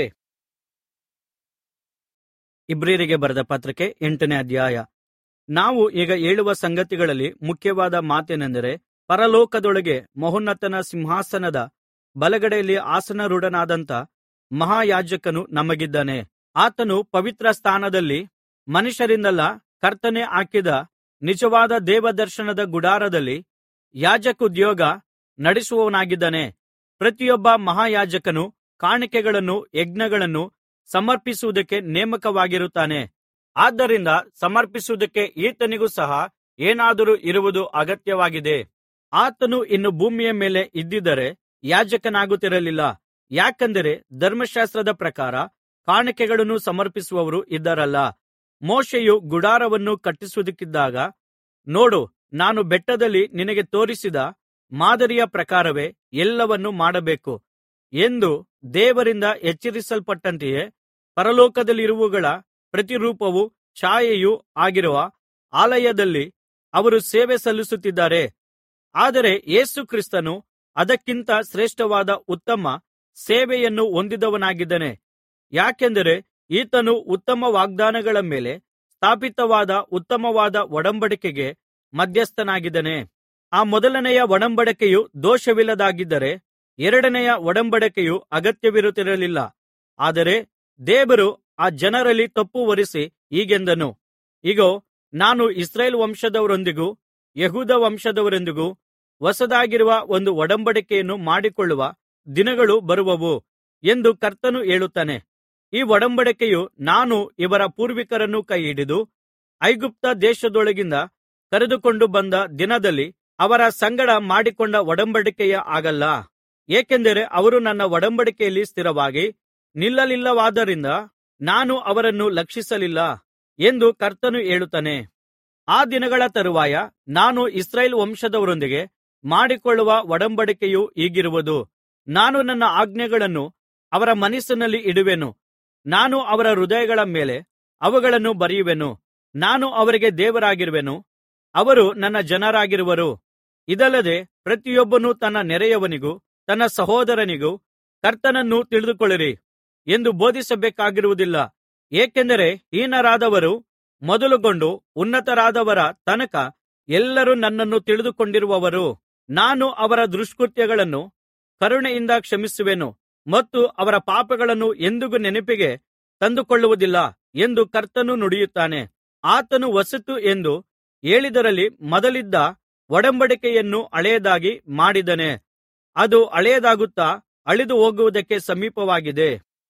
ಇಬ್ರಿಯರಿಗೆ ಬರೆದ ಪತ್ರಕ್ಕೆ ಎಂಟನೇ ಅಧ್ಯಾಯ. ನಾವು ಈಗ ಹೇಳುವ ಸಂಗತಿಗಳಲ್ಲಿ ಮುಖ್ಯವಾದ ಮಾತೇನೆಂದರೆ, ಪರಲೋಕದೊಳಗೆ ಮಹೋನ್ನತನ ಸಿಂಹಾಸನದ ಬಲಗಡೆಯಲ್ಲಿ ಆಸನಾರೂಢನಾದಂಥ ಮಹಾಯಾಜಕನು ನಮಗಿದ್ದಾನೆ. ಆತನು ಪವಿತ್ರ ಸ್ಥಾನದಲ್ಲಿ ಮನುಷ್ಯರಿಂದಲ್ಲ, ಕರ್ತನೇ ಹಾಕಿದ ನಿಜವಾದ ದೇವದರ್ಶನದ ಗುಡಾರದಲ್ಲಿ ಯಾಜಕೋದ್ಯೋಗ ನಡೆಸುವವನಾಗಿದ್ದಾನೆ. ಪ್ರತಿಯೊಬ್ಬ ಮಹಾಯಾಜಕನು ಕಾಣಿಕೆಗಳನ್ನು ಯಜ್ಞಗಳನ್ನು ಸಮರ್ಪಿಸುವುದಕ್ಕೆ ನೇಮಕವಾಗಿರುತ್ತಾನೆ. ಆದ್ದರಿಂದ ಸಮರ್ಪಿಸುವುದಕ್ಕೆ ಈತನಿಗೂ ಸಹ ಏನಾದರೂ ಇರುವುದು ಅಗತ್ಯವಾಗಿದೆ. ಆತನು ಇನ್ನು ಭೂಮಿಯ ಮೇಲೆ ಇದ್ದಿದ್ದರೆ ಯಾಜಕನಾಗುತ್ತಿರಲಿಲ್ಲ. ಯಾಕೆಂದರೆ ಧರ್ಮಶಾಸ್ತ್ರದ ಪ್ರಕಾರ ಕಾಣಿಕೆಗಳನ್ನು ಸಮರ್ಪಿಸುವವರು ಇದ್ದಾರಲ್ಲ. ಮೋಶೆಯು ಗುಡಾರವನ್ನು ಕಟ್ಟಿಸುವುದಕ್ಕಿದ್ದಾಗ, ನೋಡು, ನಾನು ಬೆಟ್ಟದಲ್ಲಿ ನಿನಗೆ ತೋರಿಸಿದ ಮಾದರಿಯ ಪ್ರಕಾರವೇ ಎಲ್ಲವನ್ನೂ ಮಾಡಬೇಕು ಎಂದು ದೇವರಿಂದ ಎಚ್ಚರಿಸಲ್ಪಟ್ಟಂತೆಯೇ ಪರಲೋಕದಲ್ಲಿರುವವುಗಳ ಪ್ರತಿರೂಪವೂ ಛಾಯೆಯೂ ಆಗಿರುವ ಆಲಯದಲ್ಲಿ ಅವರು ಸೇವೆ ಸಲ್ಲಿಸುತ್ತಿದ್ದಾರೆ. ಆದರೆ ಯೇಸು ಕ್ರಿಸ್ತನು ಅದಕ್ಕಿಂತ ಶ್ರೇಷ್ಠವಾದ ಉತ್ತಮ ಸೇವೆಯನ್ನು ಹೊಂದಿದವನಾಗಿದ್ದಾನೆ. ಯಾಕೆಂದರೆ ಈತನು ಉತ್ತಮ ವಾಗ್ದಾನಗಳ ಮೇಲೆ ಸ್ಥಾಪಿತವಾದ ಉತ್ತಮವಾದ ಒಡಂಬಡಿಕೆಗೆ ಮಧ್ಯಸ್ಥನಾಗಿದ್ದಾನೆ. ಆ ಮೊದಲನೆಯ ಒಡಂಬಡಿಕೆಯು ದೋಷವಿಲ್ಲದಾಗಿದ್ದರೆ ಎರಡನೆಯ ಒಡಂಬಡಿಕೆಯು ಅಗತ್ಯವಿರುತ್ತಿರಲಿಲ್ಲ. ಆದರೆ ದೇವರು ಆ ಜನರಲ್ಲಿ ತಪ್ಪು ಹೊರಿಸಿ ಹೀಗೆಂದನು, ಇಗೋ, ನಾನು ಇಸ್ರಾಯೇಲ್ ವಂಶದವರೊಂದಿಗೂ ಯೆಹೂದ ವಂಶದವರೊಂದಿಗೂ ಹೊಸದಾಗಿರುವ ಒಂದು ಒಡಂಬಡಿಕೆಯನ್ನು ಮಾಡಿಕೊಳ್ಳುವ ದಿನಗಳು ಬರುವವು ಎಂದು ಕರ್ತನು ಹೇಳುತ್ತಾನೆ. ಈ ಒಡಂಬಡಿಕೆಯು ನಾನು ಇವರ ಪೂರ್ವಿಕರನ್ನು ಕೈಹಿಡಿದು ಐಗುಪ್ತ ದೇಶದೊಳಗಿಂದ ಕರೆದುಕೊಂಡು ಬಂದ ದಿನದಲ್ಲಿ ಅವರ ಸಂಗಡ ಮಾಡಿಕೊಂಡ ಒಡಂಬಡಿಕೆಯ ಹಾಗಲ್ಲ. ಏಕೆಂದರೆ ಅವರು ನನ್ನ ಒಡಂಬಡಿಕೆಯಲ್ಲಿ ಸ್ಥಿರವಾಗಿ ನಿಲ್ಲಲಿಲ್ಲವಾದ್ದರಿಂದ ನಾನು ಅವರನ್ನು ಲಕ್ಷಿಸಲಿಲ್ಲ ಎಂದು ಕರ್ತನು ಹೇಳುತ್ತಾನೆ. ಆ ದಿನಗಳ ತರುವಾಯ ನಾನು ಇಸ್ರಾಯೇಲ್ ವಂಶದವರೊಂದಿಗೆ ಮಾಡಿಕೊಳ್ಳುವ ಒಡಂಬಡಿಕೆಯು ಹೀಗಿರುವುದು. ನಾನು ನನ್ನ ಆಜ್ಞೆಗಳನ್ನು ಅವರ ಮನಸ್ಸಿನಲ್ಲಿ ಇಡುವೆನು, ನಾನು ಅವರ ಹೃದಯಗಳ ಮೇಲೆ ಅವುಗಳನ್ನು ಬರೆಯುವೆನು. ನಾನು ಅವರಿಗೆ ದೇವರಾಗಿರುವೆನು, ಅವರು ನನ್ನ ಜನರಾಗಿರುವರು. ಇದಲ್ಲದೆ ಪ್ರತಿಯೊಬ್ಬನು ತನ್ನ ನೆರೆಯವನಿಗೂ ತನ್ನ ಸಹೋದರನಿಗೂ ಕರ್ತನನ್ನು ತಿಳಿದುಕೊಳ್ಳಿರಿ ಎಂದು ಬೋಧಿಸಬೇಕಾಗಿರುವುದಿಲ್ಲ. ಏಕೆಂದರೆ ಹೀನರಾದವರು ಮೊದಲುಗೊಂಡು ಉನ್ನತರಾದವರ ತನಕ ಎಲ್ಲರೂ ನನ್ನನ್ನು ತಿಳಿದುಕೊಂಡಿರುವರು. ನಾನು ಅವರ ದುಷ್ಕೃತ್ಯಗಳನ್ನು ಕರುಣೆಯಿಂದ ಕ್ಷಮಿಸುವೆನು ಮತ್ತು ಅವರ ಪಾಪಗಳನ್ನು ಎಂದಿಗೂ ನೆನಪಿಗೆ ತಂದುಕೊಳ್ಳುವುದಿಲ್ಲ ಎಂದು ಕರ್ತನು ನುಡಿಯುತ್ತಾನೆ. ಆತನು ಹೊಸತು ಎಂದು ಹೇಳಿದರಲ್ಲಿ ಮೊದಲಿದ್ದ ಒಡಂಬಡಿಕೆಯನ್ನು ಹಳೆಯದಾಗಿ ಮಾಡಿದ್ದಾನೆ. ಅದು ಹಳೆಯದಾಗುತ್ತಾ ಅಳಿದು ಹೋಗುವುದಕ್ಕೆ ಸಮೀಪವಾಗಿದೆ.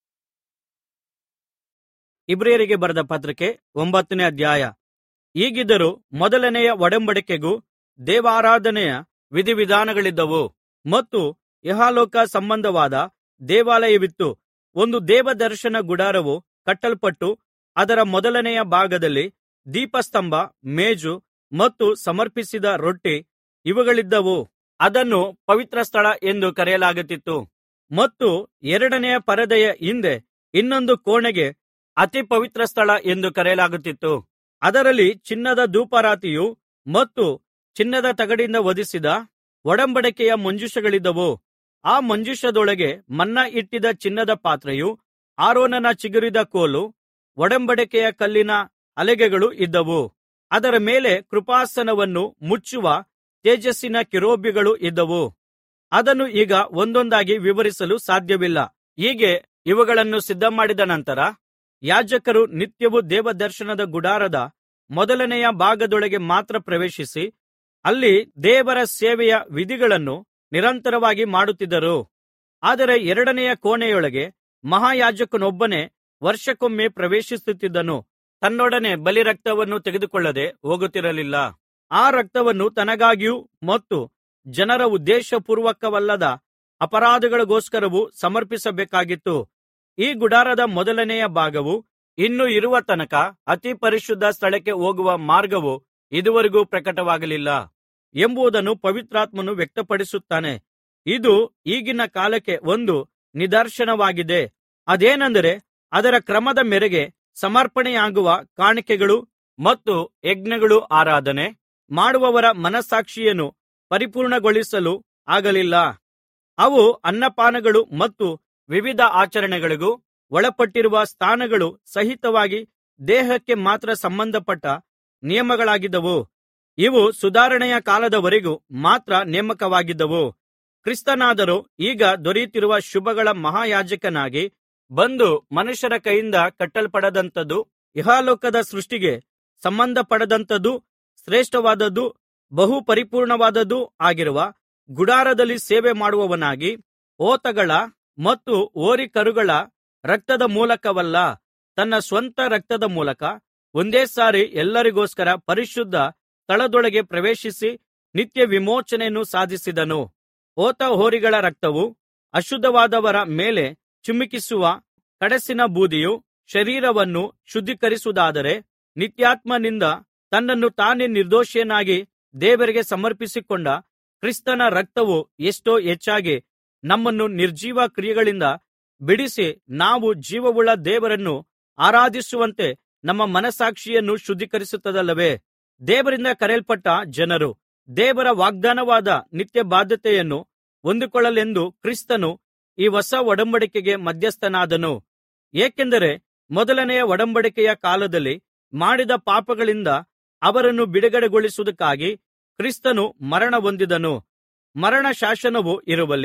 ಇಬ್ರಿಯರಿಗೆ ಬರೆದ ಪತ್ರಿಕೆ ಒಂಬತ್ತನೇ ಅಧ್ಯಾಯ. ಹೀಗಿದ್ದರೂ ಮೊದಲನೆಯ ಒಡಂಬಡಿಕೆಗೂ ದೇವಾರಾಧನೆಯ ವಿಧಿವಿಧಾನಗಳಿದ್ದವು ಮತ್ತು ಇಹಲೋಕ ಸಂಬಂಧವಾದ ದೇವಾಲಯವಿತ್ತು. ಒಂದು ದೇವದರ್ಶನ ಗುಡಾರವು ಕಟ್ಟಲ್ಪಟ್ಟು ಅದರ ಮೊದಲನೆಯ ಭಾಗದಲ್ಲಿ ದೀಪಸ್ತಂಭ, ಮೇಜು ಮತ್ತು ಸಮರ್ಪಿಸಿದ ರೊಟ್ಟಿ ಇವುಗಳಿದ್ದವು. ಅದನ್ನು ಪವಿತ್ರ ಸ್ಥಳ ಎಂದು ಕರೆಯಲಾಗುತ್ತಿತ್ತು. ಮತ್ತು ಎರಡನೆಯ ಪರದೆಯ ಹಿಂದೆ ಇನ್ನೊಂದು ಕೋಣೆಗೆ ಅತಿ ಪವಿತ್ರ ಸ್ಥಳ ಎಂದು ಕರೆಯಲಾಗುತ್ತಿತ್ತು. ಅದರಲ್ಲಿ ಚಿನ್ನದ ಧೂಪಾರತಿಯು ಮತ್ತು ಚಿನ್ನದ ತಗಡಿನಿಂದ ಹೊದಿಸಿದ ಒಡಂಬಡಿಕೆಯ ಮಂಜೂಷಗಳಿದ್ದವು. ಆ ಮಂಜೂಷದೊಳಗೆ ಮನ್ನ ಇಟ್ಟಿದ್ದ ಚಿನ್ನದ ಪಾತ್ರೆಯೂ ಆರೋನನ ಚಿಗುರಿದ ಕೋಲು ಒಡಂಬಡಿಕೆಯ ಕಲ್ಲಿನ ಹಲಗೆಗಳು ಇದ್ದವು. ಅದರ ಮೇಲೆ ಕೃಪಾಸನವನ್ನು ಮುಚ್ಚುವ ತೇಜಸ್ಸಿನ ಕೆರೂಬಿಗಳು ಇದ್ದವು. ಅದನ್ನು ಈಗ ಒಂದೊಂದಾಗಿ ವಿವರಿಸಲು ಸಾಧ್ಯವಿಲ್ಲ. ಹೀಗೆ ಇವುಗಳನ್ನು ಸಿದ್ಧಮಾಡಿದ ನಂತರ ಯಾಜಕರು ನಿತ್ಯವೂ ದೇವದರ್ಶನದ ಗುಡಾರದ ಮೊದಲನೆಯ ಭಾಗದೊಳಗೆ ಮಾತ್ರ ಪ್ರವೇಶಿಸಿ ಅಲ್ಲಿ ದೇವರ ಸೇವೆಯ ವಿಧಿಗಳನ್ನು ನಿರಂತರವಾಗಿ ಮಾಡುತ್ತಿದ್ದರು. ಆದರೆ ಎರಡನೆಯ ಕೋಣೆಯೊಳಗೆ ಮಹಾಯಾಜಕನೊಬ್ಬನೇ ವರ್ಷಕ್ಕೊಮ್ಮೆ ಪ್ರವೇಶಿಸುತ್ತಿದ್ದನು. ತನ್ನೊಡನೆ ಬಲಿರಕ್ತವನ್ನು ತೆಗೆದುಕೊಳ್ಳದೆ ಹೋಗುತ್ತಿರಲಿಲ್ಲ. ಆ ರಕ್ತವನ್ನು ತನಗಾಗಿಯೂ ಮತ್ತು ಜನರ ಉದ್ದೇಶಪೂರ್ವಕವಲ್ಲದ ಅಪರಾಧಗಳಿಗೋಸ್ಕರವೂ ಸಮರ್ಪಿಸಬೇಕಾಗಿತ್ತು. ಈ ಗುಡಾರದ ಮೊದಲನೆಯ ಭಾಗವು ಇನ್ನೂ ಇರುವ ತನಕ ಅತಿ ಪರಿಶುದ್ಧ ಸ್ಥಳಕ್ಕೆ ಹೋಗುವ ಮಾರ್ಗವು ಇದುವರೆಗೂ ಪ್ರಕಟವಾಗಲಿಲ್ಲ ಎಂಬುದನ್ನು ಪವಿತ್ರಾತ್ಮನು ವ್ಯಕ್ತಪಡಿಸುತ್ತಾನೆ. ಇದು ಈಗಿನ ಕಾಲಕ್ಕೆ ಒಂದು ನಿದರ್ಶನವಾಗಿದೆ. ಅದೇನೆಂದರೆ ಅದರ ಕ್ರಮದ ಮೇರೆಗೆ ಸಮರ್ಪಣೆಯಾಗುವ ಕಾಣಿಕೆಗಳು ಮತ್ತು ಯಜ್ಞಗಳು ಆರಾಧನೆ ಮಾಡುವವರ ಮನಸ್ಸಾಕ್ಷಿಯನ್ನು ಪರಿಪೂರ್ಣಗೊಳಿಸಲು ಆಗಲಿಲ್ಲ. ಅವು ಅನ್ನಪಾನಗಳು ಮತ್ತು ವಿವಿಧ ಆಚರಣೆಗಳಿಗೂ ಒಳಪಟ್ಟಿರುವ ಸ್ನಾನಗಳು ಸಹಿತವಾಗಿ ದೇಹಕ್ಕೆ ಮಾತ್ರ ಸಂಬಂಧಪಟ್ಟ ನಿಯಮಗಳಾಗಿದ್ದವು. ಇವು ಸುಧಾರಣೆಯ ಕಾಲದವರೆಗೂ ಮಾತ್ರ ನೇಮಕವಾಗಿದ್ದವು. ಕ್ರಿಸ್ತನಾದರೋ ಈಗ ದೊರೆಯುತ್ತಿರುವ ಶುಭಗಳ ಮಹಾಯಾಜಕನಾಗಿ ಬಂದು ಮನುಷ್ಯರ ಕೈಯಿಂದ ಕಟ್ಟಲ್ಪಡದಂಥದ್ದು, ಇಹಲೋಕದ ಸೃಷ್ಟಿಗೆ ಸಂಬಂಧಪಡದಂಥದ್ದು, ಶ್ರೇಷ್ಠವಾದದ್ದು, ಬಹು ಪರಿಪೂರ್ಣವಾದದ್ದೂ ಆಗಿರುವ ಗುಡಾರದಲ್ಲಿ ಸೇವೆ ಮಾಡುವವನಾಗಿ ಹೋತಗಳ ಮತ್ತು ಹೋರಿಕರುಗಳ ರಕ್ತದ ಮೂಲಕವಲ್ಲ, ತನ್ನ ಸ್ವಂತ ರಕ್ತದ ಮೂಲಕ ಒಂದೇ ಸಾರಿ ಎಲ್ಲರಿಗೋಸ್ಕರ ಪರಿಶುದ್ಧ ಸ್ಥಳದೊಳಗೆ ಪ್ರವೇಶಿಸಿ ನಿತ್ಯ ವಿಮೋಚನೆಯನ್ನು ಸಾಧಿಸಿದನು. ಹೋತ ಹೋರಿಗಳ ರಕ್ತವು ಅಶುದ್ಧವಾದವರ ಮೇಲೆ ಚಿಮುಕಿಸುವ ಕಡಸಿನ ಬೂದಿಯು ಶರೀರವನ್ನು ಶುದ್ಧೀಕರಿಸುವುದಾದರೆ, ನಿತ್ಯಾತ್ಮನಿಂದ ತನ್ನನ್ನು ತಾನೇ ನಿರ್ದೋಷಿಯನ್ನಾಗಿ ದೇವರಿಗೆ ಸಮರ್ಪಿಸಿಕೊಂಡ ಕ್ರಿಸ್ತನ ರಕ್ತವು ಎಷ್ಟೋ ಹೆಚ್ಚಾಗಿ ನಮ್ಮನ್ನು ನಿರ್ಜೀವ ಕ್ರಿಯೆಗಳಿಂದ ಬಿಡಿಸಿ ನಾವು ಜೀವವುಳ್ಳ ದೇವರನ್ನು ಆರಾಧಿಸುವಂತೆ ನಮ್ಮ ಮನಸ್ಸಾಕ್ಷಿಯನ್ನು ಶುದ್ಧೀಕರಿಸುತ್ತದಲ್ಲವೇ. ದೇವರಿಂದ ಕರೆಯಲ್ಪಟ್ಟ ಜನರು ದೇವರ ವಾಗ್ದಾನವಾದ ನಿತ್ಯ ಬಾಧ್ಯತೆಯನ್ನು ಹೊಂದಿಕೊಳ್ಳಲೆಂದು ಕ್ರಿಸ್ತನು ಈ ಹೊಸ ಒಡಂಬಡಿಕೆಗೆ ಮಧ್ಯಸ್ಥನಾದನು. ಏಕೆಂದರೆ ಮೊದಲನೆಯ ಒಡಂಬಡಿಕೆಯ ಕಾಲದಲ್ಲಿ ಮಾಡಿದ ಪಾಪಗಳಿಂದ ಅವರನ್ನು ಬಿಡುಗಡೆಗೊಳಿಸುವುದಕ್ಕಾಗಿ ಕ್ರಿಸ್ತನು ಮರಣ ಹೊಂದಿದನು. ಮರಣ ಶಾಸನವು ಇರುವಲ್ಲಿ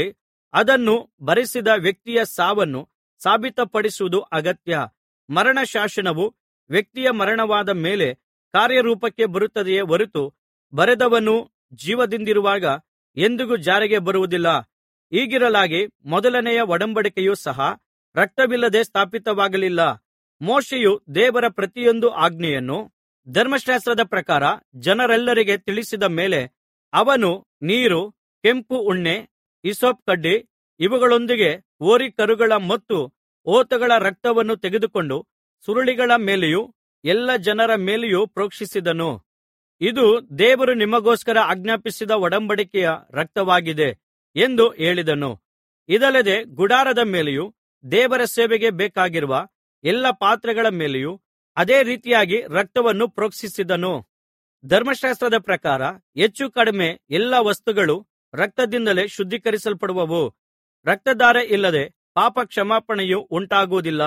ಅದನ್ನು ಬರೆಸಿದ ವ್ಯಕ್ತಿಯ ಸಾವನ್ನು ಸಾಬೀತಪಡಿಸುವುದು ಅಗತ್ಯ. ಮರಣ ಶಾಸನವು ವ್ಯಕ್ತಿಯ ಮರಣವಾದ ಮೇಲೆ ಕಾರ್ಯರೂಪಕ್ಕೆ ಬರುತ್ತದೆಯೇ ಹೊರತು ಬರೆದವನು ಜೀವದಿಂದಿರುವಾಗ ಎಂದಿಗೂ ಜಾರಿಗೆ ಬರುವುದಿಲ್ಲ. ಹೀಗಿರಲಾಗಿ ಮೊದಲನೆಯ ಒಡಂಬಡಿಕೆಯು ಸಹ ರಕ್ತವಿಲ್ಲದೆ ಸ್ಥಾಪಿತವಾಗಲಿಲ್ಲ. ಮೋಶೆಯು ದೇವರ ಪ್ರತಿಯೊಂದು ಆಜ್ಞೆಯನ್ನು ಧರ್ಮಶಾಸ್ತ್ರದ ಪ್ರಕಾರ ಜನರೆಲ್ಲರಿಗೆ ತಿಳಿಸಿದ ಮೇಲೆ ಅವನು ನೀರು, ಕೆಂಪು ಉಣ್ಣೆ, ಹಿಸ್ಸೋಪ್ ಕಡ್ಡಿ ಇವುಗಳೊಂದಿಗೆ ಹೋರಿಕರುಗಳ ಮತ್ತು ಹೋತಗಳ ರಕ್ತವನ್ನು ತೆಗೆದುಕೊಂಡು ಸುರುಳಿಗಳ ಮೇಲೆಯೂ ಎಲ್ಲಾ ಜನರ ಮೇಲೆಯೂ ಪ್ರೋಕ್ಷಿಸಿದನು. ಇದು ದೇವರು ನಿಮಗೋಸ್ಕರ ಆಜ್ಞಾಪಿಸಿದ ಒಡಂಬಡಿಕೆಯ ರಕ್ತವಾಗಿದೆ ಎಂದು ಹೇಳಿದನು. ಇದಲ್ಲದೆ ಗುಡಾರದ ಮೇಲೆಯೂ ದೇವರ ಸೇವೆಗೆ ಬೇಕಾಗಿರುವ ಎಲ್ಲಾ ಪಾತ್ರೆಗಳ ಮೇಲೆಯೂ ಅದೇ ರೀತಿಯಾಗಿ ರಕ್ತವನ್ನು ಪ್ರೋಕ್ಷಿಸಿದನು. ಧರ್ಮಶಾಸ್ತ್ರದ ಪ್ರಕಾರ ಹೆಚ್ಚು ಕಡಿಮೆ ಎಲ್ಲಾ ವಸ್ತುಗಳು ರಕ್ತದಿಂದಲೇ ಶುದ್ಧೀಕರಿಸಲ್ಪಡುವವು. ರಕ್ತಧಾರೆ ಇಲ್ಲದೆ ಪಾಪ ಕ್ಷಮಾಪಣೆಯು ಉಂಟಾಗುವುದಿಲ್ಲ.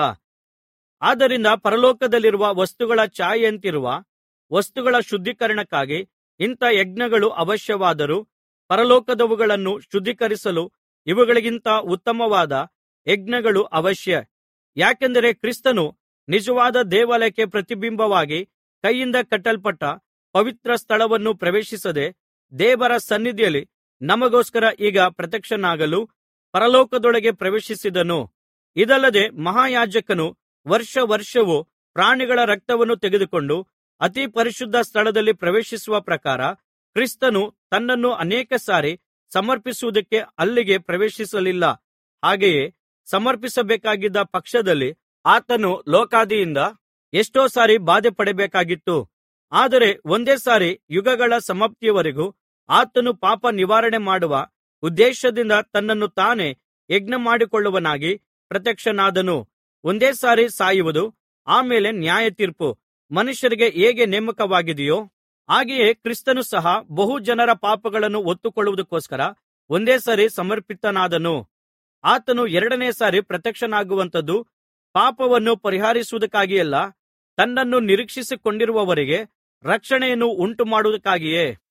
ಆದ್ದರಿಂದ ಪರಲೋಕದಲ್ಲಿರುವ ವಸ್ತುಗಳ ಛಾಯೆಯಂತಿರುವ ವಸ್ತುಗಳ ಶುದ್ಧೀಕರಣಕ್ಕಾಗಿ ಇಂಥ ಯಜ್ಞಗಳು ಅವಶ್ಯವಾದರೂ ಪರಲೋಕದವುಗಳನ್ನು ಶುದ್ಧೀಕರಿಸಲು ಇವುಗಳಿಗಿಂತ ಉತ್ತಮವಾದ ಯಜ್ಞಗಳು ಅವಶ್ಯ. ಯಾಕೆಂದರೆ ಕ್ರಿಸ್ತನು ನಿಜವಾದ ದೇವಾಲಯಕ್ಕೆ ಪ್ರತಿಬಿಂಬವಾಗಿ ಕೈಯಿಂದ ಕಟ್ಟಲ್ಪಟ್ಟ ಪವಿತ್ರ ಸ್ಥಳವನ್ನು ಪ್ರವೇಶಿಸದೆ ದೇವರ ಸನ್ನಿಧಿಯಲ್ಲಿ ನಮಗೋಸ್ಕರ ಈಗ ಪ್ರತ್ಯಕ್ಷನಾಗಲು ಪರಲೋಕದೊಳಗೆ ಪ್ರವೇಶಿಸಿದನು. ಇದಲ್ಲದೆ ಮಹಾಯಾಜಕನು ವರ್ಷ ವರ್ಷವೂ ಪ್ರಾಣಿಗಳ ರಕ್ತವನ್ನು ತೆಗೆದುಕೊಂಡು ಅತಿ ಪರಿಶುದ್ಧ ಸ್ಥಳದಲ್ಲಿ ಪ್ರವೇಶಿಸುವ ಪ್ರಕಾರ ಕ್ರಿಸ್ತನು ತನ್ನನ್ನು ಅನೇಕ ಸಾರಿ ಸಮರ್ಪಿಸುವುದಕ್ಕೆ ಅಲ್ಲಿಗೆ ಪ್ರವೇಶಿಸಲಿಲ್ಲ. ಹಾಗೆಯೇ ಸಮರ್ಪಿಸಬೇಕಾಗಿದ್ದ ಪಕ್ಷದಲ್ಲಿ ಆತನು ಲೋಕಾದಿಯಿಂದ ಎಷ್ಟೋ ಸಾರಿ ಬಾಧೆಪಡಬೇಕಾಗಿತ್ತು. ಆದರೆ ಒಂದೇ ಸಾರಿ ಯುಗಗಳ ಸಮಾಪ್ತಿಯವರೆಗೂ ಆತನು ಪಾಪ ನಿವಾರಣೆ ಮಾಡುವ ಉದ್ದೇಶದಿಂದ ತನ್ನನ್ನು ತಾನೇ ಯಜ್ಞ ಮಾಡಿಕೊಳ್ಳುವವನಾಗಿ ಪ್ರತ್ಯಕ್ಷನಾದನು. ಒಂದೇ ಸಾರಿ ಸಾಯುವುದು, ಆಮೇಲೆ ನ್ಯಾಯತೀರ್ಪು ಮನುಷ್ಯರಿಗೆ ಹೇಗೆ ನೇಮಕವಾಗಿದೆಯೋ ಹಾಗೆಯೇ ಕ್ರಿಸ್ತನು ಸಹ ಬಹು ಜನರ ಪಾಪಗಳನ್ನು ಹೊತ್ತುಕೊಳ್ಳುವುದಕ್ಕೋಸ್ಕರ ಒಂದೇ ಸಾರಿ ಸಮರ್ಪಿತನಾದನು. ಆತನು ಎರಡನೇ ಸಾರಿ ಪ್ರತ್ಯಕ್ಷನಾಗುವಂಥದ್ದು ಪಾಪವನ್ನು ಪರಿಹರಿಸುವುದಕ್ಕಾಗಿಯಲ್ಲ, ತನ್ನನ್ನು ನಿರೀಕ್ಷಿಸಿಕೊಂಡಿರುವವರಿಗೆ ರಕ್ಷಣೆಯನ್ನು ಉಂಟುಮಾಡುವುದಕ್ಕಾಗಿಯೇ.